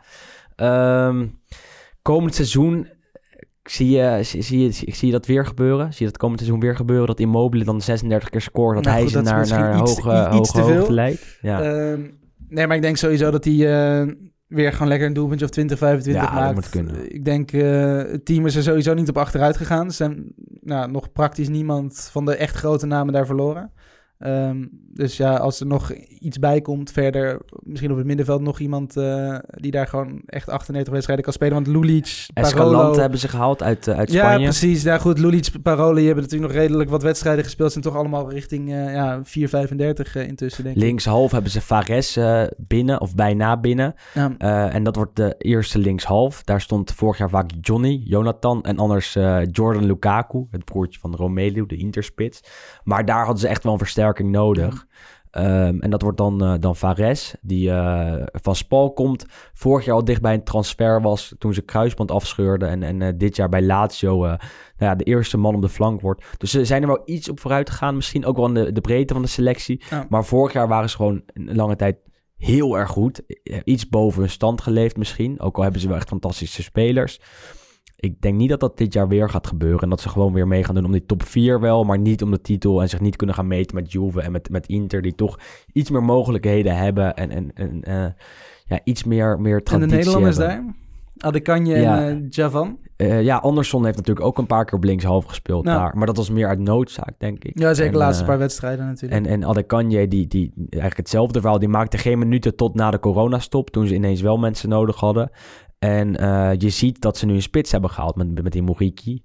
Um, komend seizoen zie je, zie, zie, je, zie, zie je dat weer gebeuren? Zie je dat komend seizoen weer gebeuren? Dat Immobile dan zesendertig keer scoort, dat nou, hij goed, ze dat naar, naar iets, hoge, iets hoge te hoogte lijkt? Ja. Um, nee, maar ik denk sowieso dat hij uh, weer gewoon lekker een doelpuntje of twintig, vijfentwintig Ja, dat maakt. moet kunnen. Ik denk, uh, het team is er sowieso niet op achteruit gegaan. Er zijn nou, nog praktisch niemand van de echt grote namen daar verloren. Um, dus ja, als er nog iets bij komt verder, misschien op het middenveld nog iemand uh, die daar gewoon echt achtennegentig wedstrijden kan spelen. Want Lulic, Escalante Parolo hebben ze gehaald uit, uh, uit ja, Spanje. precies. Ja, goed. Lulic, Paroli hebben natuurlijk nog redelijk wat wedstrijden gespeeld. Zijn toch allemaal richting uh, ja, vier vijfendertig uh, intussen, denk ik. Linkshalf hebben ze Fares uh, binnen, of bijna binnen. Ja. Uh, en dat wordt de eerste linkshalf. Daar stond vorig jaar vaak Johnny, Jonathan en anders uh, Jordan Lukaku, het broertje van Romelu, de Interspits. Maar daar hadden ze echt wel een versterking nodig. Ja. Um, en dat wordt dan, uh, dan Fares, die uh, van Spal komt. Vorig jaar al dicht bij een transfer was toen ze kruisband afscheurde. En, en uh, dit jaar bij Lazio uh, nou ja, de eerste man op de flank wordt. Dus ze zijn er wel iets op vooruit gegaan. Misschien ook wel in de, de breedte van de selectie. Ja. Maar vorig jaar waren ze gewoon een lange tijd heel erg goed. Iets boven hun stand geleefd misschien. Ook al hebben ze wel echt fantastische spelers. Ik denk niet dat dat dit jaar weer gaat gebeuren. En dat ze gewoon weer mee gaan doen om die top vier wel. Maar niet om de titel. En zich niet kunnen gaan meten met Juve en met, met Inter. Die toch iets meer mogelijkheden hebben. En, en, en uh, ja, iets meer, meer traditie En de Nederlanders hebben. daar? Adekanje ja. en uh, Javan? Uh, ja, Anderson heeft natuurlijk ook een paar keer op linkshalf gespeeld nou. daar. Maar dat was meer uit noodzaak, denk ik. Ja, zeker de laatste uh, paar wedstrijden natuurlijk. En, en Adekanje, die, die eigenlijk hetzelfde verhaal. Die maakte geen minuten tot na de coronastop. Toen ze ineens wel mensen nodig hadden. En uh, je ziet dat ze nu een spits hebben gehaald met, met die Murici.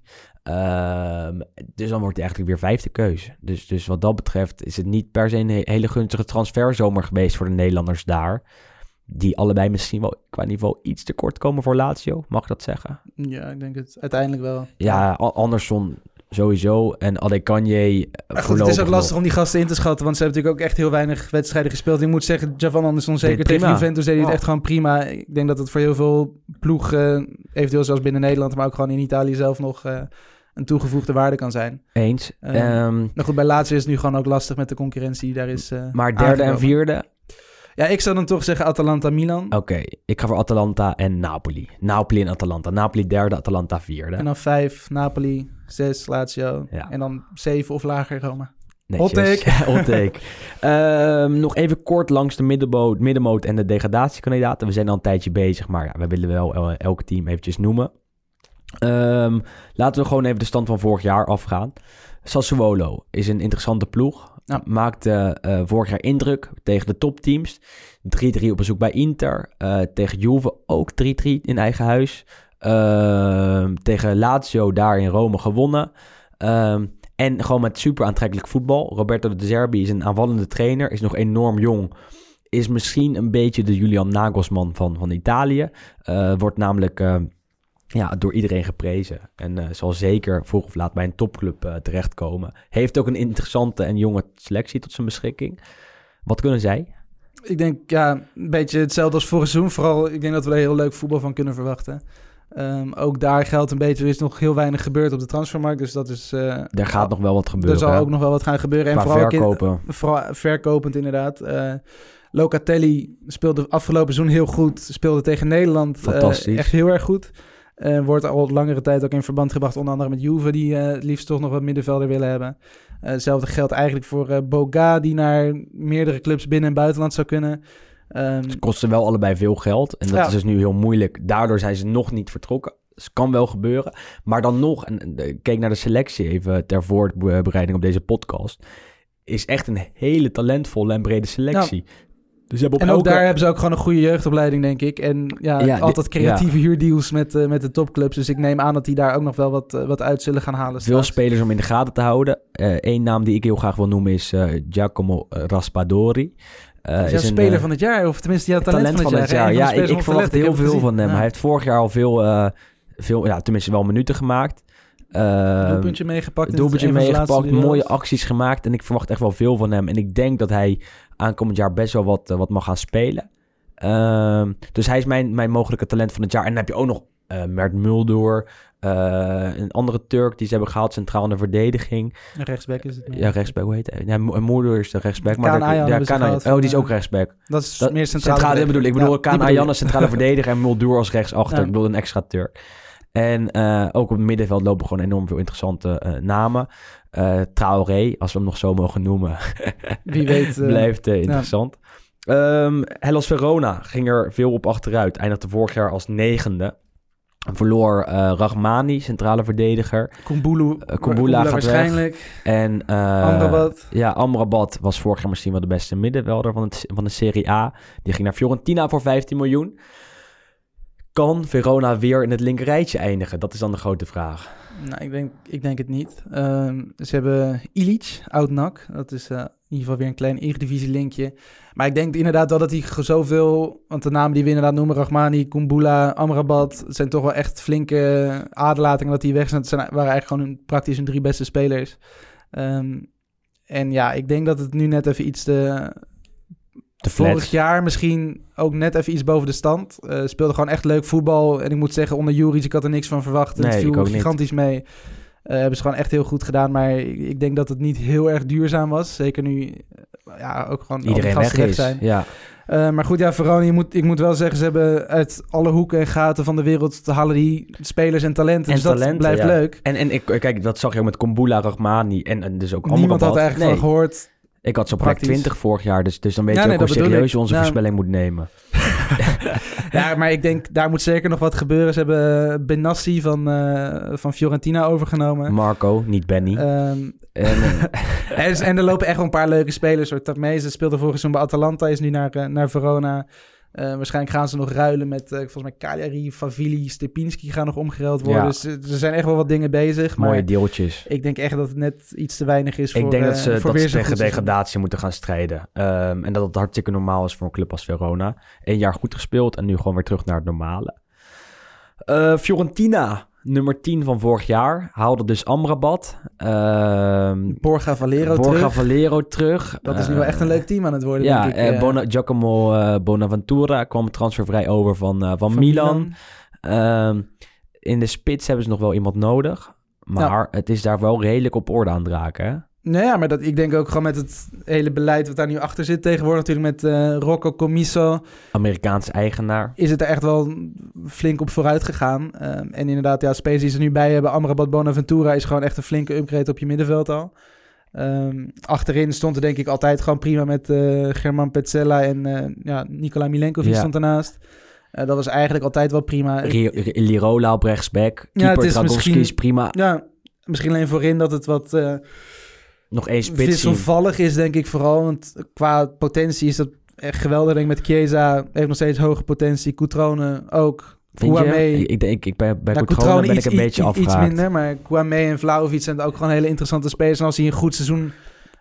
Uh, dus dan wordt hij eigenlijk weer vijfde keuze. Dus, dus wat dat betreft is het niet per se een hele gunstige transferzomer geweest voor de Nederlanders daar. Die allebei misschien wel qua niveau iets te kort komen voor Lazio. Mag ik dat zeggen? Ja, ik denk het uiteindelijk wel. Ja, Anderson sowieso. En Adekanje goed, het is ook lastig nog. om die gasten in te schatten. Want ze hebben natuurlijk ook echt heel weinig wedstrijden gespeeld. Ik moet zeggen, Javan Anderson zeker tegen Juventus deed hij het oh. echt gewoon prima. Ik denk dat het voor heel veel ploegen, eventueel zelfs binnen Nederland, maar ook gewoon in Italië zelf nog uh, een toegevoegde waarde kan zijn. Eens. Um, um, nou goed, bij Lazio is het nu gewoon ook lastig met de concurrentie die daar is uh, Maar derde aangekomen. En vierde? Ja, ik zou dan toch zeggen Atalanta-Milan. Oké, okay, ik ga voor Atalanta en Napoli. Napoli en Atalanta. Napoli derde, Atalanta vierde. En dan vijf, Napoli, zes, Lazio. Ja. En dan zeven of lager Roma. Hot take. Hot take. um, nog even kort langs de middenmoot, middenmoot en de degradatiekandidaten. We zijn al een tijdje bezig, maar ja, we willen wel el- elk team eventjes noemen. Um, laten we gewoon even de stand van vorig jaar afgaan. Sassuolo is een interessante ploeg. Ja. Maakte uh, vorig jaar indruk tegen de topteams. drie drie op bezoek bij Inter. Uh, tegen Juve ook drie drie in eigen huis. Uh, tegen Lazio daar in Rome gewonnen. Uh, en gewoon met super aantrekkelijk voetbal. Roberto De Zerbi is een aanvallende trainer. Is nog enorm jong. Is misschien een beetje de Julian Nagelsman van, van Italië. Uh, wordt namelijk... Uh, Ja, door iedereen geprezen. En uh, zal zeker vroeg of laat bij een topclub uh, terechtkomen. Heeft ook een interessante en jonge selectie tot zijn beschikking. Wat kunnen zij? Ik denk, ja, een beetje hetzelfde als vorig seizoen. Vooral, ik denk dat we er heel leuk voetbal van kunnen verwachten. Um, ook daar geldt een beetje, er is nog heel weinig gebeurd op de transfermarkt. Dus dat is... Uh, er gaat nog wel wat gebeuren. Er zal ook nog wel wat gaan gebeuren. Qua en vooral verkopen. In, vooral verkopend inderdaad. Uh, Locatelli speelde afgelopen seizoen heel goed. Speelde tegen Nederland Fantastisch. Uh, echt heel erg goed. Uh, wordt al langere tijd ook in verband gebracht, onder andere met Juve, die uh, het liefst toch nog wat middenvelder willen hebben. Uh, hetzelfde geldt eigenlijk voor uh, Boga, die naar meerdere clubs binnen- en buitenland zou kunnen. Um, Ze kosten wel allebei veel geld en dat ja. is dus nu heel moeilijk. Daardoor zijn ze nog niet vertrokken. Dus kan wel gebeuren. Maar dan nog, en, en kijk naar de selectie even ter voorbereiding op deze podcast, is echt een hele talentvolle en brede selectie. Ja. Dus op en elke... ook daar hebben ze ook gewoon een goede jeugdopleiding, denk ik. En ja, ja altijd creatieve ja. huurdeals met, uh, met de topclubs. Dus ik neem aan dat die daar ook nog wel wat, uh, wat uit zullen gaan halen. Veel spelers om in de gaten te houden. Eén uh, naam die ik heel graag wil noemen is uh, Giacomo Raspadori. Uh, is, is een speler uh, van het jaar, of tenminste, ja, talent, talent van het jaar. Van het jaar. Ja, ik, ik verwacht heel veel gezien. van hem. Ja. Hij heeft vorig jaar al veel, uh, veel ja, tenminste wel minuten gemaakt. Uh, doelpuntje meegepakt. Doelpuntje meegepakt, mooie acties gemaakt. En ik verwacht echt wel veel van hem. En ik denk dat hij aankomend jaar best wel wat, uh, wat mag gaan spelen. Uh, dus hij is mijn, mijn mogelijke talent van het jaar. En dan heb je ook nog uh, Mert Muldur. Uh, een andere Turk die ze hebben gehaald centraal in de verdediging. Een rechtsback is het. Ja, rechtsback, hoe heet hij? Ja, Muldur is de rechtsback. Maar Kaan Ayhan, ja, Kaan, oh, die is ook rechtsback. Dat is dat, meer centraal. centraal bedoel, ik bedoel, ja, Kaan Ayhan als centrale verdediger en Muldur als rechtsachter. Ja. Ik bedoel, een extra Turk. En uh, ook op het middenveld lopen gewoon enorm veel interessante uh, namen. Uh, Traoré, als we hem nog zo mogen noemen. Wie weet. Uh, blijft uh, interessant. Ja. Um, Hellas Verona ging er veel op achteruit. Eindigde vorig jaar als negende. Verloor uh, Rahmani, centrale verdediger. Kumbulu, uh, Kumbula gaat waarschijnlijk. Weg. En uh, Amrabat. Ja, Amrabat was vorig jaar misschien wel de beste middenvelder van, het, van de Serie A. Die ging naar Fiorentina voor vijftien miljoen. Kan Verona weer in het linkerrijtje eindigen? Dat is dan de grote vraag. Nou, ik denk, ik denk het niet. Uh, ze hebben Ilic, oud-N A C. Dat is uh, in ieder geval weer een klein Eredivisie-linkje. Maar ik denk inderdaad wel dat hij zoveel... Want de namen die we inderdaad noemen, Rahmani, Kumbula, Amrabat... zijn toch wel echt flinke aderlatingen dat hij weg zijn. Het waren eigenlijk gewoon hun, praktisch hun drie beste spelers. Um, en ja, ik denk dat het nu net even iets te... Vorig jaar misschien ook net even iets boven de stand. Uh, speelde gewoon echt leuk voetbal. En ik moet zeggen, onder Juric, ik had er niks van verwacht. Nee, het viel gigantisch niet. mee. Uh, hebben ze gewoon echt heel goed gedaan. Maar ik, ik denk dat het niet heel erg duurzaam was. Zeker nu uh, ja, ook gewoon iedereen weg is. Zijn. Ja. Uh, maar goed, ja, Verona, je moet, ik moet wel zeggen... ze hebben uit alle hoeken en gaten van de wereld... te halen die spelers en talenten. En dus talenten, dat blijft ja. leuk. En, en ik, kijk, dat zag je ook met Kumbula, Rahmani en, en dus ook Amrabat. Niemand had er eigenlijk nee. van gehoord... Ik had zo'n plek twintig vorig jaar, dus, dus dan weet ja, je ook nee, hoe serieus je onze ja. voorspelling moet nemen. Ja, maar ik denk, daar moet zeker nog wat gebeuren. Ze hebben Benassi van, uh, van Fiorentina overgenomen. Marco, niet Benny. Um, en, en, en er lopen echt wel een paar leuke spelers. Tarmese speelde vorig seizoen bij Atalanta, is nu naar, uh, naar Verona. Uh, waarschijnlijk gaan ze nog ruilen met, uh, volgens mij, Cagliari, Favili, Stepinski gaan nog omgeruild worden. Ja. Dus uh, er zijn echt wel wat dingen bezig. Mooie maar deeltjes. Ik denk echt dat het net iets te weinig is ik voor Ik denk uh, dat ze, voor dat ze tegen degradatie moeten gaan strijden. Um, en dat het hartstikke normaal is voor een club als Verona. Eén jaar goed gespeeld en nu gewoon weer terug naar het normale. Uh, Fiorentina, nummer tien van vorig jaar, haalde dus Amrabat. Uh, Borja Valero Borja terug. Valero terug. Dat is nu wel echt een leuk team aan het worden, ja, denk ik. Uh, Bona, Giacomo uh, Bonaventura kwam transfervrij over van, uh, van, van Milan. Milan. Uh, in de spits hebben ze nog wel iemand nodig. Maar ja. het is daar wel redelijk op orde aan het raken, hè? Nou ja, maar dat, ik denk ook gewoon met het hele beleid wat daar nu achter zit tegenwoordig, natuurlijk met uh, Rocco Commisso. Amerikaanse eigenaar. Is het er echt wel flink op vooruit gegaan. Uh, en inderdaad, ja, spelers die ze nu bij hebben, Amrabat, Bonaventura, is gewoon echt een flinke upgrade op je middenveld al. Um, achterin stond er denk ik altijd gewoon prima met uh, German Petzela en uh, ja, Nikola Milenkovic ja. stond ernaast. Uh, dat was eigenlijk altijd wel prima. Lirola op rechtsback. Keeper ja, Dragowski is prima. Ja, misschien alleen voorin dat het wat... Uh, Nog één spits wisselvallig is, denk ik vooral. Want qua potentie is dat echt geweldig. Denk ik met Chiesa heeft nog steeds hoge potentie. Cutrone ook. Kouamé. Ik denk, ik ben bij nou, Cutrone ben iets, ik een beetje afgehaakt. Iets minder, maar Kouamé en Vlahovic zijn ook gewoon hele interessante spelers. En als hij een goed seizoen...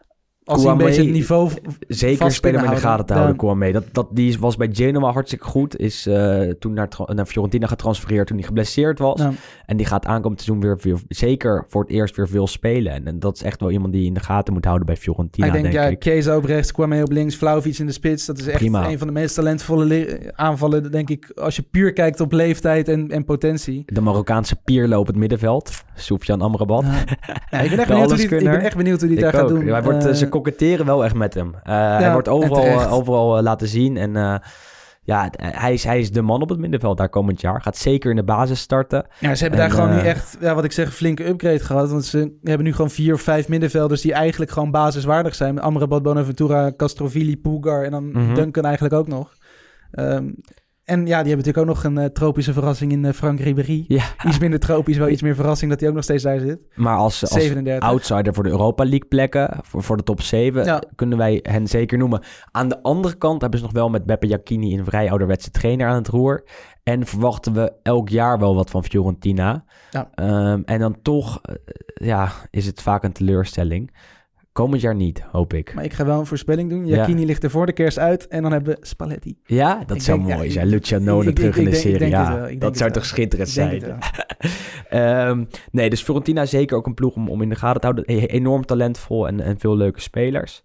Als hij een beetje het niveau zeker spelen in de gaten te houden, Kouamé. Dat, dat, die was bij Genoa hartstikke goed. Is uh, toen naar, naar Fiorentina getransfereerd toen hij geblesseerd was. Ja. En die gaat aankomend seizoen weer, weer zeker voor het eerst weer veel spelen. En, en dat is echt wel iemand die je in de gaten moet houden bij Fiorentina, ik denk, denk ja, ik. Chiesa op rechts, Kouamé op links, Vlahovic in de spits. Dat is echt Prima. een van de meest talentvolle le- aanvallen, denk ik, als je puur kijkt op leeftijd en, en potentie. De Marokkaanse Pierlo op het middenveld. Sofian Amrabat. Ja. Ja, ik, ben echt benieuwd hoe die, ik ben echt benieuwd hoe die daar ook. gaat doen. Hij wordt, uh, ze koketteren wel echt met hem. Uh, ja, hij wordt overal, uh, overal uh, laten zien. En uh, ja, hij is, hij is de man op het middenveld daar komend jaar. Gaat zeker in de basis starten. Ja, ze hebben en, daar gewoon uh, nu echt, ja, wat ik zeg, een flinke upgrade gehad. Want ze hebben nu gewoon vier of vijf middenvelders die eigenlijk gewoon basiswaardig zijn. Met Amrabat, Bonaventura, Castrovilli, Pulgar en dan mm-hmm. Duncan eigenlijk ook nog. Um, En ja, die hebben natuurlijk ook nog een uh, tropische verrassing in uh, Frank Ribéry. Ja. Iets minder tropisch, wel iets meer verrassing dat hij ook nog steeds daar zit. Maar als, als outsider voor de Europa League plekken, voor, voor de top zeven, ja. kunnen wij hen zeker noemen. Aan de andere kant hebben ze nog wel met Beppe Jacchini een vrij ouderwetse trainer aan het roer. En verwachten we elk jaar wel wat van Fiorentina. Ja. Um, en dan toch, uh, ja, is het vaak een teleurstelling. Komend jaar niet, hoop ik. Maar ik ga wel een voorspelling doen. Jacchini Ja. ligt er voor de kerst uit en dan hebben we Spalletti. Ja, dat Ik zou denk- mooi ja, zijn. ik- Luciano ik- ik- terug ik in de denk- ik Serie denk het A. wel, ik denk Dat het zou wel. toch schitterend Ik denk zijn. het wel. Ehm, nee, dus Fiorentina is zeker ook een ploeg om, om in de gaten te houden. E- enorm talentvol en, en veel leuke spelers.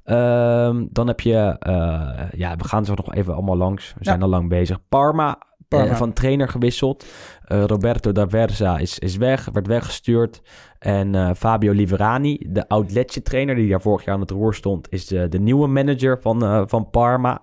Ehm, dan heb je... Uh, ja, we gaan zo nog even allemaal langs. We zijn Ja. al lang bezig. Parma, Parma. Uh, van trainer gewisseld. Uh, Roberto da Versa is, is weg, werd weggestuurd. En uh, Fabio Liverani, de oud-Lecce-trainer... die daar vorig jaar aan het roer stond... is de, de nieuwe manager van, uh, van Parma.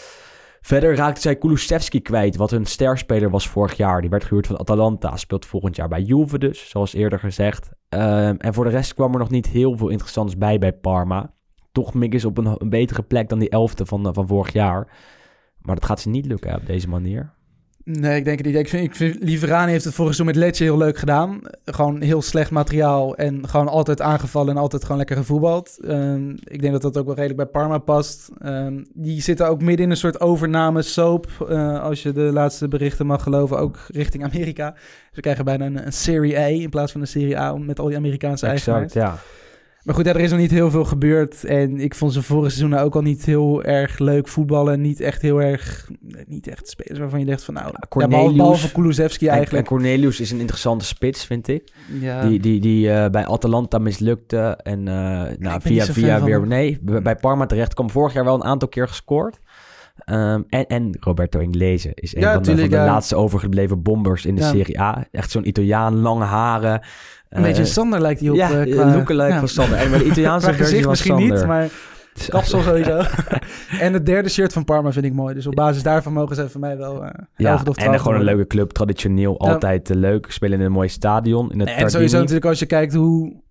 Verder raakte zij Kulusevski kwijt... wat hun sterspeler was vorig jaar. Die werd gehuurd van Atalanta. Speelt volgend jaar bij Juve dus, zoals eerder gezegd. Uh, en voor de rest kwam er nog niet heel veel interessants bij bij Parma. Toch Miggis op een, een betere plek dan die elfde van, uh, van vorig jaar. Maar dat gaat ze niet lukken op deze manier. Nee, ik denk het niet. Ik vind, ik vind Liverani heeft het vorig seizoen met Lecce heel leuk gedaan. Gewoon heel slecht materiaal en gewoon altijd aangevallen en altijd gewoon lekker gevoetbald. Um, ik denk dat dat ook wel redelijk bij Parma past. Um, die zitten ook midden in een soort overname soap, uh, als je de laatste berichten mag geloven, ook richting Amerika. Ze krijgen bijna een, een Serie A in plaats van een Serie A met al die Amerikaanse eigenaars. Exact, ja. Maar goed, ja, er is nog niet heel veel gebeurd. En ik vond ze vorig seizoen ook al niet heel erg leuk voetballen. Niet echt heel erg... Niet echt spelers waarvan je denkt van... nou, ja, Cornelius, behalve Kulusevski eigenlijk. En, en Cornelius is een interessante spits, vind ik. Ja. Die, die, die uh, bij Atalanta mislukte. En uh, nou, via via weer... Nee, bij Parma terecht kwam. Vorig jaar wel een aantal keer gescoord. Um, en, en Roberto Inglese is een ja, van, de, tuurlijk, van de ja. laatste overgebleven bombers in de Ja. Serie A. Echt zo'n Italiaan, lange haren. Een beetje Uh, Sander lijkt hij op. Ja, uh, qua, lookalike ja. van Sander. En maar de Italiaanse Qua versie gezicht van misschien Sander. niet, maar kapsel sowieso. En het derde shirt van Parma vind ik mooi. Dus op basis daarvan mogen ze voor mij wel uh, Ja, elfde of en twaalfde gewoon een worden. leuke club. Traditioneel Ja. altijd uh, leuk. Spelen in een mooi stadion. In het En Tardini. sowieso natuurlijk als je kijkt hoe...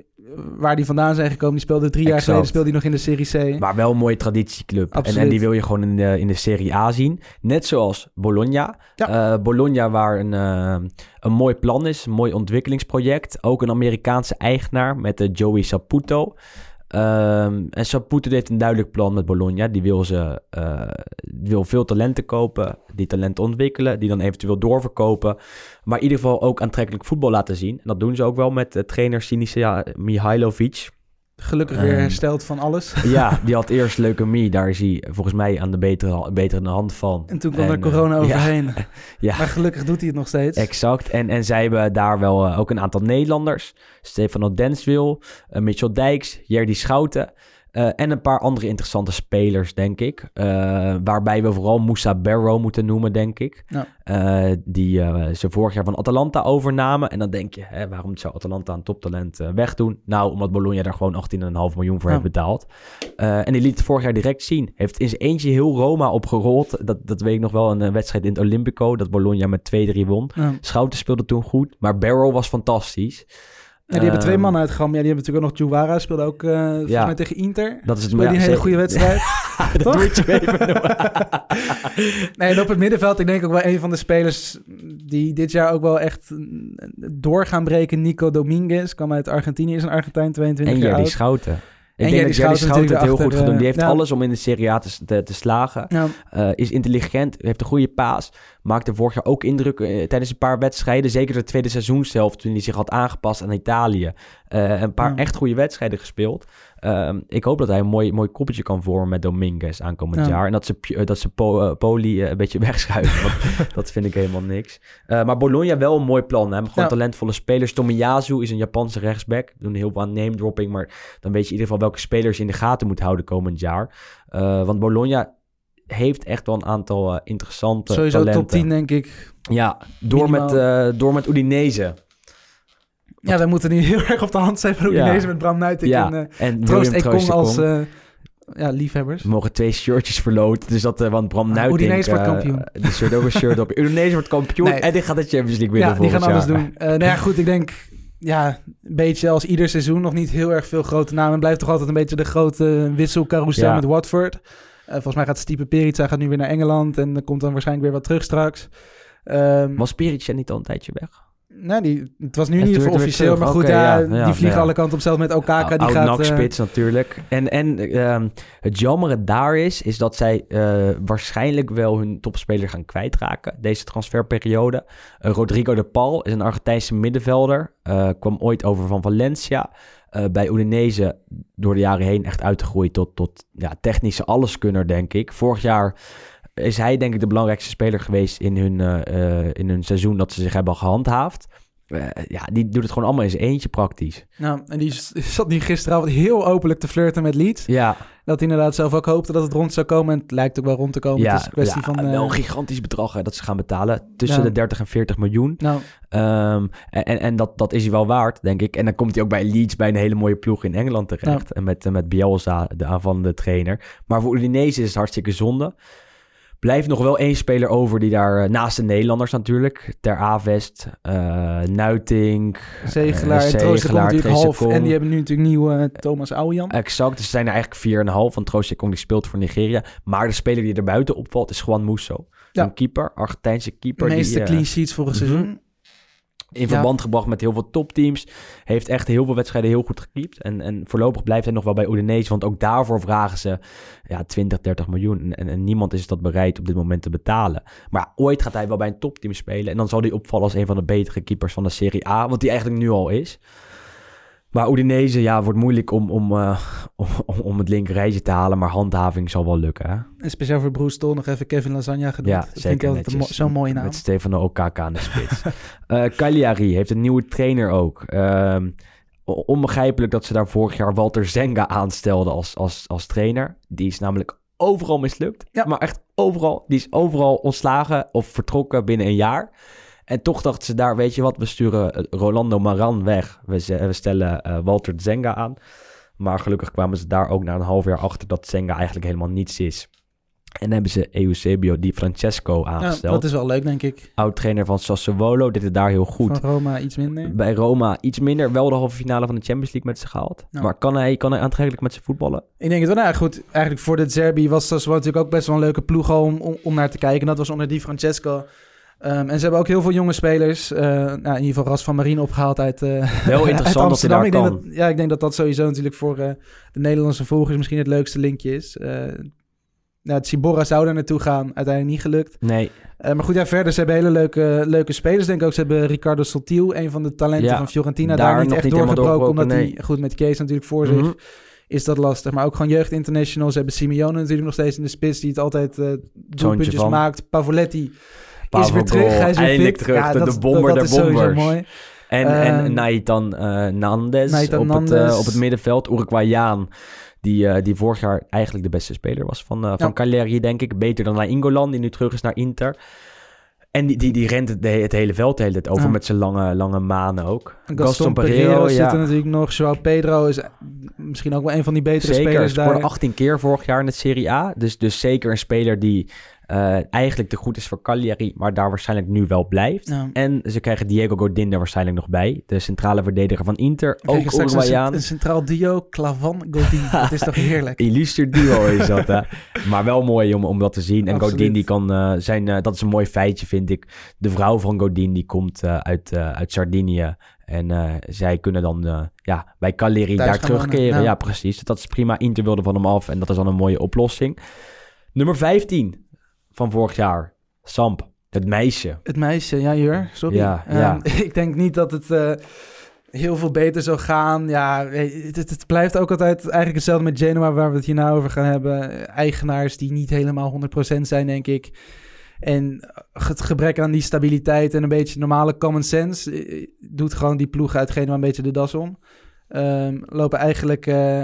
waar die vandaan zijn gekomen. Die speelde drie jaar Exact. geleden speelde die nog in de Serie C. Maar wel een mooie traditieclub. En, Absoluut. en die wil je gewoon in de, in de Serie A zien. Net zoals Bologna. Ja. Uh, Bologna waar een, uh, een mooi plan is. Een mooi ontwikkelingsproject. Ook een Amerikaanse eigenaar met uh, Joey Saputo. Um, en Saputo heeft een duidelijk plan met Bologna. Die wil, ze, uh, die wil veel talenten kopen. Die talenten ontwikkelen. Die dan eventueel doorverkopen. Maar in ieder geval ook aantrekkelijk voetbal laten zien. En dat doen ze ook wel met uh, trainer Sinisa Mihailovic. Gelukkig weer Um, hersteld van alles. Ja, die had eerst leukemie. Daar is hij volgens mij aan de betere, betere hand van. En toen kwam En, er corona uh, overheen. Ja, ja, Maar gelukkig doet hij het nog steeds. exact. En, en zij hebben daar wel uh, ook een aantal Nederlanders. Stefano Denswil, uh, Mitchell Dijks, Jerdy Schouten. Uh, en een paar andere interessante spelers, denk ik. Uh, waarbij we vooral Moussa Barrow moeten noemen, denk ik. Ja. Uh, die uh, ze vorig jaar van Atalanta overnamen. En dan denk je, hè, waarom zou Atalanta een toptalent uh, wegdoen? Nou, omdat Bologna daar gewoon achttien komma vijf miljoen voor Ja. heeft betaald. Uh, en die liet het vorig jaar direct zien. Heeft in zijn eentje heel Roma opgerold. Dat, dat weet ik nog wel, een, een wedstrijd in het Olympico. Dat Bologna met twee drie won. Ja. Schouten speelde toen goed. Maar Barrow was fantastisch. Ja, die hebben twee Um, mannen uitgegaan. Ja, die hebben natuurlijk ook nog Juwara. Speelde ook uh, volgens Ja. mij tegen Inter. Dat is het Speelde die een hele ja, goede wedstrijd. dat Toch? moet je even doen. Nee, en op het middenveld, ik denk ook wel een van de spelers die dit jaar ook wel echt door gaan breken. Nico Dominguez, kwam uit Argentinië, is een Argentijn, tweeëntwintig En jaar Jerdy oud. Schouten. Ik En denk Jerdy dat Jerdy Schouten Schouten het heel natuurlijk goed gaat doen. Die heeft achter, uh, alles om in de Serie A te, te, te slagen. Ja. Uh, is intelligent, heeft een goede paas. Maakte vorig jaar ook indruk uh, tijdens een paar wedstrijden. Zeker de tweede seizoenshelft, toen hij zich had aangepast aan Italië. Uh, een paar Ja. echt goede wedstrijden gespeeld. Uh, ik hoop dat hij een mooi, mooi koppeltje kan vormen met Dominguez aankomend Ja. jaar. En dat ze, uh, dat ze po, uh, Poli uh, een beetje wegschuiven. Want dat vind ik helemaal niks. Uh, maar Bologna wel een mooi plan. Hè? Hebben gewoon Ja. talentvolle spelers. Tomiyasu is een Japanse rechtsback. We doen heel veel aan name dropping. Maar dan weet je in ieder geval welke spelers je in de gaten moet houden komend jaar. Uh, want Bologna heeft echt wel een aantal uh, interessante Sowieso talenten. top tien, denk ik. Ja, door met, uh, door met Udinese. Ja, wij moeten nu heel erg op de hand zijn van Udinese Ja. met Bram Nuiting Ja, en uh, en Troost William Ekong Troost als Ekong. uh, ja, liefhebbers. We mogen twee shirtjes verloten. Dus dat, uh, want Bram Ah, Nuiting... Udinese wordt uh, kampioen. Die shirt ook een shirt op. Udinese wordt kampioen Nee. en die gaat de Champions League winnen Ja, die gaan volgend alles jaar. doen. Uh, nou ja, goed, ik denk... Ja, een beetje als ieder seizoen nog niet heel erg veel grote namen. Het blijft toch altijd een beetje de grote wisselcarousel Ja. met Watford. Uh, volgens mij gaat Stipe Perica gaat nu weer naar Engeland. En er komt dan waarschijnlijk weer wat terug straks. Um, Was Perica niet al een tijdje weg? Nou, die, het was nu Ja, niet terug- voor officieel, terug. maar goed, Oké, ja, ja, ja, die vliegen ja. alle kanten op, zelfs met Okaka. Die Oud gaat, nakspits natuurlijk. En, en ehm, het jammere daar is, is dat zij uh, waarschijnlijk wel hun topspeler gaan kwijtraken deze transferperiode. Uh, Rodrigo de Paul is een Argentijnse middenvelder. Uh, kwam ooit over van Valencia. Uh, bij Udinese door de jaren heen echt uitgegroeid tot, tot ja, technische alleskunner, denk ik. Vorig jaar is hij denk ik de belangrijkste speler geweest in hun, uh, uh, in hun seizoen dat ze zich hebben gehandhaafd. Uh, ja, die doet het gewoon allemaal in zijn eentje praktisch. Nou, en die zat nu gisteravond heel openlijk te flirten met Leeds. Ja. Dat hij inderdaad zelf ook hoopte dat het rond zou komen. En het lijkt ook wel rond te komen. Ja, het is een kwestie ja, van... Uh... wel een gigantisch bedrag hè, dat ze gaan betalen. Tussen Ja. de dertig en veertig miljoen. Nou, Um, en en dat, dat is hij wel waard, denk ik. En dan komt hij ook bij Leeds bij een hele mooie ploeg in Engeland terecht. Ja. En met, met Bielsa, de aanvallende trainer. Maar voor Udinese is het hartstikke zonde. Blijft nog wel één speler over die daar, naast de Nederlanders natuurlijk, Ter Avest, uh, Nuitink, Zegelaar uh, en Troost komt natuurlijk half. Trezekom. En die hebben nu natuurlijk nieuw uh, Thomas Ouwian. Exact, dus ze zijn er eigenlijk vier komma vijf van Troostekong, die speelt voor Nigeria. Maar de speler die er buiten opvalt is Juan Musso. Ja. Een keeper, Argentijnse keeper. De meeste die, uh, clean sheets vorig mm-hmm. seizoen. in verband ja. gebracht met heel veel topteams. Heeft echt heel veel wedstrijden heel goed gekiept. En, en voorlopig blijft hij nog wel bij Udinese. Want ook daarvoor vragen ze ja, twintig, dertig miljoen. En, en niemand is dat bereid op dit moment te betalen. Maar ooit gaat hij wel bij een topteam spelen. En dan zal hij opvallen als een van de betere keepers van de Serie A. Wat hij eigenlijk nu al is. Maar Udinese, ja, wordt moeilijk om, om, uh, om, om het linkerrijtje te halen. Maar handhaving zal wel lukken, hè? En speciaal voor Bruce Tol nog even Kevin Lasagna gedaan. Ja, dat zeker vind ik altijd netjes. mo- zo'n mooie naam. Met Stefano Okaka aan de spits. uh, Cagliari heeft een nieuwe trainer ook. Uh, onbegrijpelijk dat ze daar vorig jaar Walter Zenga aanstelden als, als, als trainer. Die is namelijk overal mislukt. Ja. Maar echt overal. Die is overal ontslagen of vertrokken binnen een jaar. En toch dachten ze daar, weet je wat, we sturen Rolando Maran weg. We, ze, we stellen uh, Walter Zenga aan. Maar gelukkig kwamen ze daar ook na een half jaar achter dat Zenga eigenlijk helemaal niets is. En dan hebben ze Eusebio Di Francesco aangesteld. Ja, dat is wel leuk, denk ik. Oud-trainer van Sassuolo, dit is daar heel goed. Van Roma iets minder. Bij Roma iets minder, wel de halve finale van de Champions League met ze gehaald. Ja. Maar kan hij, kan hij aantrekkelijk met ze voetballen? Ik denk het wel. Nou, goed, eigenlijk voor de Zerbi was Sassuolo natuurlijk ook best wel een leuke ploeg om, om, om naar te kijken. En dat was onder Di Francesco. Um, en ze hebben ook heel veel jonge spelers. Uh, nou, in ieder geval Ras van Marien opgehaald uit, uh, Wel interessant uit Amsterdam. dat Ik hij denk daar dat, ja, ik denk dat dat sowieso natuurlijk voor uh, de Nederlandse volgers misschien het leukste linkje is. Uh, nou, het Ciborra zou daar naartoe gaan. Uiteindelijk niet gelukt. Nee. Uh, maar goed, ja, verder, ze hebben hele leuke, leuke spelers. Denk ik ook, ze hebben Ricardo Soltiel, een van de talenten Ja, van Fiorentina. daar Daar niet nog echt niet helemaal doorgebroken, omdat doorgebroken, hij, goed, met Kees natuurlijk voor Mm-hmm. zich, is dat lastig. Maar ook gewoon jeugdinternationals. Ze hebben Simeone natuurlijk nog steeds in de spits, die het altijd uh, doelpuntjes van. maakt. Pavoletti Pavel is weer terug. Goal, Hij is weer eindelijk fit. terug, Ja, de, dat, de bomber dat, der dat is sowieso bombers. mooi. En, Um, en Naitan uh, Nandes Naitan op, Nandes. Het, uh, op het middenveld. Uruguayaan, die, uh, die vorig jaar eigenlijk de beste speler was van, uh, van Ja. Cagliari, denk ik. Beter dan Nainggolan, die nu terug is naar Inter. En die, die, die rent het, het hele veld de hele tijd over Ja. met zijn lange, lange manen ook. Gaston, Gaston Pereiro zit ja. er natuurlijk nog. João Pedro is misschien ook wel een van die betere Zeker, spelers scoorde daar. achttien keer vorig jaar in de Serie A. Dus, dus zeker een speler die uh, eigenlijk te goed is voor Cagliari, maar daar waarschijnlijk nu wel blijft. Ja. En ze krijgen Diego Godin er waarschijnlijk nog bij. De centrale verdediger van Inter, Dan krijg ook je straks Uruguayaan. Een, een centraal duo, Clavan Godin. Dat is toch heerlijk? Illuster duo is dat, hè. Maar wel mooi om, om dat te zien. En Absoluut. Godin, die kan uh, zijn... Uh, dat is een mooi feitje, vind ik. De vrouw van Godin, die komt uh, uit, uh, uit Sardinië. En uh, zij kunnen dan uh, ja, bij Cagliari Thuis daar gaan terugkeren. wonen, ja. Ja, precies. Dat is prima. Inter wilde van hem af. En dat is dan een mooie oplossing. Nummer vijftien van vorig jaar. Samp, het meisje. Het meisje, ja Jur, sorry. Ja, um, ja. Ik denk niet dat het uh, heel veel beter zou gaan. Ja, het, het, het blijft ook altijd eigenlijk hetzelfde met Genoa, waar we het hierna over gaan hebben. Eigenaars die niet helemaal honderd procent zijn, denk ik. En het gebrek aan die stabiliteit en een beetje normale common sense doet gewoon die ploeg uit Genoa een beetje de das om. Um, lopen eigenlijk uh,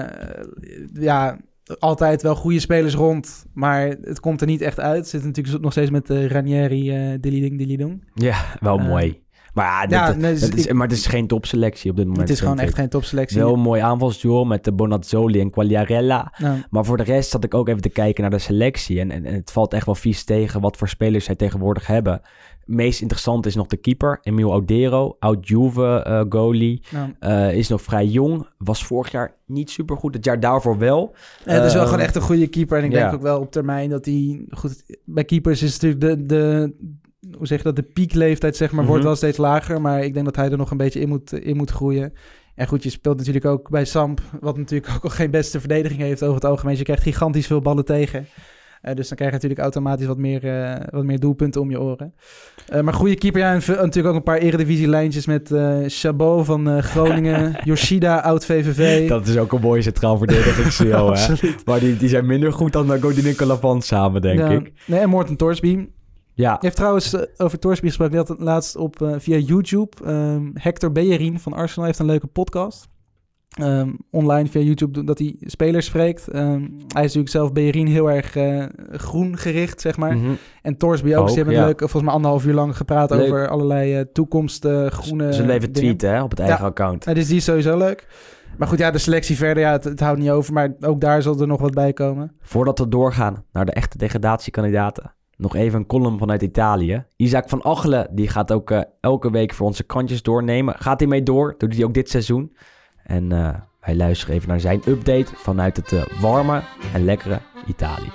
ja, altijd wel goede spelers rond, maar het komt er niet echt uit. Het zit natuurlijk nog steeds met uh, Ranieri, uh, Dilly-ding, Dilly-dong. Ja, wel uh, mooi. Maar ja, dit, ja dat, nee, dus dat is, ik, maar het is geen topselectie op dit moment. Het is gewoon echt ik. geen topselectie. Wel een mooi aanvalsduel met de Bonazzoli en Quagliarella. Nou, Maar voor de rest zat ik ook even te kijken naar de selectie. En, en, en het valt echt wel vies tegen wat voor spelers zij tegenwoordig hebben. Meest interessant is nog de keeper, Emil Audero. Oud-Juve uh, goalie. nou. Uh, is nog vrij jong. Was vorig jaar niet supergoed. Het jaar daarvoor wel. Ja, het is wel Uh, gewoon echt een goede keeper. En ik ja. denk ook wel op termijn dat hij... Goed, bij keepers is natuurlijk de, de, hoe zeg je dat, de piekleeftijd zeg maar, Mm-hmm. wordt wel steeds lager. Maar ik denk dat hij er nog een beetje in moet, in moet groeien. En goed, je speelt natuurlijk ook bij Samp, wat natuurlijk ook al geen beste verdediging heeft over het algemeen. Dus je krijgt gigantisch veel ballen tegen. Uh, dus dan krijg je natuurlijk automatisch wat meer, uh, wat meer doelpunten om je oren. Uh, maar goede keeper, ja. En v- natuurlijk ook een paar eredivisie-lijntjes met uh, Chabot van uh, Groningen. Yoshida, oud-V V V. Dat is ook een mooie centraal verdedigingsduo, hè? Maar die, die zijn minder goed dan uh, Godin en Calavan samen, denk ja. ik. Nee, en Morten Torsby. Ja. Je heeft trouwens uh, over Torsby gesproken. Die had het laatst op, uh, via YouTube. Um, Hector Bellerin van Arsenal heeft een leuke podcast. Um, online via YouTube dat hij spelers spreekt. Um, hij is natuurlijk zelf Bellerin heel erg uh, groen gericht, zeg maar. Mm-hmm. En Torsby ook. ook Ze hebben ja. een leuke, volgens mij anderhalf uur lang gepraat Leuk. over allerlei uh, toekomst uh, groene Ze even dingen. tweeten hè, op het eigen Ja. account. Uh, dus die is sowieso leuk. Maar goed, ja, de selectie verder, ja, het, het houdt niet over. Maar ook daar zal er nog wat bij komen. Voordat we doorgaan naar de echte degradatiekandidaten, nog even een column vanuit Italië. Isaac van Achelen, die gaat ook uh, elke week voor onze krantjes doornemen. Gaat hij mee door, doet hij ook dit seizoen. En uh, wij luisteren even naar zijn update vanuit het uh, warme en lekkere Italië.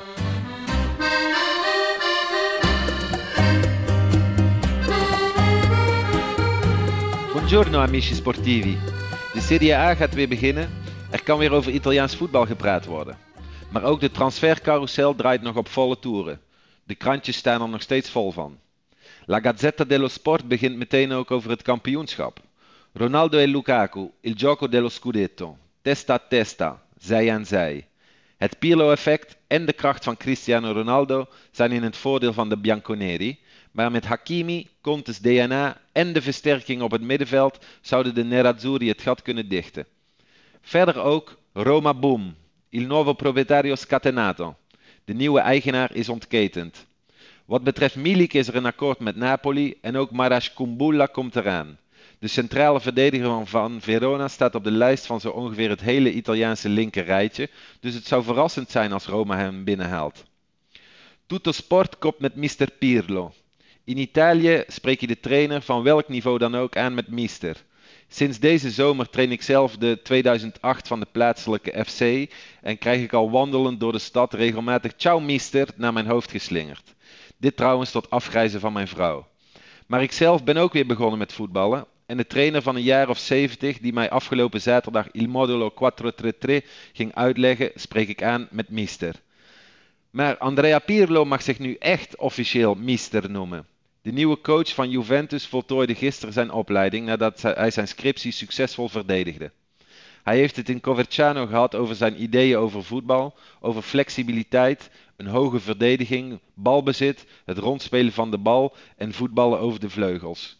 Buongiorno amici sportivi. De Serie A gaat weer beginnen. Er kan weer over Italiaans voetbal gepraat worden. Maar ook de transfercarousel draait nog op volle toeren. De krantjes staan er nog steeds vol van. La Gazzetta dello Sport begint meteen ook over het kampioenschap. Ronaldo e Lukaku, il gioco dello scudetto. Testa a testa, zij aan zij. Het Pirlo-effect en de kracht van Cristiano Ronaldo zijn in het voordeel van de Bianconeri. Maar met Hakimi, Conte's D N A en de versterking op het middenveld zouden de Nerazzurri het gat kunnen dichten. Verder ook Roma Boom, il nuovo proprietario scatenato. De nieuwe eigenaar is ontketend. Wat betreft Milik is er een akkoord met Napoli en ook Marash Kumbulla komt eraan. De centrale verdediger van Verona staat op de lijst van zo ongeveer het hele Italiaanse linker rijtje, dus het zou verrassend zijn als Roma hem binnenhaalt. Tutto Sport kopt met mister Pirlo. In Italië spreek je de trainer van welk niveau dan ook aan met mister. Sinds deze zomer train ik zelf de tweeduizend acht van de plaatselijke F C en krijg ik al wandelend door de stad regelmatig ciao mister naar mijn hoofd geslingerd. Dit trouwens tot afgrijzen van mijn vrouw. Maar ik zelf ben ook weer begonnen met voetballen en de trainer van een jaar of zeventig die mij afgelopen zaterdag il modulo quattrocentotrentadrie ging uitleggen, spreek ik aan met mister. Maar Andrea Pirlo mag zich nu echt officieel mister noemen. De nieuwe coach van Juventus voltooide gisteren zijn opleiding nadat hij zijn scriptie succesvol verdedigde. Hij heeft het in Coverciano gehad over zijn ideeën over voetbal, over flexibiliteit, een hoge verdediging, balbezit, het rondspelen van de bal en voetballen over de vleugels.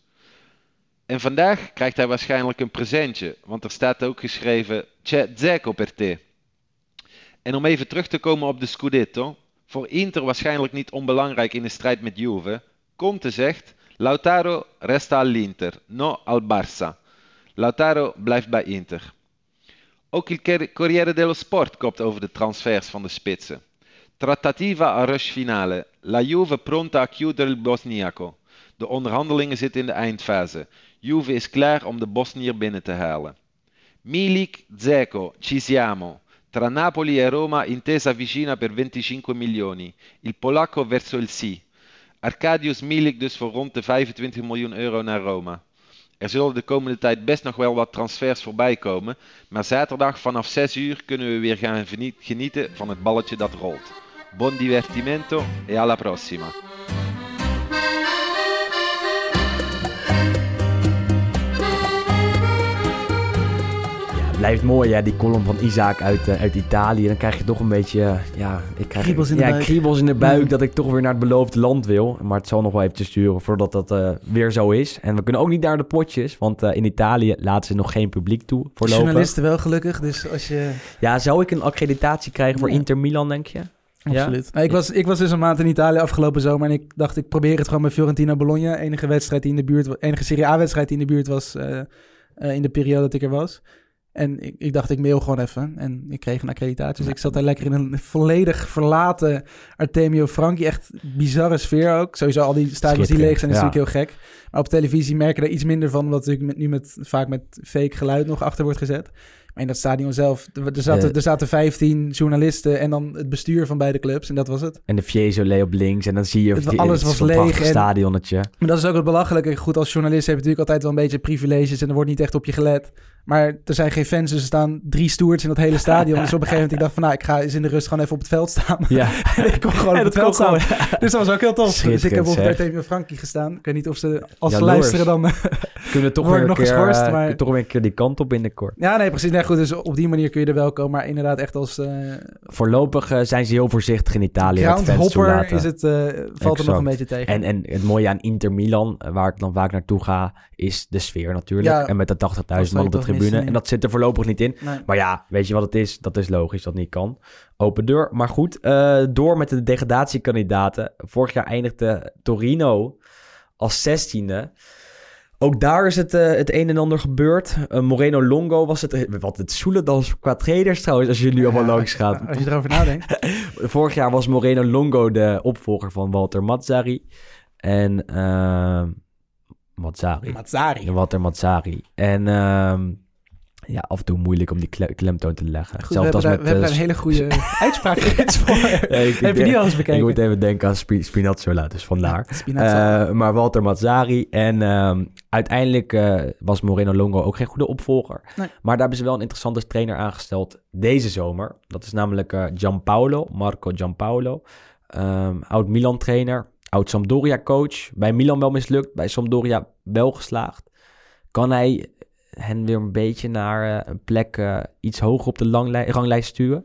En vandaag krijgt hij waarschijnlijk een presentje, want er staat ook geschreven C'è Dzeko per te. En om even terug te komen op de Scudetto, voor Inter waarschijnlijk niet onbelangrijk in de strijd met Juve. Conte zegt, Lautaro resta all'Inter, no al Barça. Lautaro blijft bij Inter. Ook il Corriere dello Sport kopt over de transfers van de spitsen. Trattativa a rush finale. La Juve pronta a chiudere il Bosniaco. De onderhandelingen zitten in de eindfase. Juve is klaar om de Bosnier binnen te halen. Milik, Dzeko, ci siamo. Tra Napoli e Roma intesa vicina per venticinque milioni. Il polacco verso il sì. Arkadiusz Milik dus voor rond de vijfentwintig miljoen euro naar Roma. Er zullen de komende tijd best nog wel wat transfers voorbij komen, maar zaterdag vanaf zes uur kunnen we weer gaan genieten van het balletje dat rolt. Buon divertimento e alla prossima. Blijft mooi, hè, die column van Isaac uit, uh, uit Italië. Dan krijg je toch een beetje, uh, ja, ik krijg kriebels in de ja, buik. kriebels in de buik Mm. dat ik toch weer naar het beloofde land wil. Maar het zal nog wel eventjes duren voordat dat uh, weer zo is. En we kunnen ook niet naar de potjes, want uh, in Italië laten ze nog geen publiek toe voorlopig. Journalisten wel gelukkig, dus als je... Ja, zou ik een accreditatie krijgen voor Ja. Inter Milan, denk je? Absoluut. Ja? Nou, ik, was, ik was dus een maand in Italië afgelopen zomer en ik dacht ik probeer het gewoon bij Fiorentina Bologna. Enige wedstrijd die in de buurt, enige Serie A wedstrijd die in de buurt was uh, uh, in de periode dat ik er was. En ik, ik dacht, ik mail gewoon even. En ik kreeg een accreditatie. Dus ik zat daar lekker in een volledig verlaten Artemio Franchi. Echt bizarre sfeer ook. Sowieso al die stadions die leeg zijn is ja. natuurlijk heel gek. Maar op televisie merken we daar iets minder van. Omdat natuurlijk met, nu met, vaak met fake geluid nog achter wordt gezet. Maar in dat stadion zelf, er zaten, uh, er zaten vijftien journalisten en dan het bestuur van beide clubs. En dat was het. En de Fiesole op links. En dan zie je... Het, die, alles was leeg. Een stadionnetje. Maar dat is ook het belachelijke. Goed, als journalist heb je natuurlijk altijd wel een beetje privileges. En er wordt niet echt op je gelet. Maar er zijn geen fans, dus er staan drie stewards in dat hele stadion. Dus op een gegeven moment ik dacht van, nou, ik ga eens in de rust gewoon even op het veld staan. Ja. En ik kon gewoon ja, op het veld staan. Gewoon, ja. Dus dat was ook heel tof. Dus ik heb op Artemio Franchi gestaan. Ik weet niet of ze, als ja, ze luisteren, dan kunnen toch weer nog keer, geschorst. Maar... Uh, toch weer een keer die kant op binnenkort. Ja, nee, precies. Nee, goed, dus op die manier kun je er wel komen. Maar inderdaad echt als... Uh... Voorlopig uh, zijn ze heel voorzichtig in Italië. Groundhopper is het, uh, valt exact. Er nog een beetje tegen. En, en het mooie aan Inter Milan, waar ik dan vaak naartoe ga, is de sfeer natuurlijk. Ja, en met de tachtigduizend man op de tribune. En dat zit er voorlopig niet in. Nee. Maar ja, weet je wat het is? Dat is logisch dat niet kan. Open deur. Maar goed, uh, door met de degradatiekandidaten. Vorig jaar eindigde Torino als zestiende. Ook daar is het, uh, het een en ander gebeurd. Uh, Moreno Longo was het... Wat het Soeledans qua traders trouwens, als je nu allemaal ja, langs gaat. Als je erover nadenkt. Vorig jaar was Moreno Longo de opvolger van Walter Mazzari. En... Uh, Mazzari. Mazzari. Walter Mazzari. En... Uh, Ja, af en toe moeilijk om die kle- klemtoon te leggen. Goed, we, hebben daar, met, we uh, hebben daar een hele goede uitspraak voor. Ja, ik, Heb je die al eens bekeken? Ik moet even denken aan Sp- Spinazzola, dus vandaar. Ja, uh, maar Walter Mazzari. En uh, uiteindelijk uh, was Moreno Longo ook geen goede opvolger. Nee. Maar daar hebben ze wel een interessante trainer aangesteld deze zomer. Dat is namelijk uh, Gianpaolo, Marco Gianpaolo. Um, oud-Milan-trainer, oud-Sampdoria-coach. Bij Milan wel mislukt, bij Sampdoria wel geslaagd. Kan hij... hen weer een beetje naar uh, een plek uh, iets hoger op de langlij- ranglijst stuwen?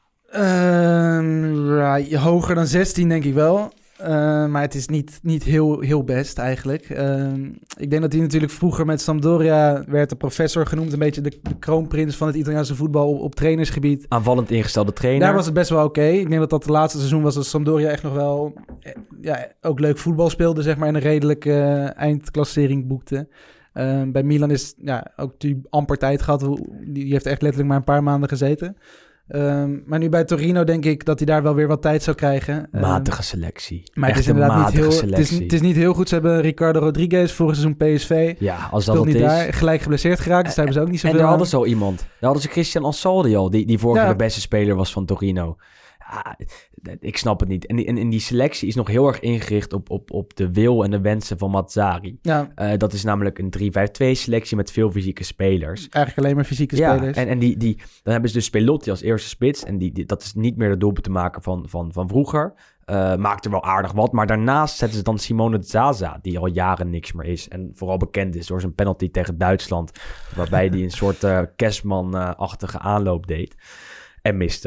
Uh, ja, hoger dan zestien denk ik wel. Uh, maar het is niet, niet heel, heel best eigenlijk. Uh, ik denk dat hij natuurlijk vroeger met Sampdoria werd de professor genoemd. Een beetje de, de kroonprins van het Italiaanse voetbal op, op trainersgebied. Aanvallend ingestelde trainer. Daar was het best wel oké. Okay. Ik denk dat dat het laatste seizoen was dat Sampdoria echt nog wel... Ja, ook leuk voetbal speelde, zeg maar. En een redelijke uh, eindklassering boekte. Uh, bij Milan is ja, ook die amper tijd gehad. Die heeft echt letterlijk maar een paar maanden gezeten. Uh, maar nu bij Torino denk ik dat hij daar wel weer wat tijd zou krijgen. Matige selectie. Maar echt het is inderdaad niet heel, het is, het is niet heel goed. Ze hebben Ricardo Rodriguez vorig seizoen P S V. Ja, als dat niet is. Daar, gelijk geblesseerd geraakt, dus daar hebben ze ook niet zoveel En daar aan. hadden ze al iemand. Daar hadden ze Christian Ansaldi al, die, die vorig jaar ja. de beste speler was van Torino. Ja, ik snap het niet. En die, en, en die selectie is nog heel erg ingericht op, op, op de wil en de wensen van Mazzari. Ja. Uh, dat is namelijk een drie vijf twee selectie met veel fysieke spelers. Eigenlijk alleen maar fysieke ja, spelers. En, en die, die, dan hebben ze dus Pelotti als eerste spits. En die, die, dat is niet meer de doelpunt te maken van, van, van vroeger. Uh, maakt er wel aardig wat. Maar daarnaast zetten ze dan Simone Zaza, die al jaren niks meer is. En vooral bekend is door zijn penalty tegen Duitsland. Waarbij hij een soort uh, Kerstman-achtige aanloop deed. En miste.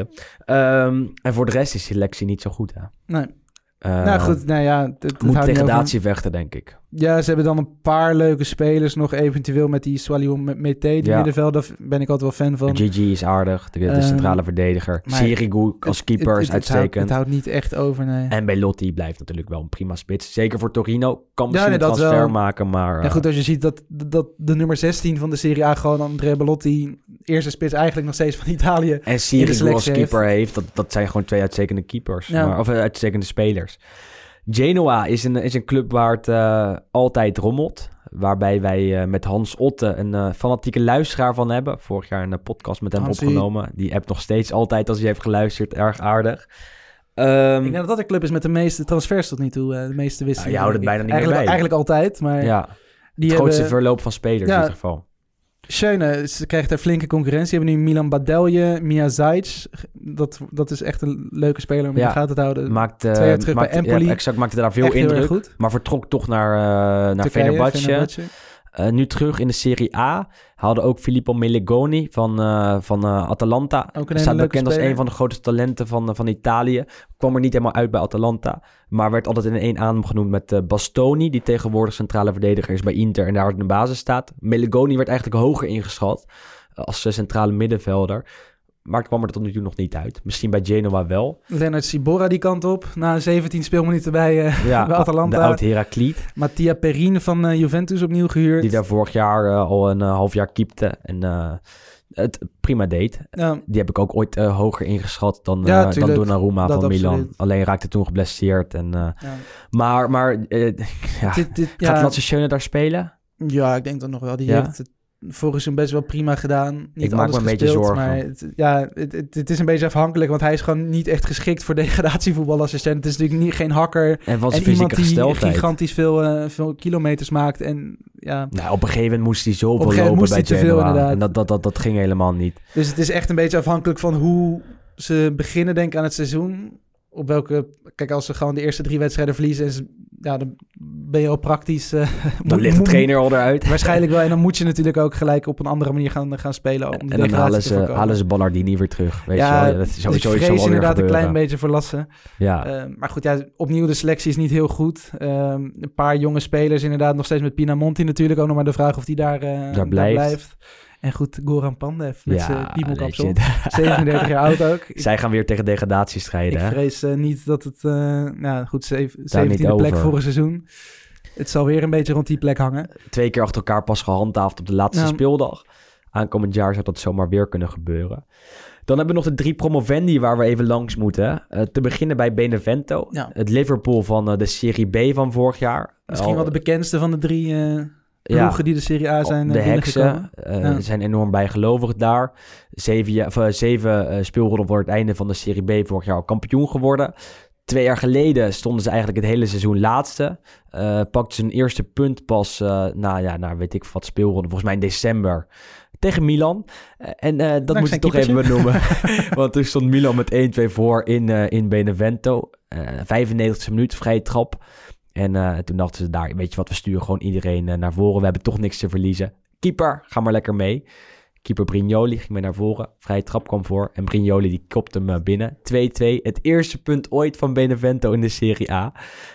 Um, en voor de rest is selectie niet zo goed, hè? Nee. Uh, nou goed, nou ja... Het, het moet degradatie vechten, denk ik. Ja, ze hebben dan een paar leuke spelers nog eventueel met die Swalion Mete, die ja. middenveld. Daar ben ik altijd wel fan van. Gigi is aardig, de, de uh, centrale verdediger. Sirigu als keeper het, het, is uitstekend. Het houdt, het houdt niet echt over, nee. En Belotti blijft natuurlijk wel een prima spits. Zeker voor Torino. Kan misschien ja, nee, een transfer maken, maar... Ja, goed, als je ziet dat, dat de nummer zestien van de Serie A gewoon Andrea Belotti, eerste spits eigenlijk nog steeds van Italië. En Sirigu als keeper heeft, heeft dat, dat zijn gewoon twee uitstekende keepers. Ja. Maar, of uitstekende spelers. Genoa is een, is een club waar het uh, altijd rommelt. Waarbij wij uh, met Hans Otte een uh, fanatieke luisteraar van hebben. Vorig jaar een uh, podcast met hem Hansie. opgenomen. Die appt nog steeds altijd als hij heeft geluisterd. Erg aardig. Um, ik denk dat dat de club is met de meeste transfers tot nu toe. Uh, de meeste wisselingen. Ja, je houdt het bijna niet eigenlijk, meer bij. Eigenlijk altijd, maar... Ja, die het grootste hebben, verloop van spelers ja, in ieder geval. Schöne, ze krijgt er flinke concurrentie. Ze hebben nu Milan Badelje, Mia Zajc. Dat, dat is echt een leuke speler om in ja, de gaten te houden. Maakt, uh, Twee jaar terug maakt, bij Empoli. Ja, exact, maakte daar veel echt indruk. Goed. Maar vertrok toch naar, uh, naar Fenerbahce. Uh, nu terug in de Serie A. Hadden ook Filippo Melegoni van, uh, van uh, Atalanta. Staat bekend als een van de grootste talenten van, uh, van Italië. Kwam er niet helemaal uit bij Atalanta. Maar werd altijd in één adem genoemd met uh, Bastoni, die tegenwoordig centrale verdediger is bij Inter en daar in de basis staat. Melegoni werd eigenlijk hoger ingeschat uh, als uh, centrale middenvelder. Maar het kwam er tot nu toe nog niet uit. Misschien bij Genoa wel. Lennart Sibora die kant op. Na zeventien speelminuten bij, uh, ja, bij Atalanta. De oud-Herakliet. Mattia Perin van uh, Juventus opnieuw gehuurd. Die daar vorig jaar uh, al een uh, half jaar keepte. En uh, het prima deed. Ja. Die heb ik ook ooit uh, hoger ingeschat dan, uh, ja, dan Donnarumma dat van absoluut. Milan. Alleen raakte toen geblesseerd. En, uh, ja. Maar, maar uh, ja. dit, dit, gaat ja. Lasse Schöne daar spelen? Ja, ik denk dat nog wel. Die ja? heeft het volgens hem best wel prima gedaan. Niet ik maak me een gespeeld, beetje zorgen. Maar het, ja, het, het, het is een beetje afhankelijk, want hij is gewoon niet echt geschikt voor degradatievoetbalassistent. Het is natuurlijk niet, geen hakker en, en iemand die gesteldheid. gigantisch veel, uh, veel kilometers maakt. En, ja. nou, op een gegeven moment moest hij zoveel lopen moest bij Genoa. Veel, en dat, dat, dat, dat ging helemaal niet. Dus het is echt een beetje afhankelijk van hoe ze beginnen, denk ik, aan het seizoen. Op welke... Kijk, als ze gewoon de eerste drie wedstrijden verliezen... En ze, ja, dan ben je al praktisch... Uh, dan ligt de trainer al eruit. Waarschijnlijk wel. En dan moet je natuurlijk ook gelijk op een andere manier gaan, gaan spelen. Om en dan halen ze, halen ze Ballardini weer terug. Weet ja, je wel? Dat is sowieso ik vrees inderdaad een klein beetje voor Lasse. Ja. Uh, maar goed, ja, opnieuw de selectie is niet heel goed. Uh, een paar jonge spelers inderdaad. Nog steeds met Pinamonti natuurlijk. Ook nog maar de vraag of die daar, uh, daar, daar blijft. blijft. En goed, Goran Pandev met ja, zijn piemelkapsel. zevenendertig jaar oud ook. Zij gaan weer tegen degradatie strijden. Ik hè? vrees uh, niet dat het... Uh, nou goed, zeventiende plek voor een seizoen. Het zal weer een beetje rond die plek hangen. Twee keer achter elkaar pas gehandhaafd op de laatste ja. speeldag. Aankomend jaar zou dat zomaar weer kunnen gebeuren. Dan hebben we nog de drie promovendi waar we even langs moeten. Uh, te beginnen bij Benevento. Ja. Het Liverpool van uh, de Serie B van vorig jaar. Misschien Al, wel de bekendste van de drie... Uh... ploegen ja, die de Serie A zijn de heksen uh, ja. zijn enorm bijgelovig daar. Zeven, of, uh, zeven uh, speelronden voor het einde van de Serie B vorig jaar al kampioen geworden. Twee jaar geleden stonden ze eigenlijk het hele seizoen laatste. Uh, pakten ze een eerste punt pas uh, na, ja, na weet ik wat speelronde, volgens mij in december tegen Milan. Uh, en uh, dat moet ik toch even benoemen. Want toen stond Milan met één twee voor in, uh, in Benevento. Uh, vijfennegentigste minuut, vrije trap. En uh, toen dachten ze daar, weet je wat, we sturen gewoon iedereen uh, naar voren. We hebben toch niks te verliezen. Keeper, ga maar lekker mee. Keeper Brignoli ging mee naar voren. Vrije trap kwam voor. En Brignoli die kopt hem uh, binnen. twee twee. Het eerste punt ooit van Benevento in de Serie A.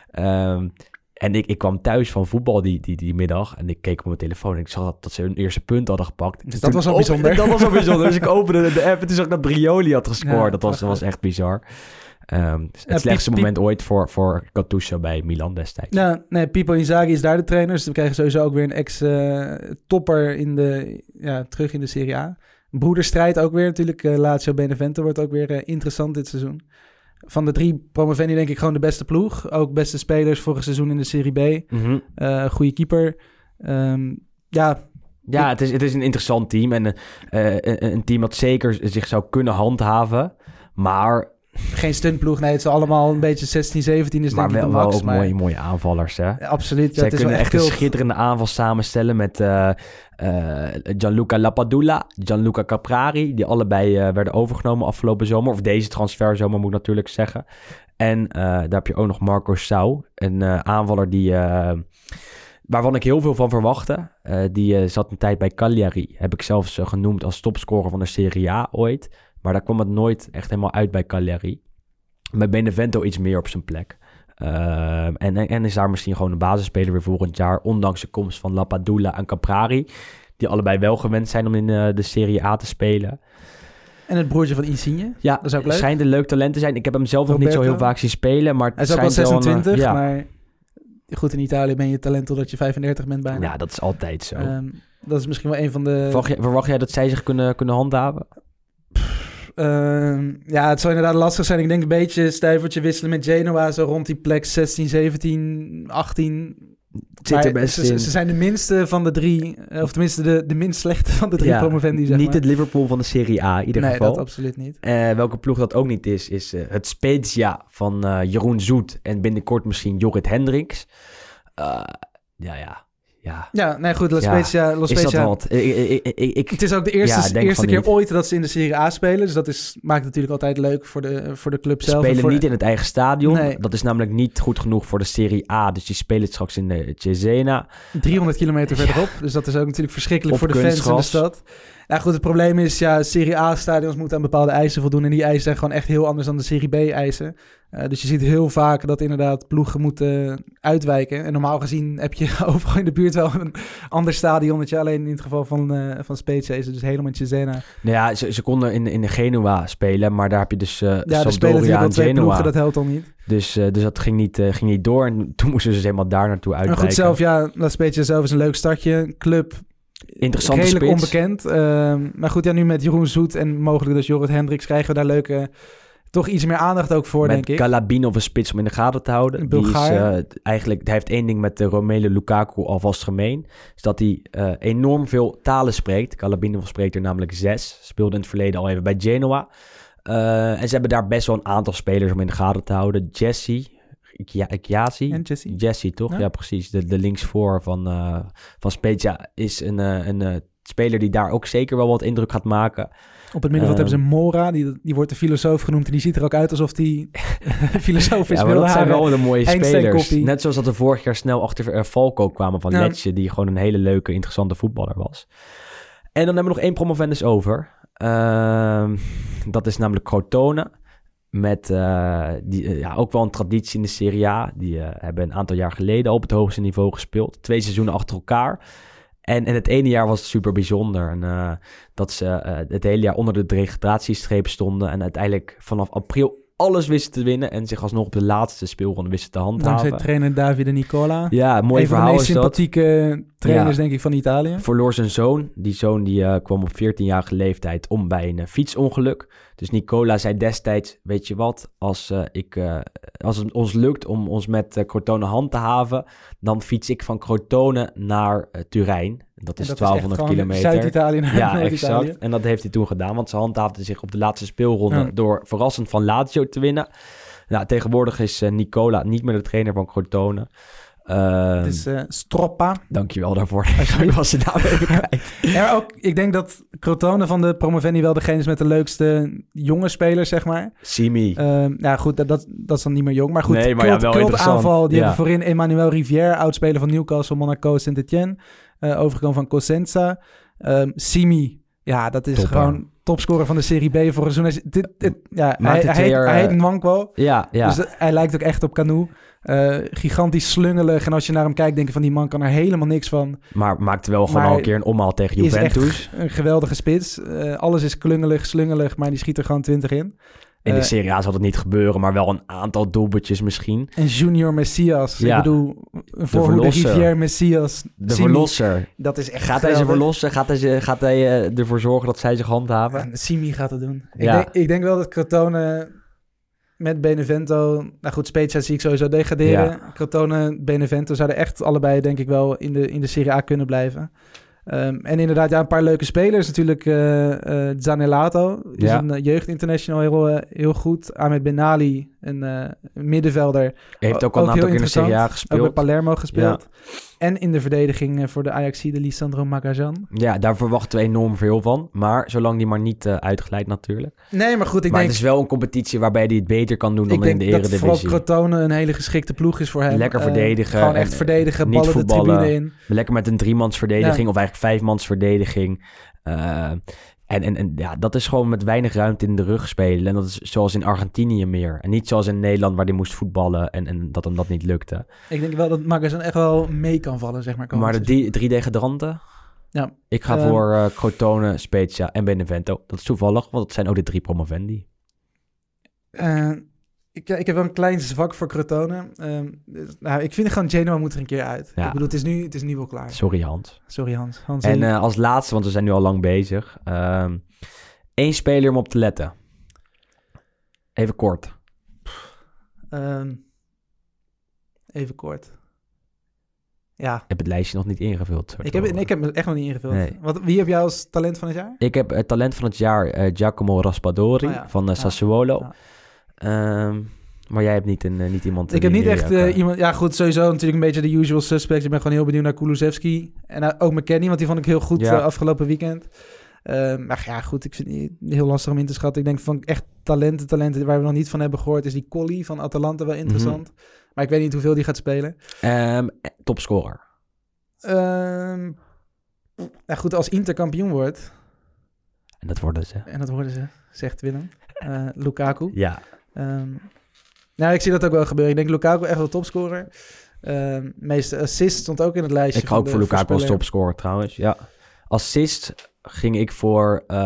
Um, en ik, ik kwam thuis van voetbal die, die, die middag. En ik keek op mijn telefoon en ik zag dat, dat ze hun eerste punt hadden gepakt. Dus dat was al bijzonder. Dat was al bijzonder. Dus ik opende de app en toen zag ik dat Brignoli had gescoord. Ja, dat, was, dat was echt bizar. Um, het ja, slechtste Piep, moment Piep. ooit voor, voor Gattuso bij Milan destijds. Ja, nee, Pippo Inzaghi is daar de trainer. Dus we krijgen sowieso ook weer een ex-topper uh, in de, ja, terug in de Serie A. Broederstrijd ook weer natuurlijk. Uh, Lazio Benevento wordt ook weer uh, interessant dit seizoen. Van de drie promovendi denk ik gewoon de beste ploeg. Ook beste spelers vorig seizoen in de Serie B. Mm-hmm. Uh, goede keeper. Um, ja... Ja, het is, het is een interessant team. En uh, een, een team dat zeker zich zou kunnen handhaven. Maar... Geen stuntploeg, nee, het is allemaal een beetje zestien, zeventien is maar denk ik wel, de max. wel ook maar... mooie, mooie aanvallers, hè? Ja, absoluut. Zij ja, kunnen echt, echt een heel... schitterende aanval samenstellen met uh, uh, Gianluca Lapadula, Gianluca Caprari, die allebei uh, werden overgenomen afgelopen zomer. Of deze transferzomer moet ik natuurlijk zeggen. En uh, daar heb je ook nog Marco Sau, een uh, aanvaller die... Uh, waarvan ik heel veel van verwachtte. Uh, die uh, zat een tijd bij Cagliari. Heb ik zelfs uh, genoemd als topscorer van de Serie A ooit. Maar daar kwam het nooit echt helemaal uit bij Cagliari. Met Benevento iets meer op zijn plek. Uh, en, en is daar misschien gewoon een basisspeler weer volgend jaar. Ondanks de komst van Lapadula en Caprari. Die allebei wel gewend zijn om in uh, de Serie A te spelen. En het broertje van Insigne. Ja, dat is ook leuk. Schijnt een leuk talent te zijn. Ik heb hem zelf Roberto. nog niet zo heel vaak zien spelen. Maar hij is ook al zesentwintig, een, uh, ja. maar... Goed, in Italië ben je talent totdat je vijfendertig bent bijna. Ja, dat is altijd zo. Um, dat is misschien wel een van de... Verwacht jij, verwacht jij dat zij zich kunnen, kunnen handhaven? Pff, uh, ja, het zou inderdaad lastig zijn. Ik denk een beetje stuivertje wisselen met Genoa. Zo rond die plek zestien, zeventien, achttien. Het zit er best ze, in. Ze zijn de minste van de drie... Of tenminste de, de minst slechte van de drie ja, promovendi, zeg niet maar. het Liverpool van de Serie A in ieder nee, geval. Nee, dat absoluut niet. Uh, welke ploeg dat ook niet is, is uh, het Spezia van uh, Jeroen Zoet. En binnenkort misschien Jorrit Hendricks. Uh, ja, ja, ja. Ja, nee, goed. La Spezia... Ja, La Spezia is dat wat? Ik, ik, ik, ik, het is ook de eerste, ja, eerste keer niet. ooit dat ze in de Serie A spelen. Dus dat is, maakt het natuurlijk altijd leuk voor de, voor de club ze zelf. Ze spelen voor niet in het eigen stadion. Nee. Dat is namelijk niet goed genoeg voor de Serie A. Dus die spelen straks in de Cesena. driehonderd kilometer verderop. Ja. Dus dat is ook natuurlijk verschrikkelijk Op voor de fans in de stad. Nou goed, het probleem is, ja, Serie A-stadions moeten aan bepaalde eisen voldoen. En die eisen zijn gewoon echt heel anders dan de Serie B-eisen. Uh, dus je ziet heel vaak dat inderdaad ploegen moeten uitwijken. En normaal gezien heb je overal in de buurt wel een ander stadionnetje. Alleen in het geval van, uh, van Spezia is het dus helemaal in Cesena. Nou ja, ze, ze konden in, in Genua spelen, maar daar heb je dus uh, ja, de spelen natuurlijk wel twee ploegen, dat helpt al niet. Dus, uh, dus dat ging niet, uh, ging niet door. En toen moesten ze dus helemaal daar naartoe uitwijken. Maar goed, zelf, ja, La Spezia zelf is een leuk startje. Club... Interessante redelijk spits. onbekend. Uh, maar goed, ja, nu met Jeroen Zoet en mogelijk dus Jorrit Hendricks krijgen we daar leuke... toch iets meer aandacht ook voor, met denk ik. Galabinov een spits om in de gaten te houden. Die is, uh, eigenlijk, hij heeft één ding met de Romelu Lukaku alvast gemeen. Is dat hij uh, enorm veel talen spreekt. Galabinov spreekt er namelijk zes. Speelde in het verleden al even bij Genoa. Uh, en ze hebben daar best wel een aantal spelers om in de gaten te houden. Jesse... Gyasi? En Jesse. Jesse, toch? Ja, ja precies. De, de linksvoor van, uh, van Spezia is een, uh, een uh, speler die daar ook zeker wel wat indruk gaat maken. Op het middenveld uh, hebben ze Mora, die, die wordt de filosoof genoemd. En die ziet er ook uit alsof hij filosoof is. Ja, maar dat zijn wel de mooie spelers. Kopie. Net zoals dat we vorig jaar snel achter uh, Falco kwamen van ja. Lecce, die gewoon een hele leuke, interessante voetballer was. En dan hebben we nog één promovendus over. Uh, dat is namelijk Crotone. Met uh, die, uh, ja, ook wel een traditie in de Serie A. Die uh, hebben een aantal jaar geleden op het hoogste niveau gespeeld. Twee seizoenen achter elkaar. En, en het ene jaar was het super bijzonder. En, uh, dat ze uh, het hele jaar onder de degradatiestreep stonden. En uiteindelijk vanaf april alles wisten te winnen. En zich alsnog op de laatste speelronde wisten te handhaven. Dankzij trainer Davide Nicola. Ja, mooi een verhaal van de meest is dat. sympathieke trainers, ja. denk ik, van Italië. Verloor zijn zoon. Die zoon die, uh, kwam op veertienjarige leeftijd om bij een uh, fietsongeluk. Dus Nicola zei destijds, weet je wat, als, uh, ik, uh, als het ons lukt om ons met uh, Crotone hand te haven, dan fiets ik van Crotone naar uh, Turijn. Dat is dat twaalfhonderd is kilometer. Zuid-Italië naar ja, Noord-Italië. Exact. En dat heeft hij toen gedaan, want ze handhaafden zich op de laatste speelronde ja. door verrassend van Lazio te winnen. Nou, tegenwoordig is uh, Nicola niet meer de trainer van Crotone. Uh, het is uh, Stroppa. Dankjewel daarvoor. Ik was er nou even kwijt. Ja, ook, ik denk dat Crotone van de promovendi wel degene is met de leukste jonge spelers, zeg maar. Simi. Uh, ja, goed, dat, dat, dat is dan niet meer jong. Maar goed, nee, maar cult, ja, wel cult aanval. Die ja. hebben voorin Emmanuel Rivière, oudspeler van Newcastle, Monaco, Saint-Etienne. Uh, overgekomen van Cosenza. Um, Simi, ja, dat is Topper. Gewoon topscorer van de Serie B voor een seizoen. Dit, dit, ja, hij, hij, heet, hij heet Nwankwo. Ja, ja. Dus dat, hij lijkt ook echt op Canu. Uh, gigantisch slungelig. En als je naar hem kijkt, denk je van die man kan er helemaal niks van. Maar maakte wel gewoon al een keer een omhaal tegen Juventus. Is echt een geweldige spits. Uh, alles is klungelig, slungelig, maar die schiet er gewoon twintig in. In de uh, Serie A zal het niet gebeuren, maar wel een aantal doelpuntjes misschien. En Junior Messias. Ja. Ik bedoel, een voorhoede Rivière Messias. De Simi, verlosser. Dat is echt Gaat hij ze verlossen? Gaat hij, ze, gaat hij uh, ervoor zorgen dat zij zich handhaven? Ja, Simi gaat het doen. Ja. Ik, denk, ik denk wel dat Crotone met Benevento... Nou goed, Spezia zie ik sowieso degraderen. Ja. Crotone, Benevento zouden echt allebei denk ik wel in de, in de Serie A kunnen blijven. Um, en inderdaad, ja, een paar leuke spelers. Natuurlijk uh, uh, Zanelato, die ja. is een uh, jeugdinternational heel, uh, heel goed. Ahmed Benali, een uh, middenvelder. Heeft ook al een aantal keer in de Serie A gespeeld. Ook bij Palermo gespeeld. Ja. En in de verdediging uh, voor de Ajaxide Lisandro Magajan. Ja, daar verwachten we enorm veel van. Maar zolang die maar niet uh, uitglijdt natuurlijk. Nee, maar goed, ik maar denk... het is wel een competitie waarbij hij het beter kan doen dan in de Eredivisie. Ik denk dat vooral Crotone een hele geschikte ploeg is voor hem. Lekker verdedigen. Uh, gewoon echt verdedigen, ballen de tribune in. Lekker met een driemans verdediging ja. of eigenlijk vijfmans verdediging. Uh, En, en, en ja, dat is gewoon met weinig ruimte in de rug spelen. En dat is zoals in Argentinië meer. En niet zoals in Nederland waar hij moest voetballen en, en dat hem dat niet lukte. Ik denk wel dat Magazijn echt wel mee kan vallen, zeg maar. Maar de die, drie degradanten? Ja. Ik ga uh, voor uh, Crotone, Spezia en Benevento. Dat is toevallig, want dat zijn ook de drie promovendi. Uh, ik, ik heb wel een klein zwak voor Crotone. Um, dus, nou, ik vind gewoon Genoa moet er een keer uit. Ja. Ik bedoel, het is, nu, het is nu wel klaar. Sorry Hans. Sorry Hans. Hans en uh, als laatste, want we zijn nu al lang bezig. Um, één speler om op te letten. Even kort. Um, even kort. Ja. Ik heb het lijstje nog niet ingevuld. Ik heb, nee, ik heb het echt nog niet ingevuld. Nee. Wat, wie heb jij als talent van het jaar? Ik heb het talent van het jaar uh, Giacomo Raspadori oh ja. van uh, Sassuolo. Ja. Ja. Um, maar jij hebt niet, een, uh, niet iemand... Ik heb niet echt uh, iemand... Ja goed, sowieso natuurlijk een beetje de usual suspects. Ik ben gewoon heel benieuwd naar Kulusevski. En uh, ook McKennie, want die vond ik heel goed ja. uh, afgelopen weekend. Uh, maar ja, goed, ik vind het heel lastig om in te schatten. Ik denk van echt talenten, talenten waar we nog niet van hebben gehoord... is die Colli van Atalanta wel interessant. Mm-hmm. Maar ik weet niet hoeveel die gaat spelen. Um, topscorer. Um, nou goed, als Inter kampioen wordt... En dat worden ze. En dat worden ze, zegt Willem. Uh, Lukaku. Ja. Um, nou, ik zie dat ook wel gebeuren. Ik denk Lukaku echt wel topscorer. Uh, meeste assist stond ook in het lijstje. Ik ga ook voor Lukaku als topscorer trouwens, ja. Assist ging ik voor... Uh,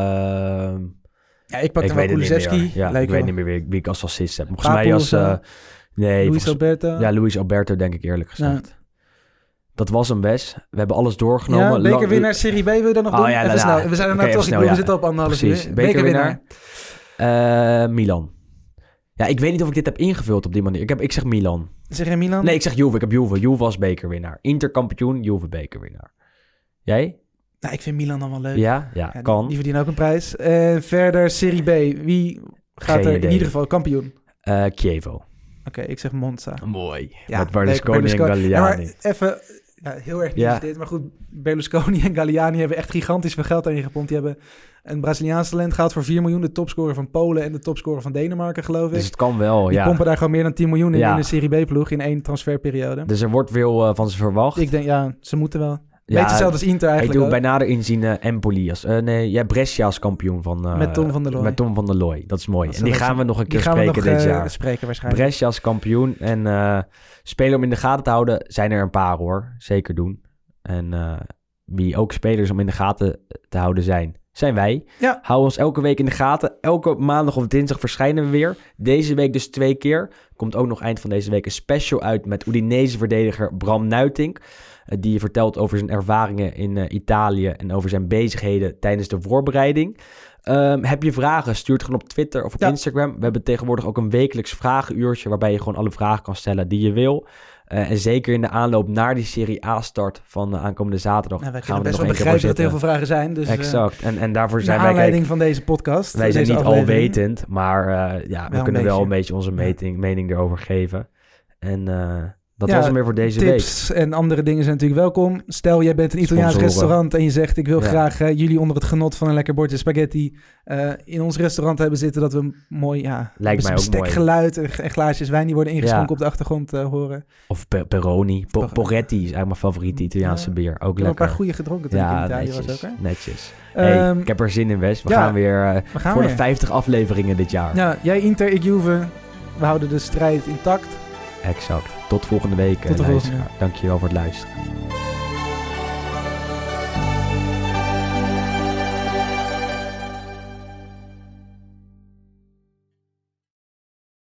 ja, ik pakte wel Kulusevski. Ja, Leek ik wel. weet niet meer wie, wie ik als assist heb. Volgens Papu mij als... Uh, nee, Luis volgens, Alberto. Ja, Luis Alberto denk ik eerlijk gezegd. Ja. Dat was hem best. We hebben alles doorgenomen. Ja, bekerwinnaar Serie B wil je dan nog oh, doen? Ja, even nou, snel. We zijn er nou okay, toch, snel, ik bedoel, ja. we zitten op anderhalf Precies. uur. Bekerwinnaar. bekerwinnaar. Uh, Milan. Ja, ik weet niet of ik dit heb ingevuld op die manier. Ik, heb, ik zeg Milan. Zeg je Milan? Nee, ik zeg Juve. Ik heb Juve. Juve als bekerwinnaar. Interkampioen, Juve bekerwinnaar. Jij? Nou, ik vind Milan dan wel leuk. Ja, ja, ja kan. Die, die verdienen ook een prijs. En uh, verder Serie B. Wie gaat Geen er idee. in ieder geval kampioen? Uh, Chievo. Oké, okay, ik zeg Monza. Mooi. Ja, met Berlusconi en Galliani. Ja, maar even... Ja, heel erg ja. is dit. Maar goed, Berlusconi en Galliani hebben echt gigantisch veel geld erin gepompt. Die hebben een Braziliaans talent gehaald voor vier miljoen. De topscorer van Polen en de topscorer van Denemarken, geloof ik. Dus het kan wel, die ja. Die pompen daar gewoon meer dan tien miljoen in, ja. in de Serie B-ploeg in één transferperiode. Dus er wordt veel uh, van ze verwacht. Ik denk, ja, ze moeten wel. Ja, Beetje hetzelfde als Inter eigenlijk. Ik doe bij nader inzien uh, Empoli als... Uh, nee, ja, Brescia als kampioen van... Uh, met Tom van der Looy. Met Tom van der Looy. Dat is mooi. Dat en die gaan we nog een keer spreken nog, dit uh, jaar. spreken waarschijnlijk. Brescia als kampioen. En uh, spelen om in de gaten te houden zijn er een paar hoor. Zeker doen. En uh, wie ook spelers om in de gaten te houden zijn, zijn wij. Ja. Hou ons elke week in de gaten. Elke maandag of dinsdag verschijnen we weer. Deze week dus twee keer. Komt ook nog eind van deze week een special uit met Udinese-verdediger Bram Nuitink. Uh, die vertelt over zijn ervaringen in uh, Italië en over zijn bezigheden tijdens de voorbereiding. Um, heb je vragen? Stuur het gewoon op Twitter of op ja. Instagram. We hebben tegenwoordig ook een wekelijks vragenuurtje waarbij je gewoon alle vragen kan stellen die je wil. Uh, en zeker in de aanloop naar die Serie A-start van de aankomende zaterdag. Nou, wij gaan we best nog wel begrijpen dat er heel veel vragen zijn. Dus, exact. En, en daarvoor uh, zijn wij... Naar aanleiding kijk, van deze podcast. Wij zijn deze niet alwetend, maar uh, ja, we wel kunnen wel beetje. een beetje onze meting, ja. mening erover geven. En uh, dat ja, was hem weer voor deze tips week. Tips en andere dingen zijn natuurlijk welkom. Stel, jij bent een Italiaans Sponsoren. restaurant en je zegt... ik wil Ja. graag uh, jullie onder het genot van een lekker bordje spaghetti... Uh, in ons restaurant hebben zitten dat we een mooi... Ja, Lijkt mij ook mooi. bestekgeluid en, en glaasjes wijn die worden ingeschonken Ja. op de achtergrond uh, horen. Of pe- Peroni. Po- Poretti is eigenlijk mijn favoriete Italiaanse Ja. bier. Ook Ik heb lekker. een paar goede gedronken toen ja, ik in Italië netjes, was ook. Hè? netjes. Hey, Um, ik heb er zin in, Wes. We ja, gaan weer uh, we gaan voor weer. de vijftig afleveringen dit jaar. Ja, jij Inter, ik Juve. We houden de strijd intact. Exact. Tot volgende week. Tot de luisteraar. volgende. Dankjewel voor het luisteren.